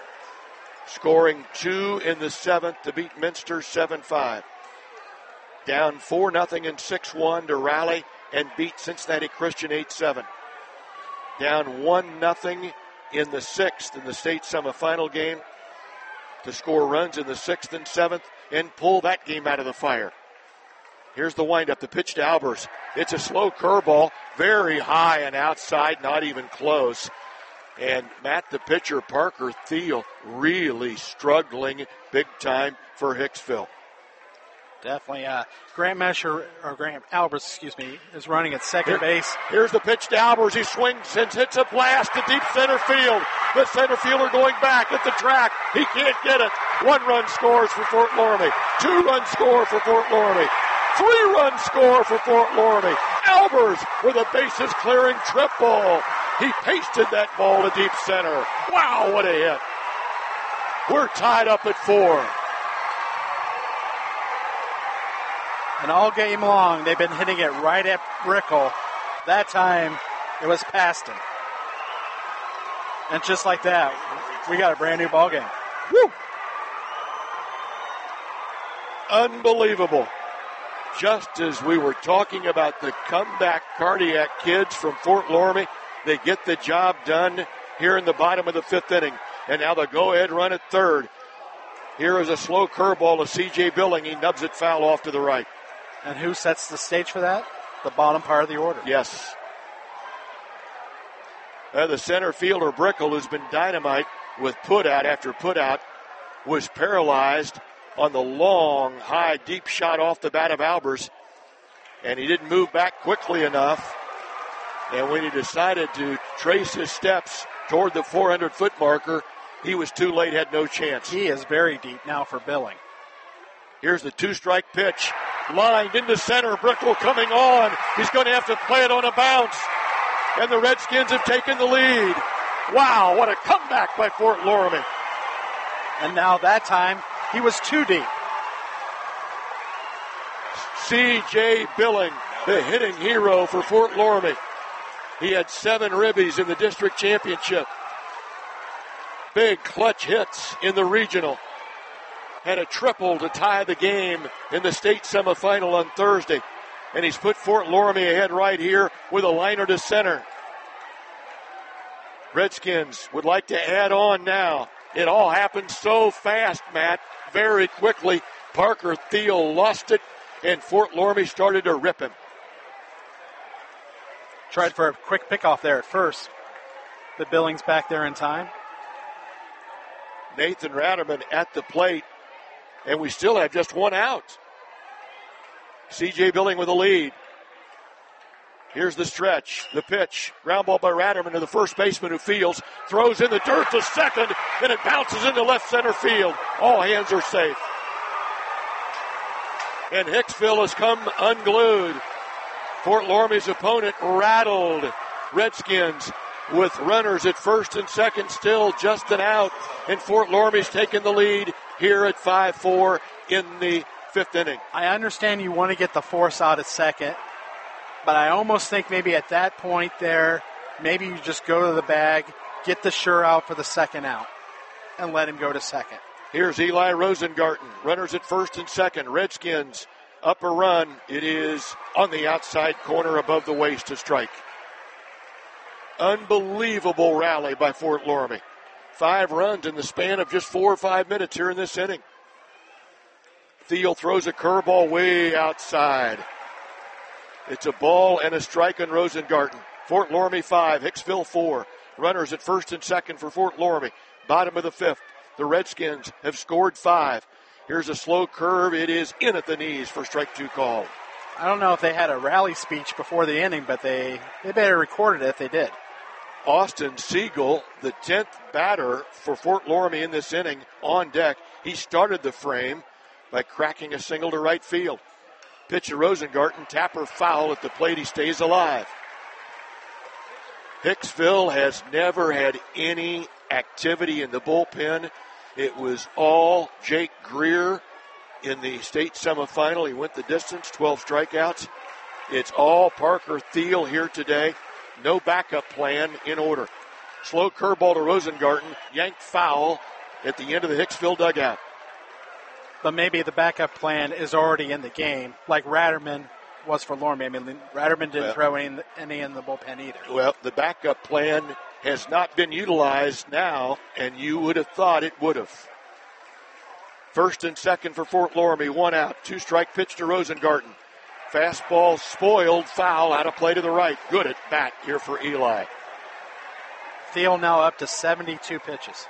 Scoring 2 in the 7th to beat Minster 7-5. Down 4-0 and 6-1 to rally and beat Cincinnati Christian 8-7. Down 1-0 in the 6th in the state semifinal game to score runs in the 6th and 7th and pull that game out of the fire. Here's the windup, the pitch to Albers. It's a slow curveball, very high and outside, not even close. And Matt, the pitcher, Parker Thiel, really struggling big time for Hicksville. Definitely. Grant Albers, is running at second base. Here's the pitch to Albers. He swings and hits a blast to deep center field. The center fielder going back at the track. He can't get it. 1 run scores for Fort Loramie. 2 run score for Fort Loramie. 3 run score for Fort Loramie. Albers with a bases clearing triple. He pasted that ball to deep center. Wow, what a hit. We're tied up at 4. And all game long, they've been hitting it right at Brickell. That time, it was past him. And just like that, we got a brand new ball game. Woo! Unbelievable. Just as we were talking about the comeback cardiac kids from Fort Loramie, they get the job done here in the bottom of the 5th inning. And now the go-ahead run at third. Here is a slow curveball to C.J. Billing. He nubs it foul off to the right. And who sets the stage for that? The bottom part of the order. Yes. The center fielder, Brickell, who's been dynamite with put-out after put-out, was paralyzed on the long, high, deep shot off the bat of Albers. And he didn't move back quickly enough. And when he decided to trace his steps toward the 400-foot marker, he was too late, had no chance. He is very deep now for Billing. Here's the 2-strike pitch. Lined into center. Brickell coming on. He's going to have to play it on a bounce. And the Redskins have taken the lead. Wow, what a comeback by Fort Loramie. And now that time, he was too deep. C.J. Billing, the hitting hero for Fort Loramie. He had 7 ribbies in the district championship. Big clutch hits in the regional. Had a triple to tie the game in the state semifinal on Thursday. And he's put Fort Loramie ahead right here with a liner to center. Redskins would like to add on now. It all happened so fast, Matt, very quickly. Parker Thiel lost it, and Fort Loramie started to rip him. Tried for a quick pickoff there at first. But Billings back there in time. Nathan Ratterman at the plate, and we still have just 1 out. C.J. Billing with a lead. Here's the stretch, the pitch. Ground ball by Ratterman to the first baseman who fields. Throws in the dirt to second, and it bounces into left center field. All hands are safe. And Hicksville has come unglued. Fort Loramie's opponent rattled. Redskins with runners at first and second, still just an out. And Fort Loramie's taken the lead here at 5-4 in the 5th inning. I understand you want to get the force out at second, but I almost think maybe at that point there, maybe you just go to the bag, get the sure out for the second out, and let him go to second. Here's Eli Rosengarten. Runners at first and second. Redskins up a run. It is on the outside corner above the waist to strike. Unbelievable rally by Fort Loramie. 5 runs in the span of just 4 or 5 minutes here in this inning. Thiel throws a curveball way outside. It's a ball and a strike on Rosengarten. Fort Loramie 5, Hicksville 4. Runners at first and second for Fort Loramie. Bottom of the 5th. The Redskins have scored 5. Here's a slow curve. It is in at the knees for strike 2 call. I don't know if they had a rally speech before the inning, but they better recorded it if they did. Austin Siegel, the 10th batter for Fort Loramie in this inning, on deck. He started the frame by cracking a single to right field. Pitch to Rosengarten, Tapper foul at the plate. He stays alive. Hicksville has never had any activity in the bullpen. It was all Jake Greer in the state semifinal. He went the distance, 12 strikeouts. It's all Parker Thiel here today. No backup plan in order. Slow curveball to Rosengarten, yanked foul at the end of the Hicksville dugout. But maybe the backup plan is already in the game, like Ratterman was for Loramie. I mean, Ratterman didn't throw any in the bullpen either. Well, the backup plan has not been utilized now, and you would have thought it would have. First and second for Fort Loramie, 1 out. 2-strike pitch to Rosengarten. Fastball spoiled, foul, out of play to the right. Good at bat here for Eli. Thiel now up to 72 pitches.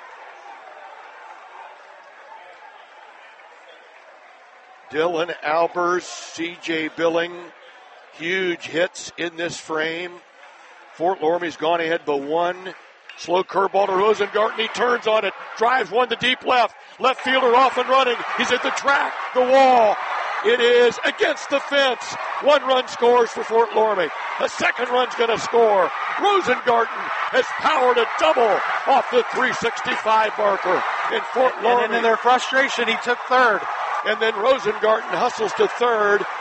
Dylan Albers, C.J. Billing, huge hits in this frame. Fort Loramie's gone ahead by 1. Slow curveball to Rosengarten. He turns on it, drives one to deep left. Left fielder off and running. He's at the track, the wall. It is against the fence. 1 run scores for Fort Loramie. A second run's going to score. Rosengarten has powered a double off the 365 marker. And Fort Loramie. And in their frustration, he took third. And then Rosengarten hustles to third.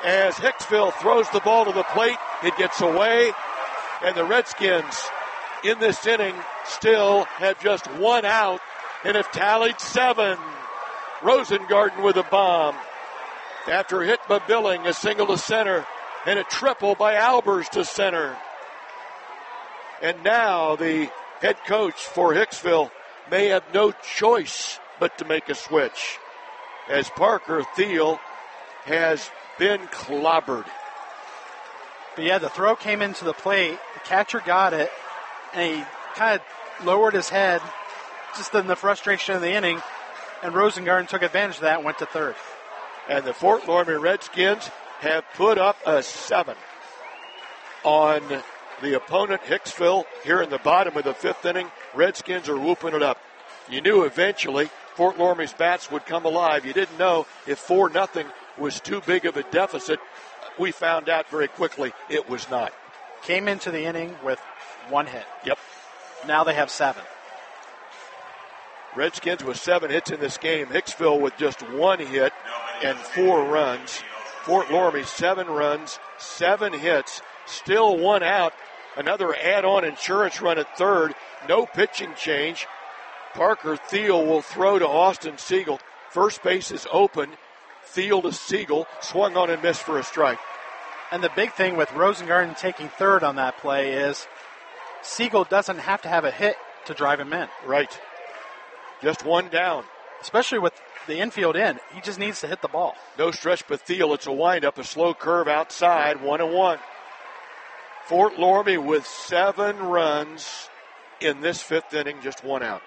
as Hicksville throws the ball to the plate. It gets away, and the Redskins in this inning still have just one out and have tallied 7. Rosengarten with a bomb. After a hit by Billing, a single to center, and a triple by Albers to center. And now the head coach for Hicksville may have no choice but to make a switch, as Parker Thiel has been clobbered. But yeah, the throw came into the plate, the catcher got it, and he kind of lowered his head just in the frustration of the inning, and Rosengarten took advantage of that and went to third. And the Fort Loramie Redskins have put up a 7 on the opponent, Hicksville, here in the bottom of the 5th inning. Redskins are whooping it up. You knew eventually Fort Loramie's bats would come alive. You didn't know if 4-0 was too big of a deficit. We found out very quickly it was not. Came into the inning with 1 hit. Yep. Now they have 7. Redskins with 7 hits in this game. Hicksville with just 1 hit and 4 runs. Fort Loramie 7 runs, 7 hits, still 1 out. Another add-on insurance run at third. No pitching change. Parker Thiel will throw to Austin Siegel. First base is open. Thiel to Siegel. Swung on and missed for a strike. And the big thing with Rosengarten taking third on that play is Siegel doesn't have to have a hit to drive him in. Right. Just 1 down. Especially with the infield in. He just needs to hit the ball. No stretch but Thiel. It's a windup, a slow curve outside, 1-1. Fort Loramie with 7 runs in this 5th inning, just 1 out.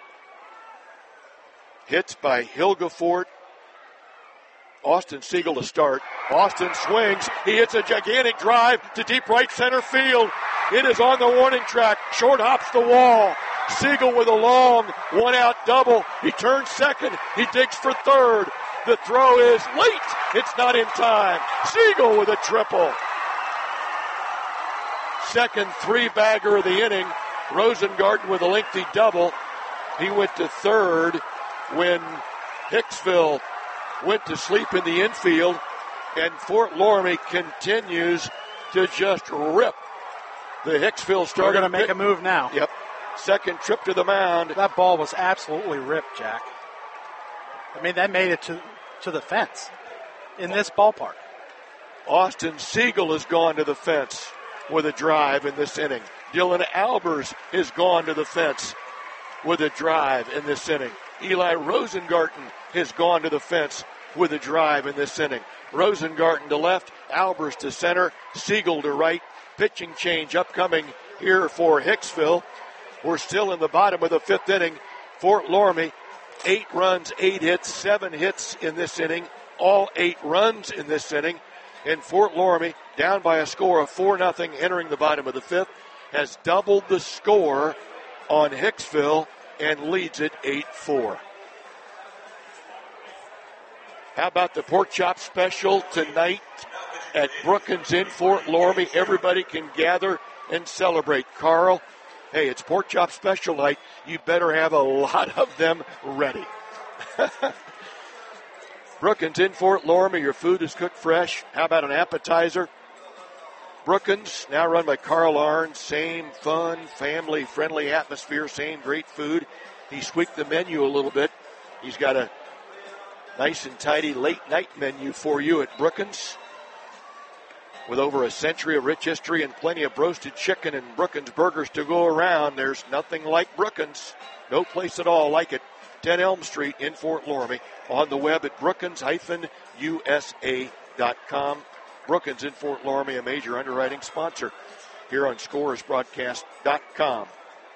Hits by Hilgefort. Austin Siegel to start. Austin swings. He hits a gigantic drive to deep right center field. It is on the warning track. Short hops the wall. Siegel with a long 1-out double. He turns second. He digs for third. The throw is late. It's not in time. Siegel with a triple. Second 3-bagger of the inning. Rosengarten with a lengthy double. He went to third when Hicksville went to sleep in the infield, and Fort Loramie continues to just rip the Hicksville starter. They're going to make a move now. Yep. Second trip to the mound. That ball was absolutely ripped, Jack. I mean, that made it to the fence in this ballpark. Austin Siegel has gone to the fence with a drive in this inning. Dylan Albers has gone to the fence with a drive in this inning. Eli Rosengarten has gone to the fence with a drive in this inning. Rosengarten to left, Albers to center, Siegel to right. Pitching change upcoming here for Hicksville. We're still in the bottom of the 5th inning. Fort Loramie, 8 runs, 8 hits, 7 hits in this inning. All 8 runs in this inning. And Fort Loramie, down by a score of 4-0 entering the bottom of the 5th, has doubled the score on Hicksville and leads it 8-4. How about the pork chop special tonight at Brookins in Fort Loramie? Everybody can gather and celebrate. Carl, hey, it's pork chop special night. You better have a lot of them ready. Brookins in Fort Loramie, your food is cooked fresh. How about an appetizer? Brookins, now run by Carl Arns, same fun, family-friendly atmosphere, same great food. He tweaked the menu a little bit. He's got a nice and tidy late-night menu for you at Brookins. With over a century of rich history and plenty of roasted chicken and Brookins burgers to go around, there's nothing like Brookins. No place at all like it. 10 Elm Street in Fort Loramie. On the web at brookins-usa.com. Brookins in Fort Loramie, a major underwriting sponsor here on ScoresBroadcast.com.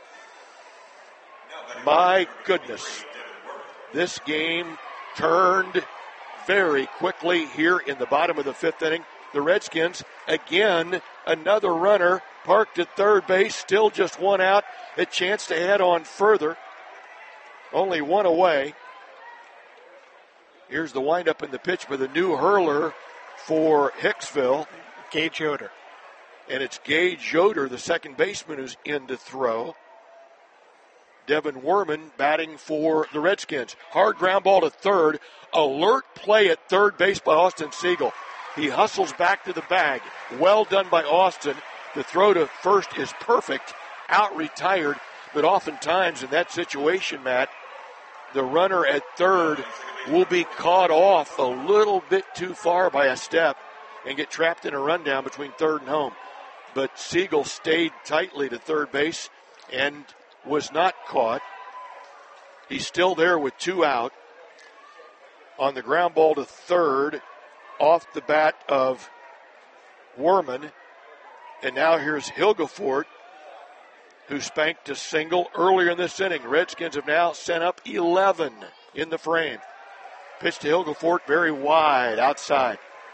My goodness, this game turned very quickly here in the bottom of the 5th inning. The Redskins, again, another runner parked at third base, still just 1 out, a chance to add on further. Only 1 away. Here's the windup in the pitch with a new hurler for Hicksville. Gage Yoder. And it's Gage Yoder, the second baseman, who's in to throw. Devin Werman batting for the Redskins. Hard ground ball to third. Alert play at third base by Austin Siegel. He hustles back to the bag. Well done by Austin. The throw to first is perfect. Out retired. But oftentimes in that situation, Matt, the runner at third will be caught off a little bit too far by a step and get trapped in a rundown between third and home. But Siegel stayed tightly to third base and was not caught. He's still there with 2 out. On the ground ball to third, off the bat of Werman. And now here's Hilgefort, who spanked a single earlier in this inning. Redskins have now sent up 11 in the frame. Pitch to Hilgefort, very wide outside.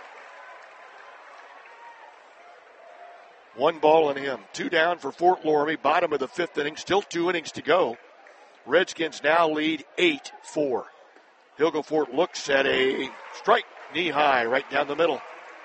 1 ball on him. 2 down for Fort Loramie, bottom of the 5th inning. Still 2 innings to go. Redskins now lead 8-4. Hilgefort looks at a strike, knee high, right down the middle.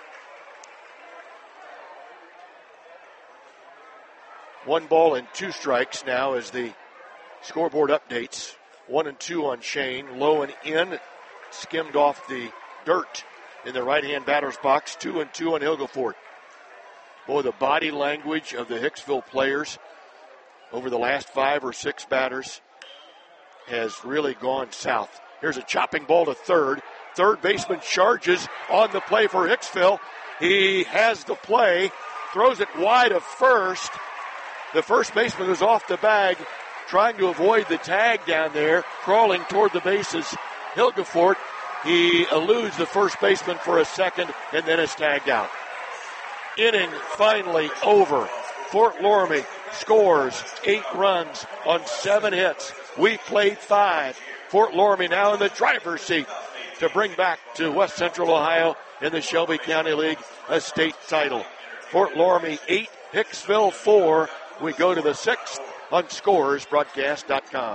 One ball and 2 strikes now as the scoreboard updates. 1 and 2 on Shane. Low and in. Skimmed off the dirt in the right-hand batter's box. 2 and 2 on Hilgefort. Boy, the body language of the Hicksville players over the last 5 or 6 batters has really gone south. Here's a chopping ball to third. Third baseman charges on the play for Hicksville. He has the play, throws it wide of first. The first baseman was off the bag, trying to avoid the tag down there, crawling toward the bases. Hilgefort, he eludes the first baseman for a second and then is tagged out. Inning finally over. Fort Loramie scores 8 runs on 7 hits. We played 5. Fort Loramie now in the driver's seat to bring back to West Central Ohio in the Shelby County League a state title. Fort Loramie 8, Hicksville 4. We go to the 6th on ScorersBroadcast.com.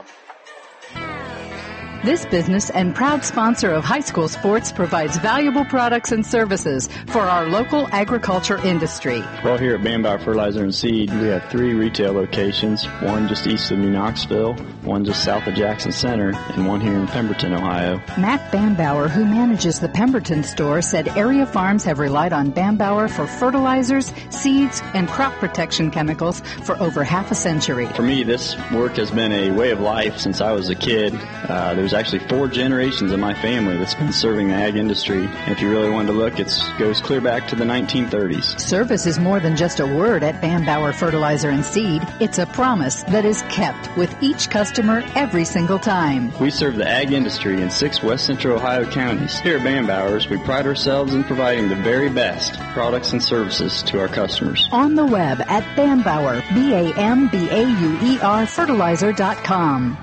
This business and proud sponsor of high school sports provides valuable products and services for our local agriculture industry. Well, here at Bambauer Fertilizer and Seed, we have 3 retail locations, one just east of New Knoxville, one just south of Jackson Center, and one here in Pemberton, Ohio. Matt Bambauer, who manages the Pemberton store, said area farms have relied on Bambauer for fertilizers, seeds, and crop protection chemicals for over half a century. For me, this work has been a way of life since I was a kid. There's actually 4 generations of my family that's been serving the ag industry. And if you really wanted to look, it goes clear back to the 1930s. Service is more than just a word at Bambauer Fertilizer and Seed. It's a promise that is kept with each customer every single time. We serve the ag industry in 6 West Central Ohio counties. Here at Bambauer's, we pride ourselves in providing the very best products and services to our customers. On the web at Bambauer, BAMBAUER fertilizer.com.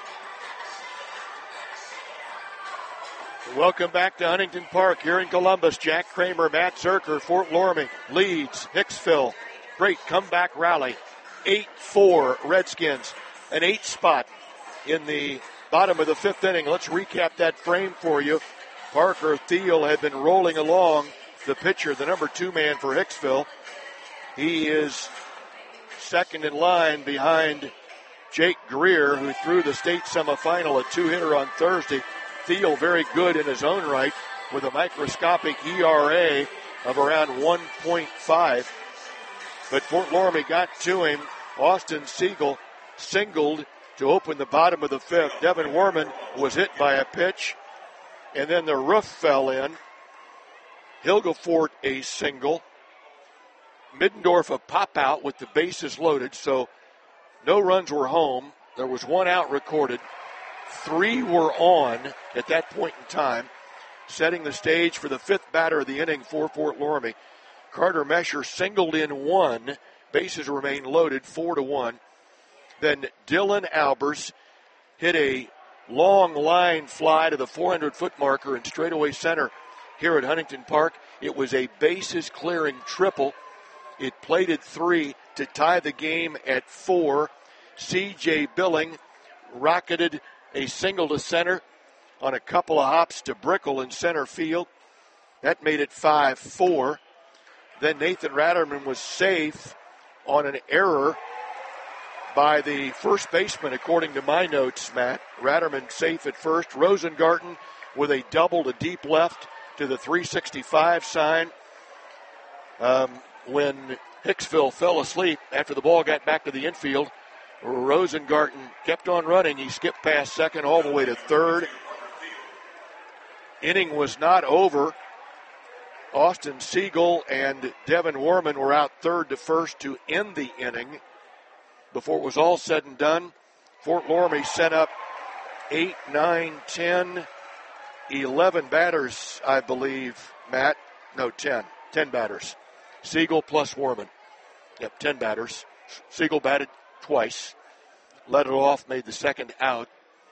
Welcome back to Huntington Park here in Columbus. Jack Kramer, Matt Zerker, Fort Loramie leads Hicksville. Great comeback rally. 8-4 Redskins. An 8 spot in the bottom of the 5th inning. Let's recap that frame for you. Parker Thiel had been rolling along, the pitcher, the number 2 man for Hicksville. He is second in line behind Jake Greer, who threw the state semifinal, a 2-hitter on Thursday. Thiel very good in his own right with a microscopic ERA of around 1.5. But Fort Loramie got to him. Austin Siegel singled to open the bottom of the 5th. Devin Werman was hit by a pitch, and then the roof fell in. Hilgefort a single. Middendorf a pop out with the bases loaded, so no runs were home. There was 1 out recorded. 3 were on at that point in time, setting the stage for the 5th batter of the inning for Fort Loramie. Carter Mesher singled in 1. Bases remain loaded, 4-1. Then Dylan Albers hit a long line fly to the 400-foot marker in straightaway center here at Huntington Park. It was a bases-clearing triple. It plated 3 to tie the game at 4. C.J. Billing rocketed a single to center on a couple of hops to Brickell in center field. That made it 5-4. Then Nathan Ratterman was safe on an error by the first baseman, according to my notes, Matt. Ratterman safe at first. Rosengarten with a double to deep left to the 365 sign. When Hicksville fell asleep after the ball got back to the infield, Rosengarten kept on running. He skipped past second all the way to third. Inning was not over. Austin Siegel and Devin Warman were out third to first to end the inning. Before it was all said and done, Fort Loramie sent up 8, 9, 10, 11 batters, I believe, Matt. No, 10. 10 batters. Siegel plus Warman. Yep, 10 batters. Siegel batted twice. Let it off, made the second out.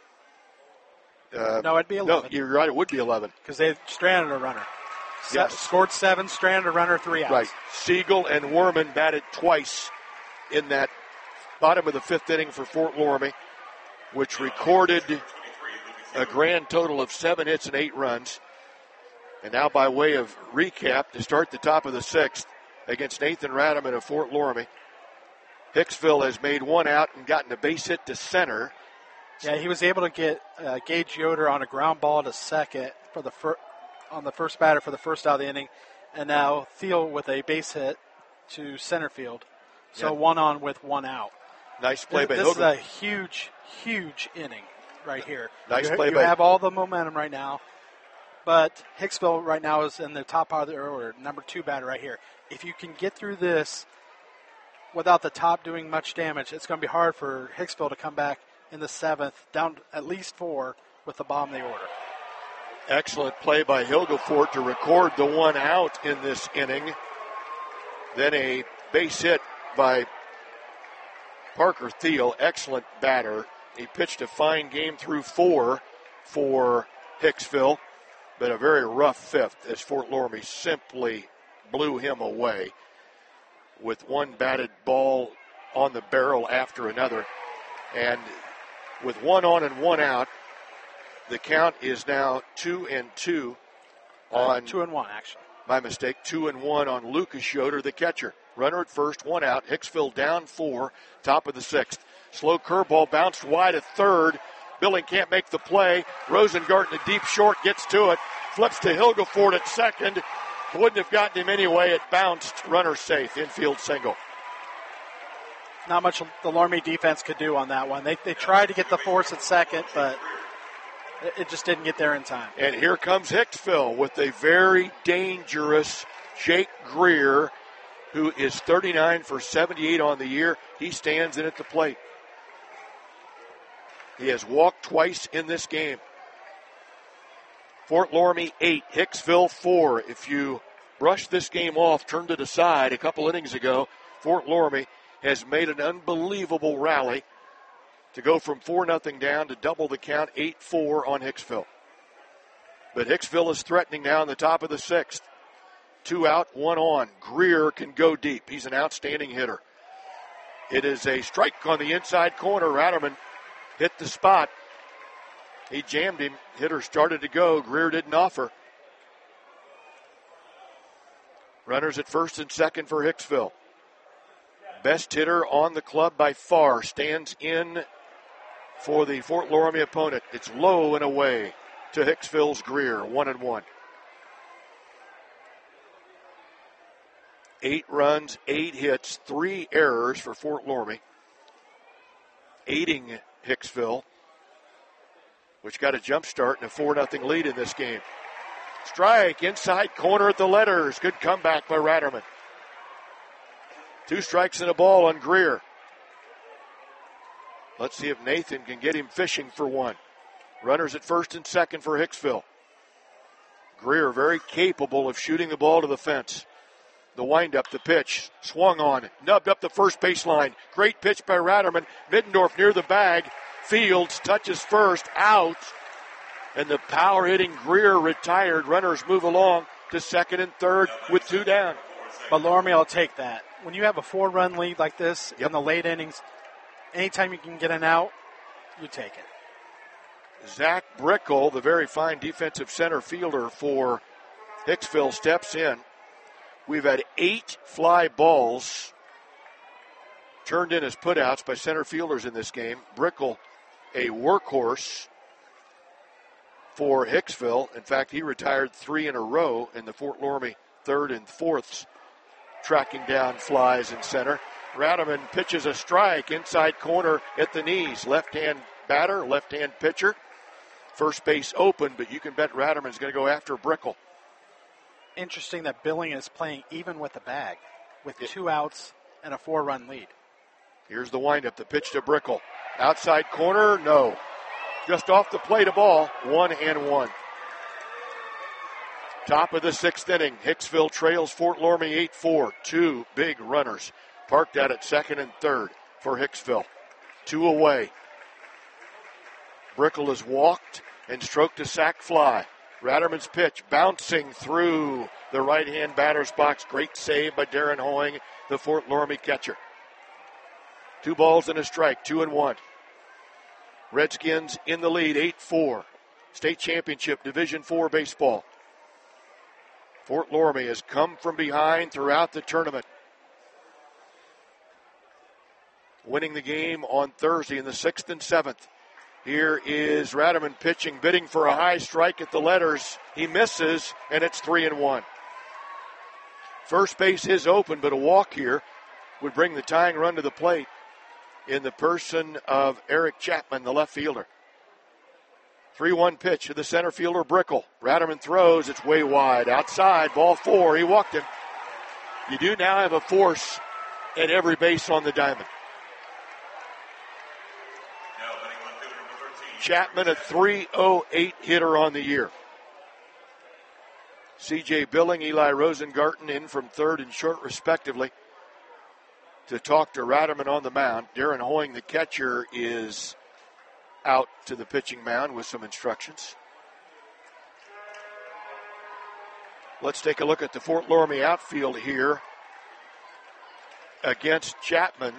No, it'd be 11. No, you're right, it would be 11. Because they stranded a runner. Yes. Scored 7, stranded a runner, 3 outs. Right. Siegel and Warman batted twice in that bottom of the fifth inning for Fort Loramie, which recorded a grand total of 7 hits and 8 runs. And now by way of recap, to start the top of the sixth against Nathan Radaman of Fort Loramie, Hicksville has made 1 out and gotten a base hit to center. Yeah, he was able to get Gage Yoder on a ground ball to second for on the first batter for the first out of the inning, and now Thiel with a base hit to center field. So 1 on with 1 out. Nice play by This Hilger. is a huge, huge inning right here. Nice you play You by... have all the momentum right now, but Hicksville right now is in the top part of the order, number 2 batter right here. If you can get through this without the top doing much damage, it's going to be hard for Hicksville to come back in the 7th, down at least 4 with the bottom of the order. Excellent play by Hilgefort to record the 1 out in this inning. Then a base hit by Parker Thiel, excellent batter. He pitched a fine game through 4 for Hicksville, but a very rough 5th as Fort Loramie simply blew him away with 1 batted ball on the barrel after another. And with 1 on and 1 out, the count is now 2-2 on 2-1 actually. My mistake. 2-1 on Lucas Yoder, the catcher. Runner at first, 1 out. Hicksville down 4, top of the 6th. Slow curveball bounced wide at third. Billing can't make the play. Rosengarten, a deep short, gets to it. Flips to Hilgefort at second. Wouldn't have gotten him anyway. It bounced. Runner safe. Infield single. Not much the Loramie defense could do on that one. They tried to get the force at second, but it just didn't get there in time. And here comes Hicksville with a very dangerous Jake Greer, who is 39 for 78 on the year. He stands in at the plate. He has walked twice in this game. Fort Loramie 8, Hicksville 4. If you brush this game off, turned it aside a couple innings ago, Fort Loramie has made an unbelievable rally to go from 4-0 down to double the count, 8-4 on Hicksville. But Hicksville is threatening now in the top of the 6th. 2 out, 1 on. Greer can go deep. He's an outstanding hitter. It is a strike on the inside corner. Ratterman hit the spot. He jammed him. Hitter started to go. Greer didn't offer. Runners at first and second for Hicksville. Best hitter on the club by far stands in for the Fort Loramie opponent. It's low and away to Hicksville's Greer, 1-1. 8 runs, 8 hits, 3 errors for Fort Loramie, aiding Hicksville, which got a jump start and a 4-0 lead in this game. Strike, inside corner at the letters. Good comeback by Ratterman. 2 strikes and a ball on Greer. Let's see if Nathan can get him fishing for 1. Runners at first and second for Hicksville. Greer very capable of shooting the ball to the fence. The windup, the pitch, swung on, nubbed up the first baseline. Great pitch by Ratterman. Middendorf near the bag. Fields touches first, out. And the power-hitting Greer retired. Runners move along to second and third with 2 down. But Loramie will take that. When you have a 4-run lead like this in the late innings, anytime you can get an out, you take it. Zach Brickle, the very fine defensive center fielder for Hicksville, steps in. We've had 8 fly balls turned in as putouts by center fielders in this game. Brickle, a workhorse. for Hicksville. In fact, he retired 3 in a row in the Fort Loramie 3rd and 4ths, tracking down flies in center. Rademan pitches a strike inside corner at the knees. Left-hand batter, left-hand pitcher. First base open, but you can bet Rademan's going to go after Brickle. Interesting that Billing is playing even with the bag, with 2 outs and a 4-run lead. Here's the windup, the pitch to Brickle. Outside corner, no. Just off the plate, a ball, 1-1. Top of the 6th inning, Hicksville trails Fort Loramie 8-4. 2 big runners parked out at 2nd and 3rd for Hicksville. 2 away. Brickle is walked and stroked a sac fly. Raderman's pitch bouncing through the right-hand batter's box. Great save by Darren Hoying, the Fort Loramie catcher. 2 balls and a strike, 2-1. Redskins in the lead, 8-4. State championship, Division IV baseball. Fort Loramie has come from behind throughout the tournament, winning the game on Thursday in the 6th and 7th. Here is Rademan pitching, bidding for a high strike at the letters. He misses, and it's 3-1. First base is open, but a walk here would bring the tying run to the plate in the person of Eric Chapman, the left fielder. 3-1 pitch to the center fielder, Brickle. Rademan throws, it's way wide. Outside, ball 4, he walked him. You do now have a force at every base on the diamond. Chapman, a .308 hitter on the year. C.J. Billing, Eli Rosengarten in from 3rd and short, respectively, to talk to Rademan on the mound. Darren Hoying, the catcher, is out to the pitching mound with some instructions. Let's take a look at the Fort Loramie outfield here against Chapman.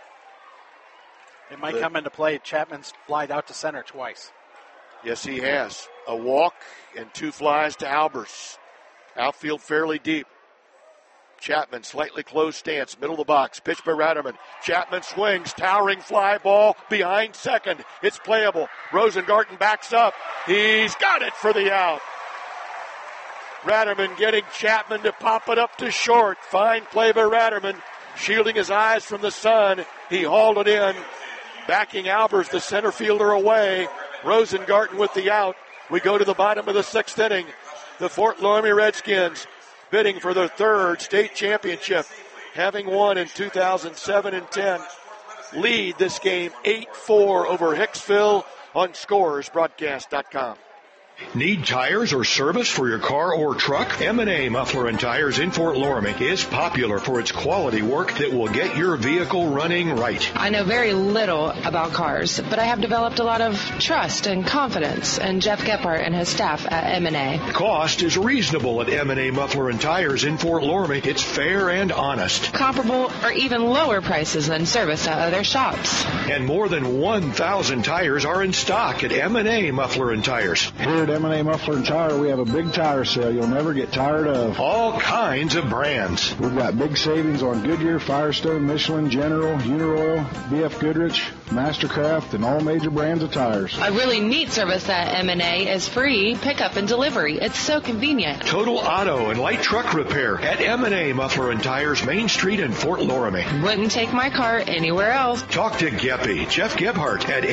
It might come into play. Chapman's flied out to center twice. Yes, he has. A walk and 2 flies to Albers. Outfield fairly deep. Chapman, slightly closed stance, middle of the box. Pitch by Rademan. Chapman swings, towering fly ball behind second. It's playable. Rosengarten backs up. He's got it for the out. Rademan getting Chapman to pop it up to short. Fine play by Rademan, shielding his eyes from the sun. He hauled it in. Backing Albers, the center fielder, away. Rosengarten with the out. We go to the bottom of the 6th inning. The Fort Loramie Redskins bidding for their 3rd state championship, having won in 2007 and 10. Lead this game 8-4 over Hicksville on ScorersBroadcast.com. Need tires or service for your car or truck? M&A Muffler and Tires in Fort Loramie is popular for its quality work that will get your vehicle running right. I know very little about cars, but I have developed a lot of trust and confidence in Jeff Gephardt and his staff at M&A. Cost is reasonable at M&A Muffler and Tires in Fort Loramie. It's fair and honest. Comparable or even lower prices than service at other shops. And more than 1,000 tires are in stock at M&A Muffler and Tires. Here at M&A Muffler and Tire, we have a big tire sale you'll never get tired of. All kinds of brands. We've got big savings on Goodyear, Firestone, Michelin, General, Uniroyal, BF Goodrich, Mastercraft, and all major brands of tires. A really neat service at M&A is free pickup and delivery. It's so convenient. Total auto and light truck repair at M&A Muffler and Tires, Main Street in Fort Loramie. Wouldn't take my car anywhere else. Talk to Geppy, Jeff Gebhardt, at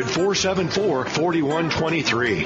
800-474-4123.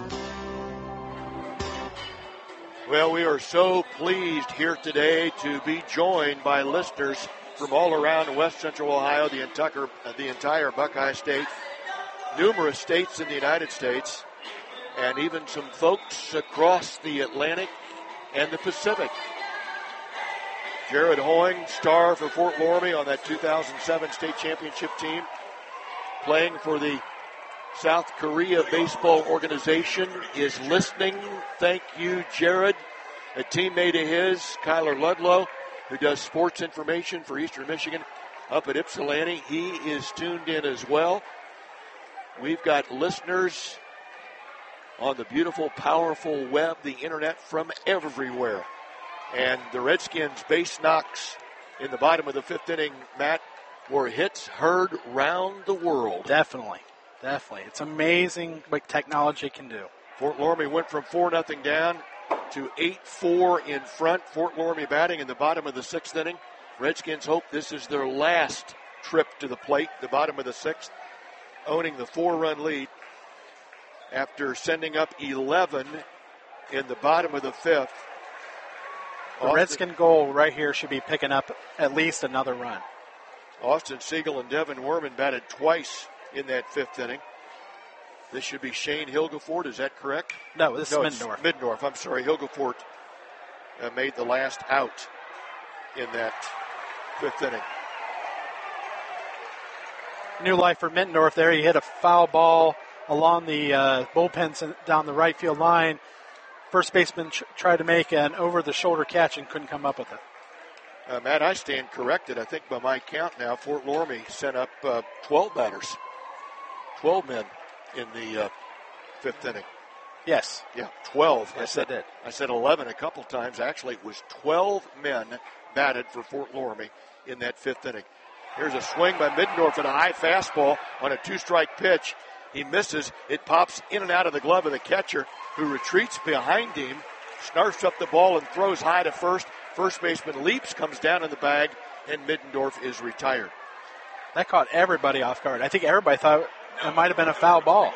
Well, we are so pleased here today to be joined by listeners from all around West Central Ohio, the entire Buckeye State, numerous states in the United States, and even some folks across the Atlantic and the Pacific. Jared Hoying, star for Fort Loramie on that 2007 state championship team, playing for the South Korea Baseball Organization, is listening. Thank you, Jared. A teammate of his, Kyler Ludlow, who does sports information for Eastern Michigan up at Ypsilanti. He is tuned in as well. We've got listeners on the beautiful, powerful web, the internet, from everywhere. And the Redskins' base knocks in the bottom of the 5th inning, Matt, were hits heard round the world. Definitely. It's amazing what technology can do. Fort Loramie went from 4-0 down to 8-4 in front. Fort Loramie batting in the bottom of the 6th inning. Redskins hope this is their last trip to the plate, the bottom of the 6th, owning the 4-run lead after sending up 11 in the bottom of the 5th. The Redskin goal right here should be picking up at least another run. Austin Siegel and Devin Werman batted twice in that 5th inning. This should be Shane Hilgefort, is that correct? No, this is Middendorf. Middendorf, I'm sorry. Hilgefort made the last out in that 5th inning. New life for Middendorf there. He hit a foul ball along the bullpen down the right field line. First baseman tried to make an over-the-shoulder catch and couldn't come up with it. Matt, I stand corrected. I think by my count now, Fort Loramie sent up 12 batters, 12 men in the 5th inning. Yes. Yeah, 12. Yes, I said 11 a couple times. Actually, it was 12 men batted for Fort Loramie in that 5th inning. Here's a swing by Middendorf at a high fastball on a 2-strike pitch. He misses. It pops in and out of the glove of the catcher, who retreats behind him, snarfs up the ball and throws high to first. First baseman leaps, comes down in the bag, and Middendorf is retired. That caught everybody off guard. I think everybody thought it might have been a foul ball.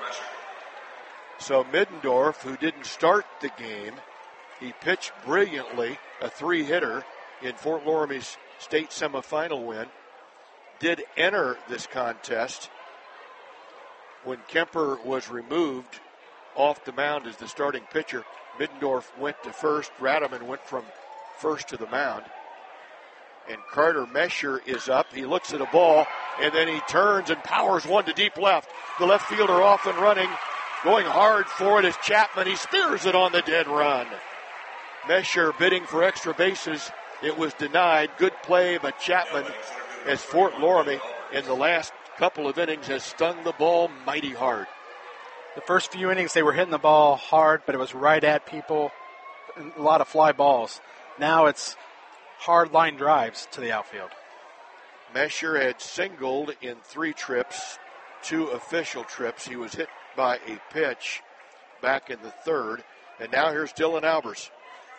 So Middendorf, who didn't start the game, he pitched brilliantly, a 3-hitter in Fort Loramie's state semifinal win, did enter this contest. When Kemper was removed off the mound as the starting pitcher, Middendorf went to first. Radaman went from first to the mound. And Carter Mesher is up. He looks at a ball, and then he turns and powers one to deep left. The left fielder off and running. Going hard for it is Chapman. He spears it on the dead run. Mesher bidding for extra bases. It was denied. Good play by Chapman as Fort Loramie in the last couple of innings has stung the ball mighty hard. The first few innings they were hitting the ball hard, but it was right at people, a lot of fly balls. Now it's hard line drives to the outfield. Mesher had singled in 3 trips, 2 official trips. He was hit by a pitch back in the 3rd. And now here's Dylan Albers.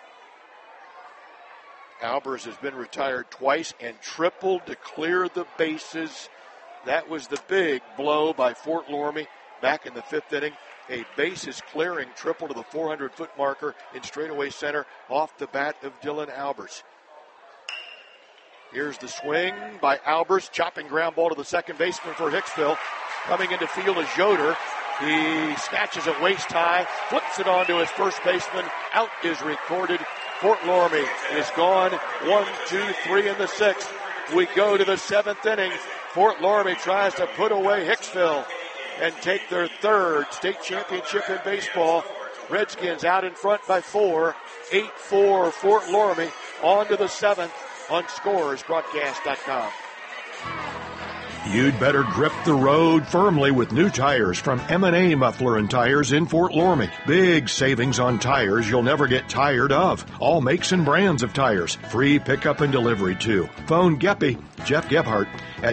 Albers has been retired twice and tripled to clear the bases. That was the big blow by Fort Loramie back in the 5th inning. A bases clearing triple to the 400-foot marker in straightaway center off the bat of Dylan Albers. Here's the swing by Albers, chopping ground ball to the second baseman for Hicksville. Coming into field is Yoder. He snatches it waist high, flips it onto his first baseman. Out is recorded. Fort Loramie is gone. 1, 2, 3 in the 6th. We go to the 7th inning. Fort Loramie tries to put away Hicksville and take their 3rd state championship in baseball. Redskins out in front by 4. 8-4 Fort Loramie. On to the 7th on ScorersBroadcast.com. You'd better grip the road firmly with new tires from M&A Muffler and Tires in Fort Loramie. Big savings on tires you'll never get tired of. All makes and brands of tires. Free pickup and delivery, too. Phone Geppy, Jeff Gebhardt, at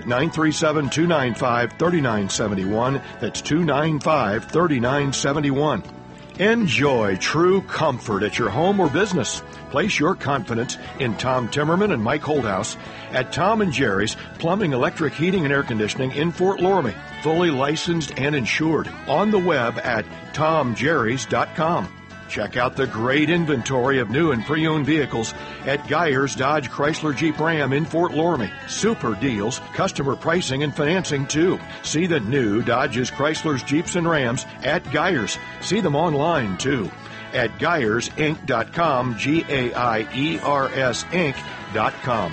937-295-3971. That's 295-3971. Enjoy true comfort at your home or business. Place your confidence in Tom Timmerman and Mike Holdhouse at Tom and Jerry's Plumbing, Electric, Heating, and Air Conditioning in Fort Loramie. Fully licensed and insured. On the web at tomjerrys.com. Check out the great inventory of new and pre-owned vehicles at Geyers Dodge Chrysler Jeep Ram in Fort Loramie. Super deals, customer pricing, and financing too. See the new Dodges, Chryslers, Jeeps, and Rams at Geyers. See them online too at GeyersInc.com, GAIERS Inc.com.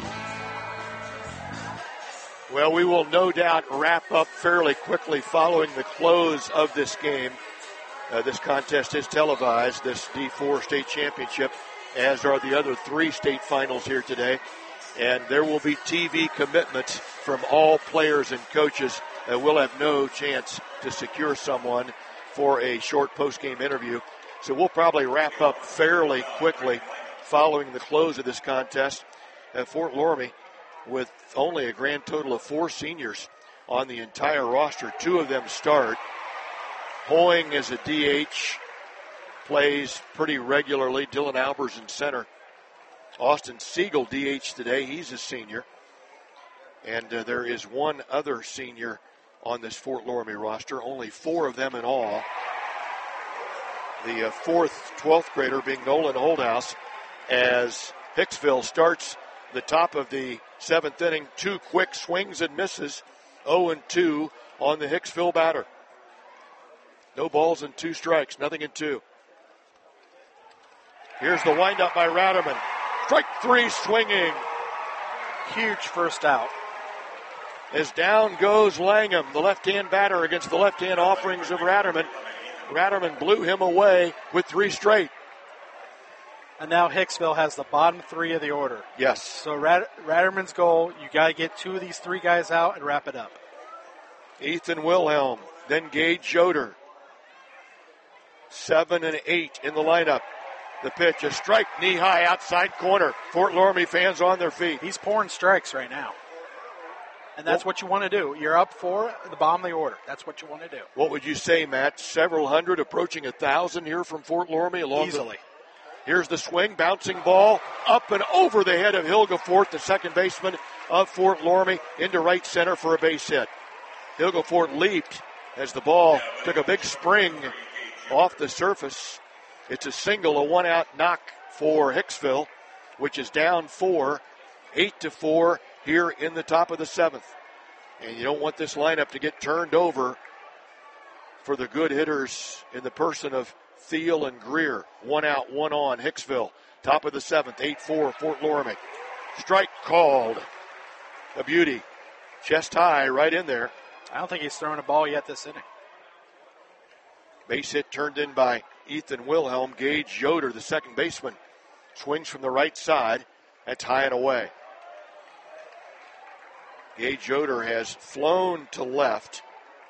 Well, we will no doubt wrap up fairly quickly following the close of this game. This contest is televised, this D4 state championship, as are the other 3 state finals here today. And there will be TV commitments from all players and coaches. We'll have no chance to secure someone for a short post-game interview. So we'll probably wrap up fairly quickly following the close of this contest at Fort Loramie with only a grand total of 4 seniors on the entire roster. 2 of them start. Hoying is a DH, plays pretty regularly. Dylan Albers in center. Austin Siegel DH today. He's a senior. And there is one other senior on this Fort Loramie roster. Only 4 of them in all. The 4th, 12th grader being Nolan Holdhouse, as Hicksville starts the top of the 7th inning. 2 quick swings and misses. 0-2 on the Hicksville batter. No balls and 2 strikes. Nothing in 2. Here's the windup by Ratterman. Strike 3 swinging. Huge first out. As down goes Langham, the left-hand batter against the left-hand offerings of Ratterman. Ratterman blew him away with 3 straight. And now Hicksville has the bottom 3 of the order. Yes. So Ratterman's goal, you got to get 2 of these 3 guys out and wrap it up. Ethan Wilhelm, then Gage Yoder. 7 and 8 in the lineup. The pitch, a strike, knee-high outside corner. Fort Loramie fans on their feet. He's pouring strikes right now. And that's what you want to do. You're up 4 at the bottom of the order. That's what you want to do. What would you say, Matt? Several hundred, approaching 1,000 here from Fort Loramie? Easily. Here's the swing, bouncing ball, up and over the head of Hilgefort, the second baseman of Fort Loramie, into right center for a base hit. Hilgefort leaped as the ball took a big spring off the surface. It's a single, a 1-out knock for Hicksville, which is down 4, 8-4 here in the top of the 7th. And you don't want this lineup to get turned over for the good hitters in the person of Thiel and Greer. 1 out, 1 on. Hicksville, top of the 7th, 8-4, Fort Loramie. Strike called. A beauty. Chest high right in there. I don't think he's thrown a ball yet this inning. Base hit turned in by Ethan Wilhelm. Gage Yoder, the second baseman, swings from the right side. That's high and away. Gage Yoder has flown to left.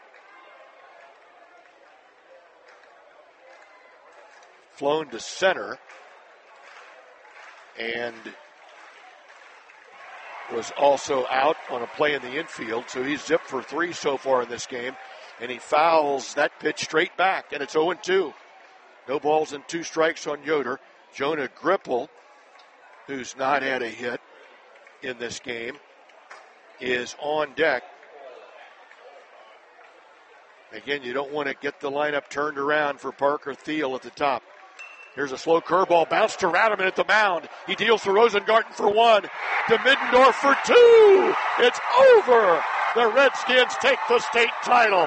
Flown to center. And was also out on a play in the infield. So he's zipped for 3 so far in this game. And he fouls that pitch straight back. And it's 0-2. No balls and 2 strikes on Yoder. Jonah Gripple, who's not had a hit in this game, is on deck. Again, you don't want to get the lineup turned around for Parker Thiel at the top. Here's a slow curveball, bounce to Ratterman at the mound. He deals to Rosengarten for 1, to Middendorf for 2. It's over. The Redskins take the state title.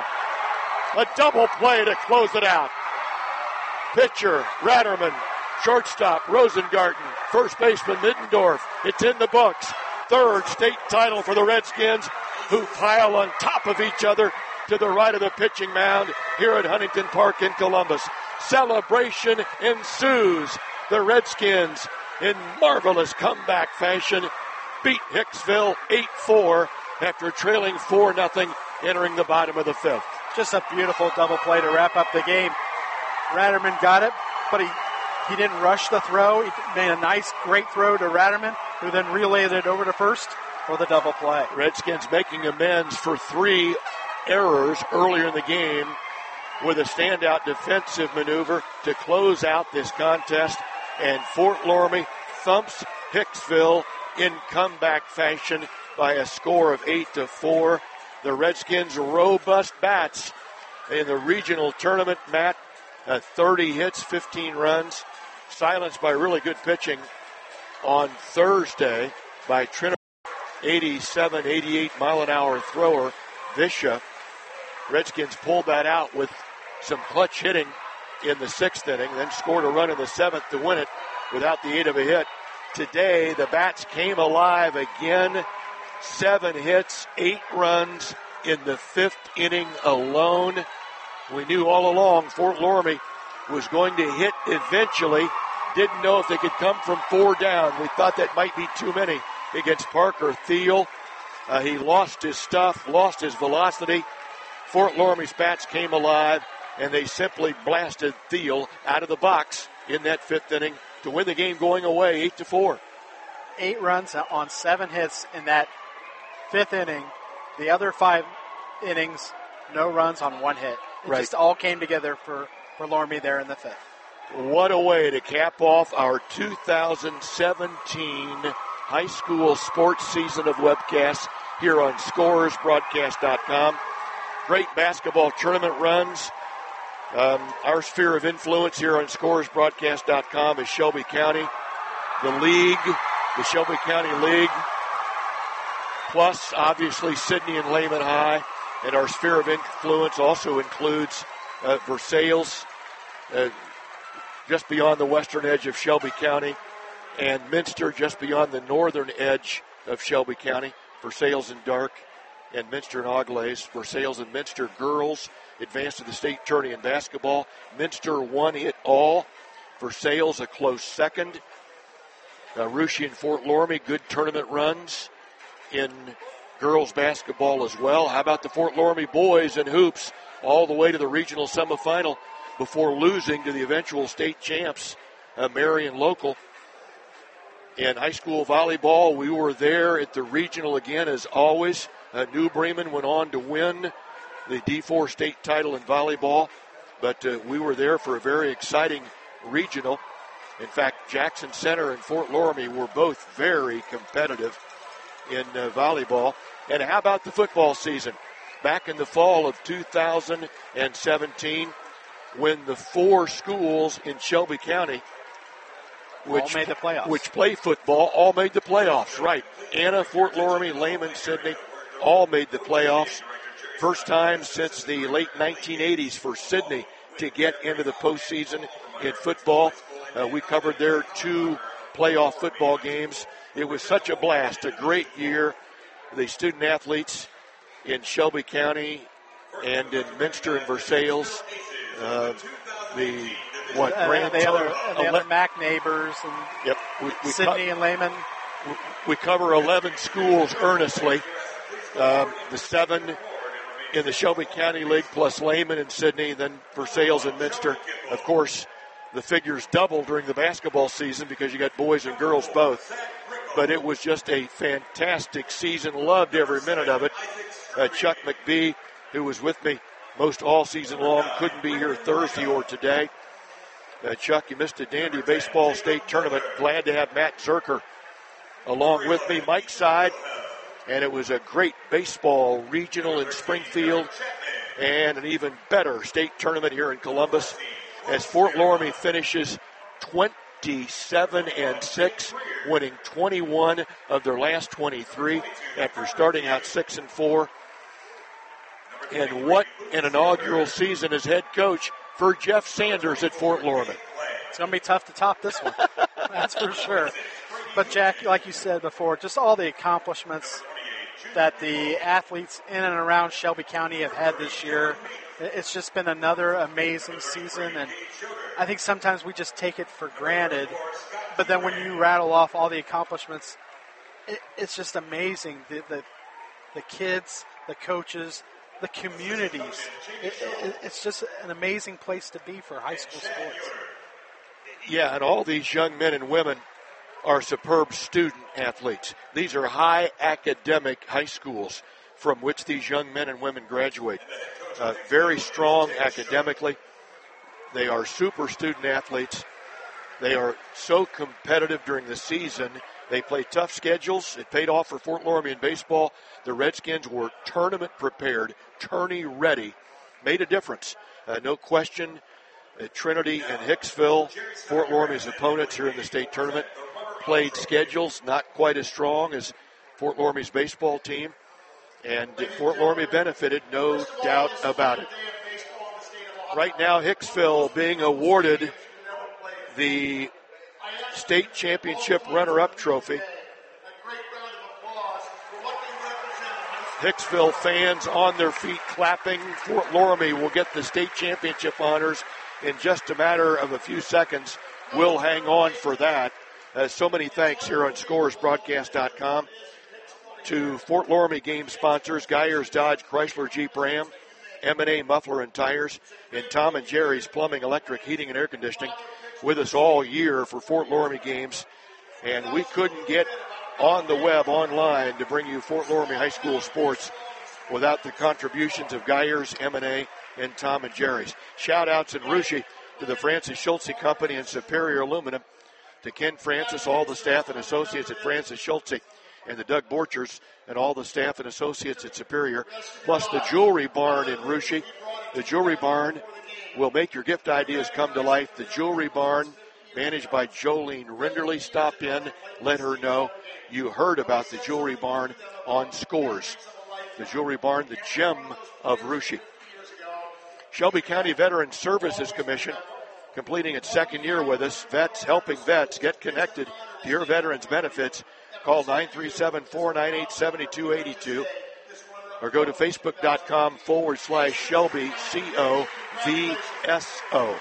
A double play to close it out. Pitcher, Ratterman. Shortstop, Rosengarten. First baseman, Middendorf. It's in the books. 3rd state title for the Redskins, who pile on top of each other to the right of the pitching mound here at Huntington Park in Columbus. Celebration ensues. The Redskins, in marvelous comeback fashion, beat Hicksville 8-4 after trailing 4-0 entering the bottom of the 5th. Just a beautiful double play to wrap up the game. Ratterman got it, but he didn't rush the throw. He made a nice, great throw to Ratterman, who then relayed it over to first for the double play. Redskins making amends for 3 errors earlier in the game with a standout defensive maneuver to close out this contest. And Fort Loramie thumps Hicksville in comeback fashion by a score of 8-4. The Redskins' robust bats in the regional tournament, Matt, 30 hits, 15 runs, silenced by really good pitching on Thursday by Trinidad, 87, 88 mile-an-hour thrower, Visha. Redskins pulled that out with some clutch hitting in the 6th inning, then scored a run in the 7th to win it without the aid of a hit. Today, the bats came alive again. 7 hits, 8 runs in the 5th inning alone. We knew all along Fort Loramie was going to hit eventually. Didn't know if they could come from 4 down. We thought that might be too many against Parker Thiel. He lost his stuff, lost his velocity. Fort Loramie's bats came alive, and they simply blasted Thiel out of the box in that 5th inning to win the game going away 8-4. 8 runs on 7 hits in that 5th inning. The other 5 innings, no runs on 1 hit. It just all came together for Loramie there in the 5th. What a way to cap off our 2017 high school sports season of webcasts here on ScorersBroadcast.com. Great basketball tournament runs. Our sphere of influence here on ScorersBroadcast.com is Shelby County, the league, the Shelby County League, plus obviously Sidney and Lehman High. And our sphere of influence also includes Versailles, just beyond the western edge of Shelby County, and Minster just beyond the northern edge of Shelby County. Versailles in dark, and Minster and Auglaize. Versailles and Minster girls advanced to the state tourney in basketball. Minster won it all. Versailles a close second. Russia and Fort Loramie, good tournament runs in girls basketball as well. How about the Fort Loramie boys in hoops all the way to the regional semifinal before losing to the eventual state champs, Marion Local. In high school volleyball, we were there at the regional again as always. New Bremen went on to win the D4 state title in volleyball, but we were there for a very exciting regional. In fact, Jackson Center and Fort Loramie were both very competitive in volleyball. And how about the football season? Back in the fall of 2017, when the four schools in Shelby County which made the playoffs, which play football, all made the playoffs, right. Anna, Fort Loramie, Lehman, Sidney, all made the playoffs. First time since the late 1980s for Sidney to get into the postseason in football. We covered their 2 playoff football games. It was such a blast, a great year. The student athletes in Shelby County and in Minster and Versailles, the other Mac neighbors and yep, Sidney and Lehman. We cover 11 schools earnestly. The 7 in the Shelby County League plus Lehman and Sidney, then Versailles and Minster. Of course, the figures double during the basketball season because you got boys and girls both. But it was just a fantastic season. Loved every minute of it. Chuck McBee, who was with me most all season long, couldn't be here Thursday or today. Chuck, you missed a dandy baseball state tournament. Glad to have Matt Zerker along with me. Mike's side, and it was a great baseball regional in Springfield and an even better state tournament here in Columbus as Fort Loramie finishes 27-6, winning 21 of their last 23 after starting out 6-4. And what an inaugural season as head coach for Jeff Sanders at Fort Loramie. It's going to be tough to top this one. That's for sure. But, Jack, like you said before, just all the accomplishments that the athletes in and around Shelby County have had this year. It's just been another amazing season, and I think sometimes we just take it for granted. But then when you rattle off all the accomplishments, it's just amazing. The kids, the coaches, the communities. It's just an amazing place to be for high school sports. Yeah, and all these young men and women are superb student athletes. These are high academic high schools from which these young men and women graduate. Very strong academically. They are super student athletes. They are so competitive during the season. They play tough schedules. It paid off for Fort Loramie in baseball. The Redskins were tournament prepared, tourney ready. Made a difference. No question. Trinity and Hicksville, Fort Loramie's opponents here in the state tournament, played schedules not quite as strong as Fort Loramie's baseball team. And Fort Loramie benefited, no doubt about it. Right now, Hicksville being awarded the state championship runner-up trophy. Hicksville fans on their feet clapping. Fort Loramie will get the state championship honors in just a matter of a few seconds. We'll hang on for that. So many thanks here on ScorersBroadcast.com to Fort Loramie game sponsors, Geyers Dodge Chrysler Jeep Ram, M&A Muffler and Tires, and Tom and Jerry's Plumbing, Electric, Heating, and Air Conditioning with us all year for Fort Loramie games. And we couldn't get on the web, online, to bring you Fort Loramie High School sports without the contributions of Geyers, M&A, and Tom and Jerry's. Shout-outs and Russia to the Francis Schultze Company and Superior Aluminum, to Ken Francis, all the staff and associates at Francis Schultze, and the Doug Borchers and all the staff and associates at Superior, plus the Jewelry Barn in Russia. The Jewelry Barn will make your gift ideas come to life. The Jewelry Barn, managed by Jolene Rinderly. Stop in, let her know you heard about the Jewelry Barn on Scores. The Jewelry Barn, the gem of Russia. Shelby County Veteran Services Commission, completing its second year with us. Vets helping vets get connected to your veterans benefits. Call 937-498-7282 or go to facebook.com/Shelby COVSO.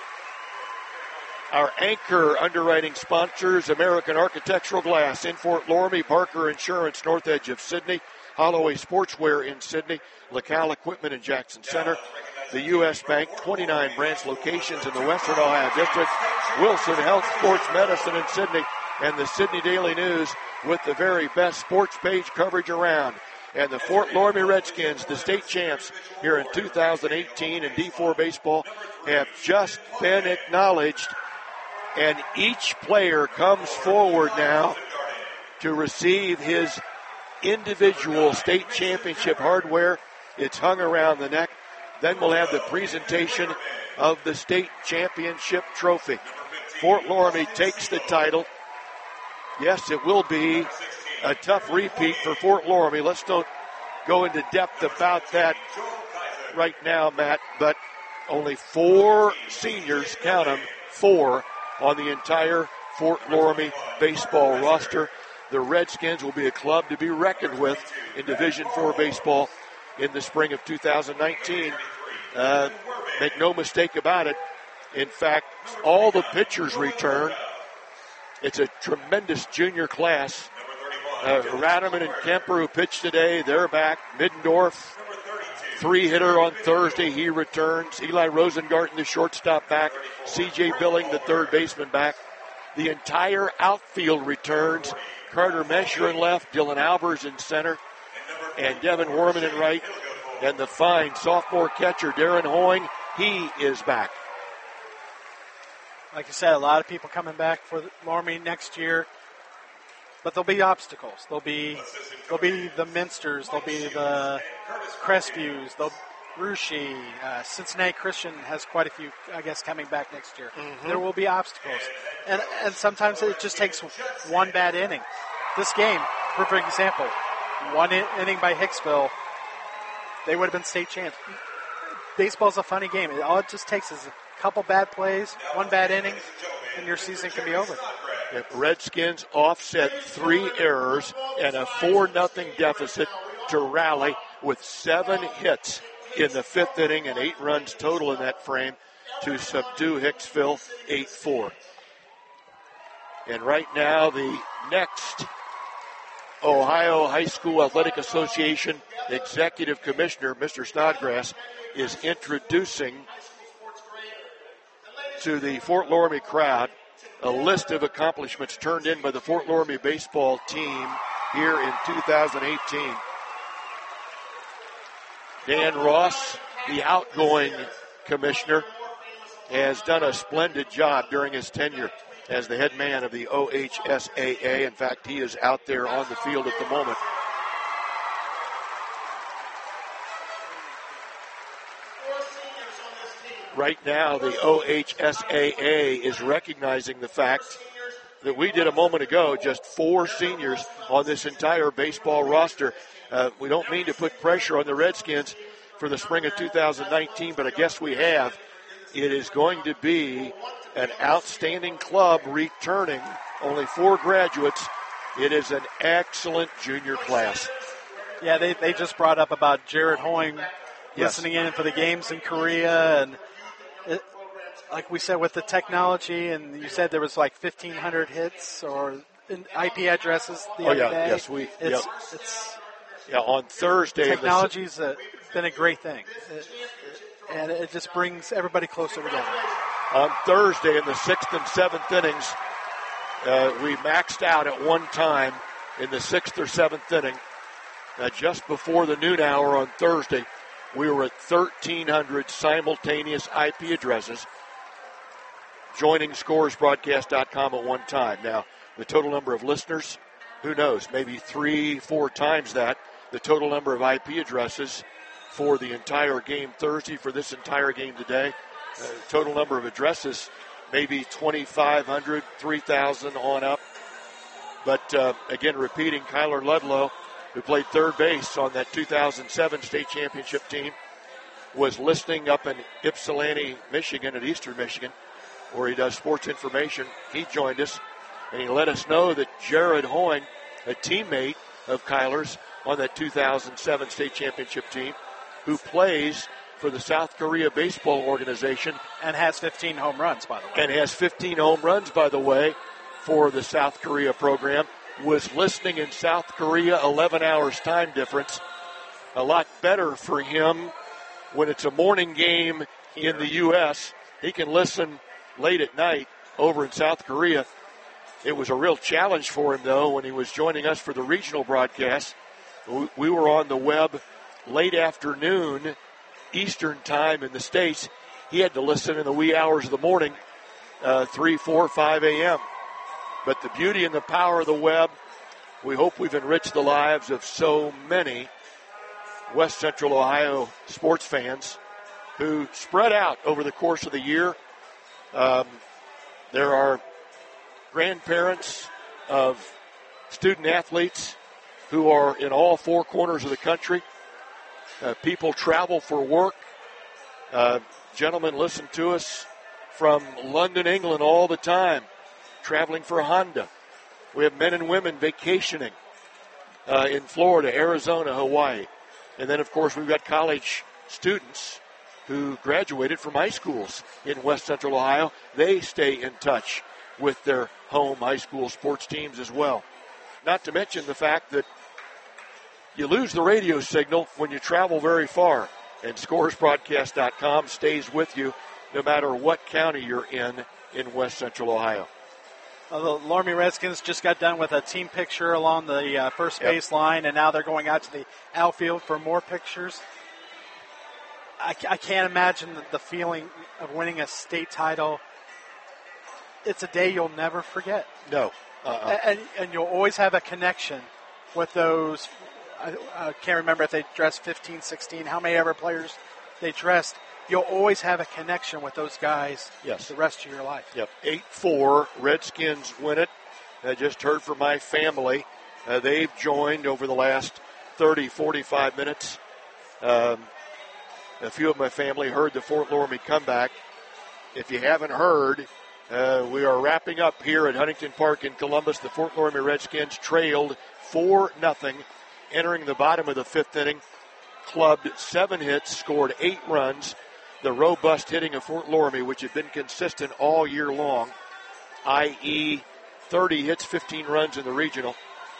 Our anchor underwriting sponsors, American Architectural Glass in Fort Loramie, Barker Insurance, north edge of Sydney, Holloway Sportswear in Sydney, LaCal Equipment in Jackson Center, the U.S. Bank, 29 branch locations in the Western Ohio District, Wilson Health Sports Medicine in Sydney, and the Sydney Daily News with the very best sports page coverage around. And the Fort Loramie Redskins, the state champs here in 2018 in D4 baseball, have just been acknowledged. And each player comes forward now to receive his individual state championship hardware. It's hung around the neck. Then we'll have the presentation of the state championship trophy. Fort Loramie takes the title. Yes, it will be a tough repeat for Fort Loramie. Let's don't go into depth about that right now, Matt, but only 4 seniors, count them, 4 on the entire Fort Loramie baseball roster. The Redskins will be a club to be reckoned with in Division IV baseball in the spring of 2019. Make no mistake about it. In fact, all the pitchers return. It's a tremendous junior class. Radaman and Kemper, who pitched today, they're back. Middendorf, 3-hitter on Thursday, he returns. Eli Rosengarten, the shortstop, back. C.J. Billing, the third baseman, back. The entire outfield returns. Carter Mesher in left, Dylan Albers in center, and Devin Warman in right. And the fine sophomore catcher, Darren Hoying, he is back. Like you said, a lot of people coming back for Loramie next year. But there'll be obstacles. There'll be the Minsters. There'll be the Crestviews. Russia. Cincinnati Christian has quite a few, I guess, coming back next year. Mm-hmm. There will be obstacles. And sometimes it just takes one bad inning. This game, perfect example. One inning by Hicksville, they would have been state champs. Baseball's a funny game. All it just takes is a couple bad plays, one bad inning, and your season can be over. If Redskins offset 3 errors and a 4-0 deficit to rally with 7 hits in the 5th inning and 8 runs total in that frame to subdue Hicksville 8-4. And right now, the next Ohio High School Athletic Association Executive Commissioner, Mr. Snodgrass, is introducing to the Fort Loramie crowd a list of accomplishments turned in by the Fort Loramie baseball team here in 2018. Dan Ross, the outgoing commissioner, has done a splendid job during his tenure as the head man of the OHSAA. In fact, he is out there on the field at the moment. Right now, the OHSAA is recognizing the fact that we did a moment ago, just 4 seniors on this entire baseball roster. We don't mean to put pressure on the Redskins for the spring of 2019, but I guess we have. It is going to be an outstanding club returning, only 4 graduates. It is an excellent junior class. Yeah, they just brought up about Jared Hoying listening in for the games in Korea, and like we said, with the technology, and you said there was like 1,500 hits or IP addresses the other day. Yes, It's on Thursday. Technology's been a great thing, and it just brings everybody closer together. On Thursday in the 6th and 7th innings, we maxed out at one time in the 6th or 7th inning. Just before the noon hour on Thursday, we were at 1,300 simultaneous IP addresses. joining scoresbroadcast.com at one time. Now, the total number of listeners, who knows, maybe 3-4 times that. The total number of IP addresses for the entire game Thursday, for this entire game today. Total number of addresses, maybe 2,500, 3,000 on up. But again, repeating, Kyler Ludlow, who played third base on that 2007 state championship team, was listening up in Ypsilanti, Michigan, at Eastern Michigan, where he does sports information. He joined us, and he let us know that Jared Hoying, a teammate of Kyler's on that 2007 state championship team, who plays for the South Korea baseball organization. And has 15 home runs, by the way. And has 15 home runs, by the way, for the South Korea program, was listening in South Korea, 11 hours time difference. A lot better for him when it's a morning game in the U.S. He can listen late at night over in South Korea. It was a real challenge for him, though, when he was joining us for the regional broadcast. We were on the web late afternoon Eastern time in the States. He had to listen in the wee hours of the morning, 3, 4, 5 a.m. But the beauty and the power of the web, we hope we've enriched the lives of so many West Central Ohio sports fans who spread out over the course of the year. There are grandparents of student athletes who are in all four corners of the country. People travel for work. Gentlemen listen to us from London, England all the time, traveling for Honda. We have men and women vacationing in Florida, Arizona, Hawaii. And then, of course, we've got college students who graduated from high schools in West Central Ohio. They stay in touch with their home high school sports teams as well. Not to mention the fact that you lose the radio signal when you travel very far, and scoresbroadcast.com stays with you no matter what county you're in West Central Ohio. The Loramie Redskins just got done with a team picture along the first base line, and now they're going out to the outfield for more pictures. I can't imagine the feeling of winning a state title. It's a day you'll never forget. No. And you'll always have a connection with those. I can't remember if they dressed 15, 16, how many ever players they dressed. You'll always have a connection with those guys the rest of your life. Yep, 8-4, Redskins win it. I just heard from my family. They've joined over the last 30, 45 minutes. A few of my family heard the Fort Loramie comeback. If you haven't heard, we are wrapping up here at Huntington Park in Columbus. The Fort Loramie Redskins trailed 4-0, entering the bottom of the fifth inning. Clubbed 7 hits, scored 8 runs. The robust hitting of Fort Loramie, which had been consistent all year long, i.e. 30 hits, 15 runs in the regional,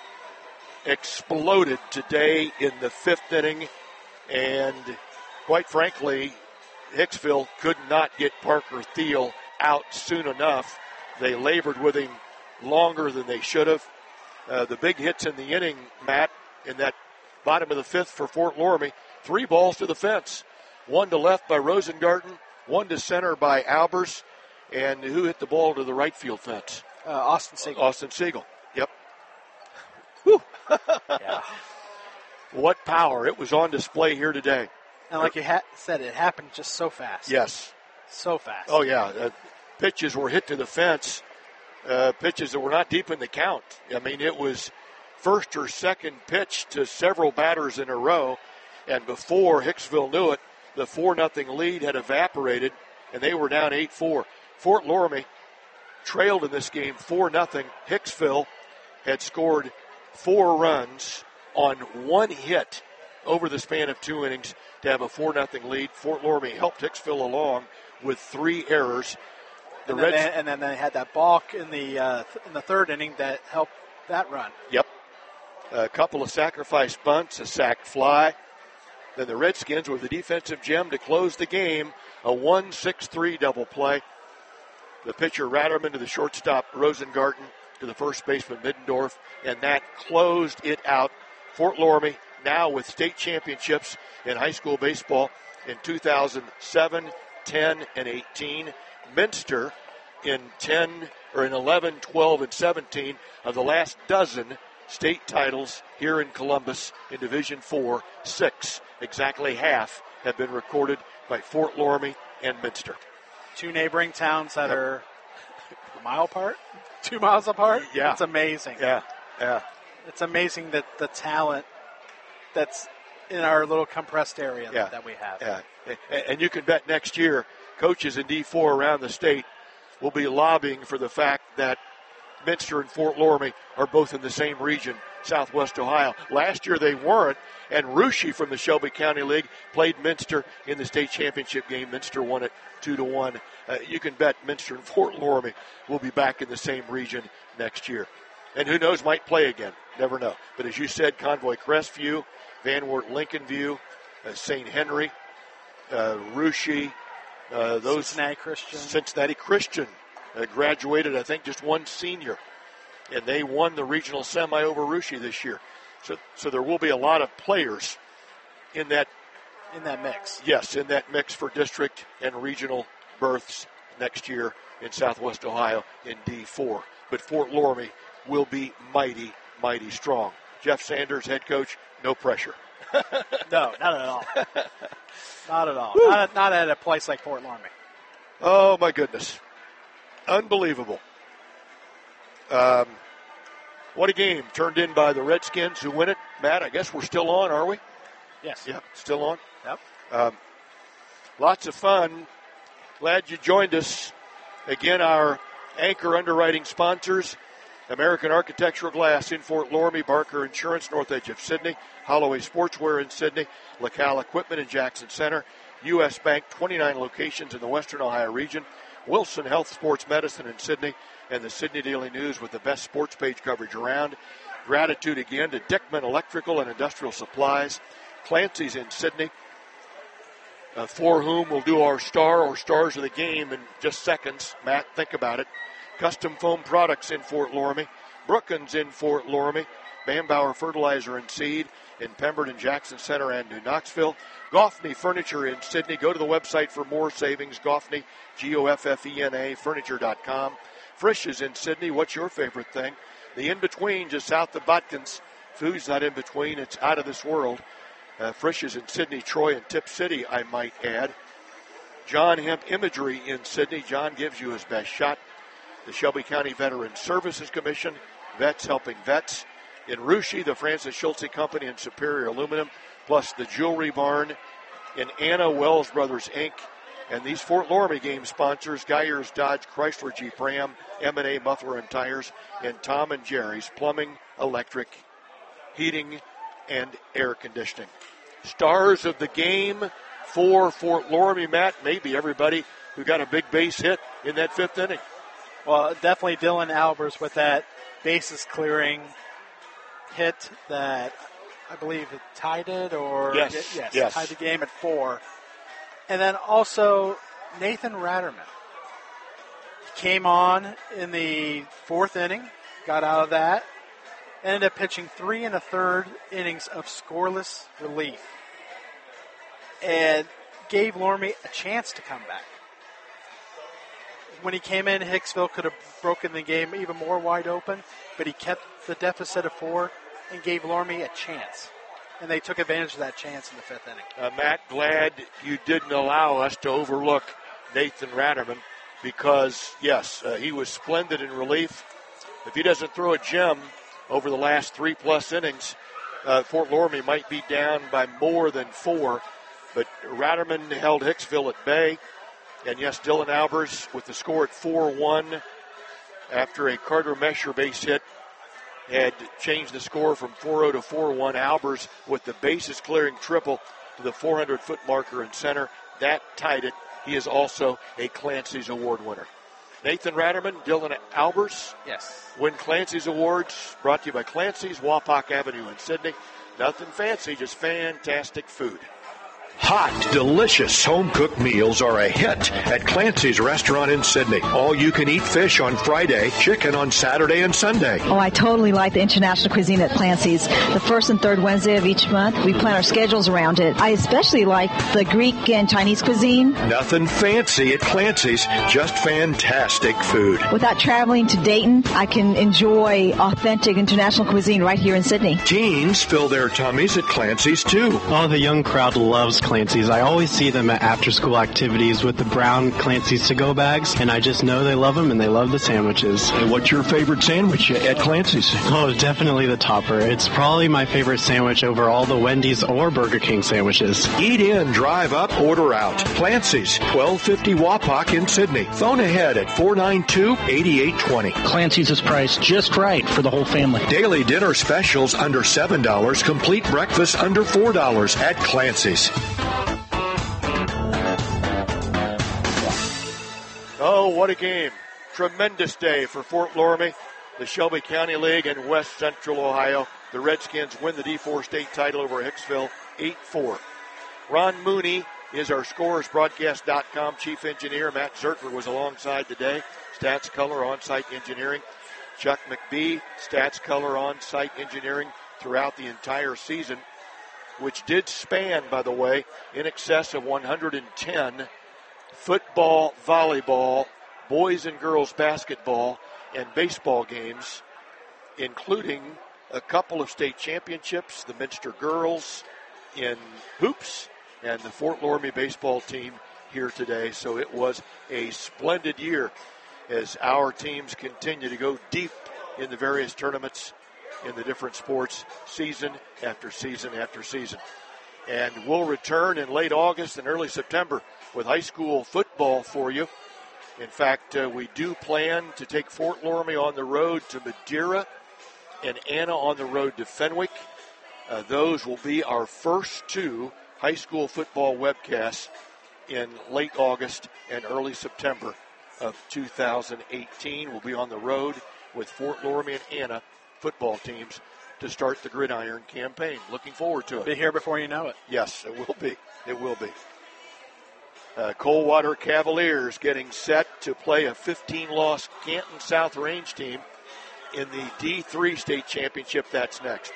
exploded today in the fifth inning. And quite frankly, Hicksville could not get Parker Thiel out soon enough. They labored with him longer than they should have. The big hits in the inning, Matt, in that bottom of the fifth for Fort Loramie, 3 balls to the fence. 1 to left by Rosengarten, 1 to center by Albers, and who hit the ball to the right field fence? Austin Siegel. Austin Siegel, yep. Whew. Yeah. What power. It was on display here today. And like you said, it happened just so fast. Yes. So fast. Oh, yeah. Pitches were hit to the fence, pitches that were not deep in the count. I mean, it was first or second pitch to several batters in a row, and before Hicksville knew it, the 4-0 lead had evaporated, and they were down 8-4. Fort Loramie trailed in this game 4-0. Hicksville had scored 4 runs on 1 hit over the span of 2 innings to have a 4-0 lead. Fort Loramie helped Hicksville along with 3 errors. And then they had that balk in the third inning that helped that run. Yep. A couple of sacrifice bunts, a sac fly. Then the Redskins with the defensive gem to close the game, a 1-6-3 double play. The pitcher Ratterman to the shortstop Rosengarten to the first baseman Middendorf, and that closed it out. Fort Loramie now with state championships in high school baseball in 2007, 10, and 18. Minster in 11, 12, and 17 of the last dozen state titles here in Columbus in Division IV. 6, exactly half, have been recorded by Fort Loramie and Minster. Two neighboring towns that are a mile apart, 2 miles apart. Yeah. It's amazing. Yeah. It's amazing that the talent that's in our little compressed area that we have. Yeah. And you can bet next year coaches in D4 around the state will be lobbying for the fact that Minster and Fort Loramie are both in the same region, Southwest Ohio. Last year they weren't, and Russia from the Shelby County League played Minster in the state championship game. Minster won it 2-1. You can bet Minster and Fort Loramie will be back in the same region next year. And who knows, might play again. Never know. But as you said, Convoy Crestview, Van Wert Lincoln View, St. Henry, Russia, those Cincinnati Christian graduated, I think, just one senior. And they won the regional semi over Russia this year. So there will be a lot of players in that mix. Yes, in that mix for district and regional berths next year in Southwest Ohio in D4. But Fort Loramie will be mighty, mighty strong. Jeff Sanders, head coach, no pressure. No, not at all. Not at all. Not at a place like Fort Loramie. Oh, my goodness. Unbelievable. What a game turned in by the Redskins who win it. Matt, I guess we're still on, are we? Yes. Yep, still on. Yep. Lots of fun. Glad you joined us. Again, our anchor underwriting sponsors, American Architectural Glass in Fort Loramie, Barker Insurance, north edge of Sydney, Holloway Sportswear in Sydney, LaCal Equipment in Jackson Center, U.S. Bank, 29 locations in the Western Ohio region, Wilson Health Sports Medicine in Sydney, and the Sydney Daily News with the best sports page coverage around. Gratitude again to Dickman Electrical and Industrial Supplies, Clancy's in Sydney, for whom we'll do our star or stars of the game in just seconds. Matt, think about it. Custom Foam Products in Fort Loramie, Brookins in Fort Loramie, Bambauer Fertilizer and Seed in Pemberton, Jackson Center, and New Knoxville. Goffney Furniture in Sydney. Go to the website for more savings. Goffney, Goffena, furniture.com. Frisch's in Sydney. What's your favorite thing? The in-between just south of Botkins. Food's not in between. It's out of this world. Frisch's in Sydney, Troy, and Tip City, I might add. John Hemp Imagery in Sydney. John gives you his best shot. The Shelby County Veteran Services Commission. Vets helping vets. In Russia, the Francis Schulze Company and Superior Aluminum, plus the Jewelry Barn. In Anna, Wells Brothers, Inc., and these Fort Loramie game sponsors, Geyers, Dodge, Chrysler, Jeep, Ram, M&A Muffler and Tires, and Tom and Jerry's Plumbing, Electric, Heating, and Air Conditioning. Stars of the game for Fort Loramie, Matt, maybe everybody who got a big base hit in that fifth inning. Well, definitely Dylan Albers with that bases clearing hit that I believe it tied it, or yes, tied the game at 4. And then also Nathan Ratterman. He came on in the 4th inning, got out of that, ended up pitching 3 1/3 innings of scoreless relief, and gave Loramie a chance to come back. When he came in, Hicksville could have broken the game even more wide open, but he kept the deficit of 4 and gave Loramie a chance. And they took advantage of that chance in the 5th inning. Matt, glad you didn't allow us to overlook Nathan Ratterman because, yes, he was splendid in relief. If he doesn't throw a gem over the last 3+ innings, Fort Loramie might be down by more than 4. But Ratterman held Hicksville at bay. And, yes, Dylan Albers with the score at 4-1 after a Carter Mesher base hit had changed the score from 4-0 to 4-1. Albers with the bases clearing triple to the 400-foot marker in center. That tied it. He is also a Clancy's Award winner. Nathan Ratterman, Dylan Albers. Yes. Win Clancy's Awards, brought to you by Clancy's, Wapak Avenue in Sydney. Nothing fancy, just fantastic food. Hot, delicious home-cooked meals are a hit at Clancy's Restaurant in Sydney. All-you-can-eat fish on Friday, chicken on Saturday and Sunday. Oh, I totally like the international cuisine at Clancy's. The first and third Wednesday of each month, we plan our schedules around it. I especially like the Greek and Chinese cuisine. Nothing fancy at Clancy's, just fantastic food. Without traveling to Dayton, I can enjoy authentic international cuisine right here in Sydney. Teens fill their tummies at Clancy's, too. Oh, the young crowd loves Clancy's. I always see them at after-school activities with the brown Clancy's to-go bags, and I just know they love them and they love the sandwiches. And what's your favorite sandwich at Clancy's? Oh, definitely the topper. It's probably my favorite sandwich over all the Wendy's or Burger King sandwiches. Eat in, drive up, order out. Clancy's, 1250 Wapak in Sydney. Phone ahead at 492-8820. Clancy's is priced just right for the whole family. Daily dinner specials under $7, complete breakfast under $4 at Clancy's. Oh, what a game. Tremendous day for Fort Loramie, the Shelby County League, and West Central Ohio. The Redskins win the D4 state title over Hicksville 8-4. Ron Mooney is our ScorersBroadcast.com chief engineer. Matt Zerker was alongside today. Stats Color on-site engineering. Chuck McBee, Stats Color on-site engineering throughout the entire season, which did span, by the way, in excess of 110 football, volleyball, boys and girls basketball, and baseball games, including a couple of state championships, the Minster girls in hoops, and the Fort Loramie baseball team here today. So it was a splendid year as our teams continue to go deep in the various tournaments in the different sports, season after season after season. And we'll return in late August and early September with high school football for you. In fact, we do plan to take Fort Loramie on the road to Madeira and Anna on the road to Fenwick. Those will be our first two high school football webcasts in late August and early September of 2018. We'll be on the road with Fort Loramie and Anna football teams to start the Gridiron campaign. Looking forward to it. Be here before you know it. Yes, it will be. It will be. Coldwater Cavaliers getting set to play a 15-loss Canton South Range team in the D3 state championship. That's next.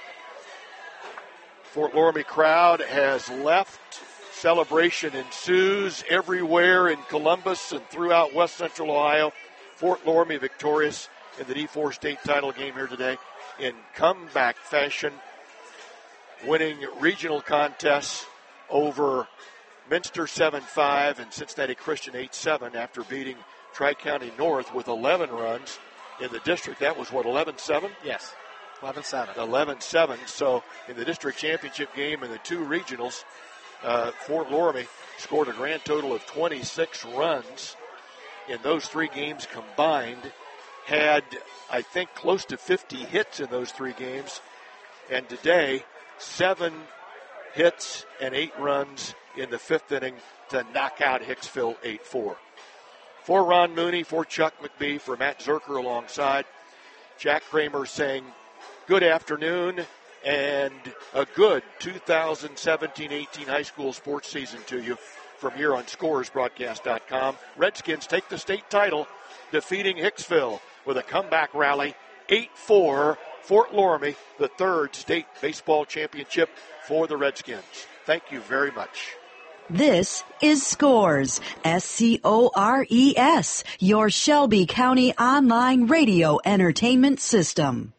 Fort Loramie crowd has left. Celebration ensues everywhere in Columbus and throughout West Central Ohio. Fort Loramie victorious in the D4 state title game here today in comeback fashion, winning regional contests over Minster 7-5 and Cincinnati Christian 8-7 after beating Tri-County North with 11 runs in the district. That was, 11-7? Yes, 11-7. 11-7. So in the district championship game and the two regionals, Fort Loramie scored a grand total of 26 runs in those three games combined, had, I think, close to 50 hits in those three games, and today, 7 hits and 8 runs in the fifth inning to knock out Hicksville 8-4. For Ron Mooney, for Chuck McBee, for Matt Zerker alongside, Jack Kramer saying good afternoon and a good 2017-18 high school sports season to you from here on ScorersBroadcast.com. Redskins take the state title, defeating Hicksville with a comeback rally, 8-4. Fort Loramie, the third state baseball championship for the Redskins. Thank you very much. This is Scores, SCORES, your Shelby County online radio entertainment system.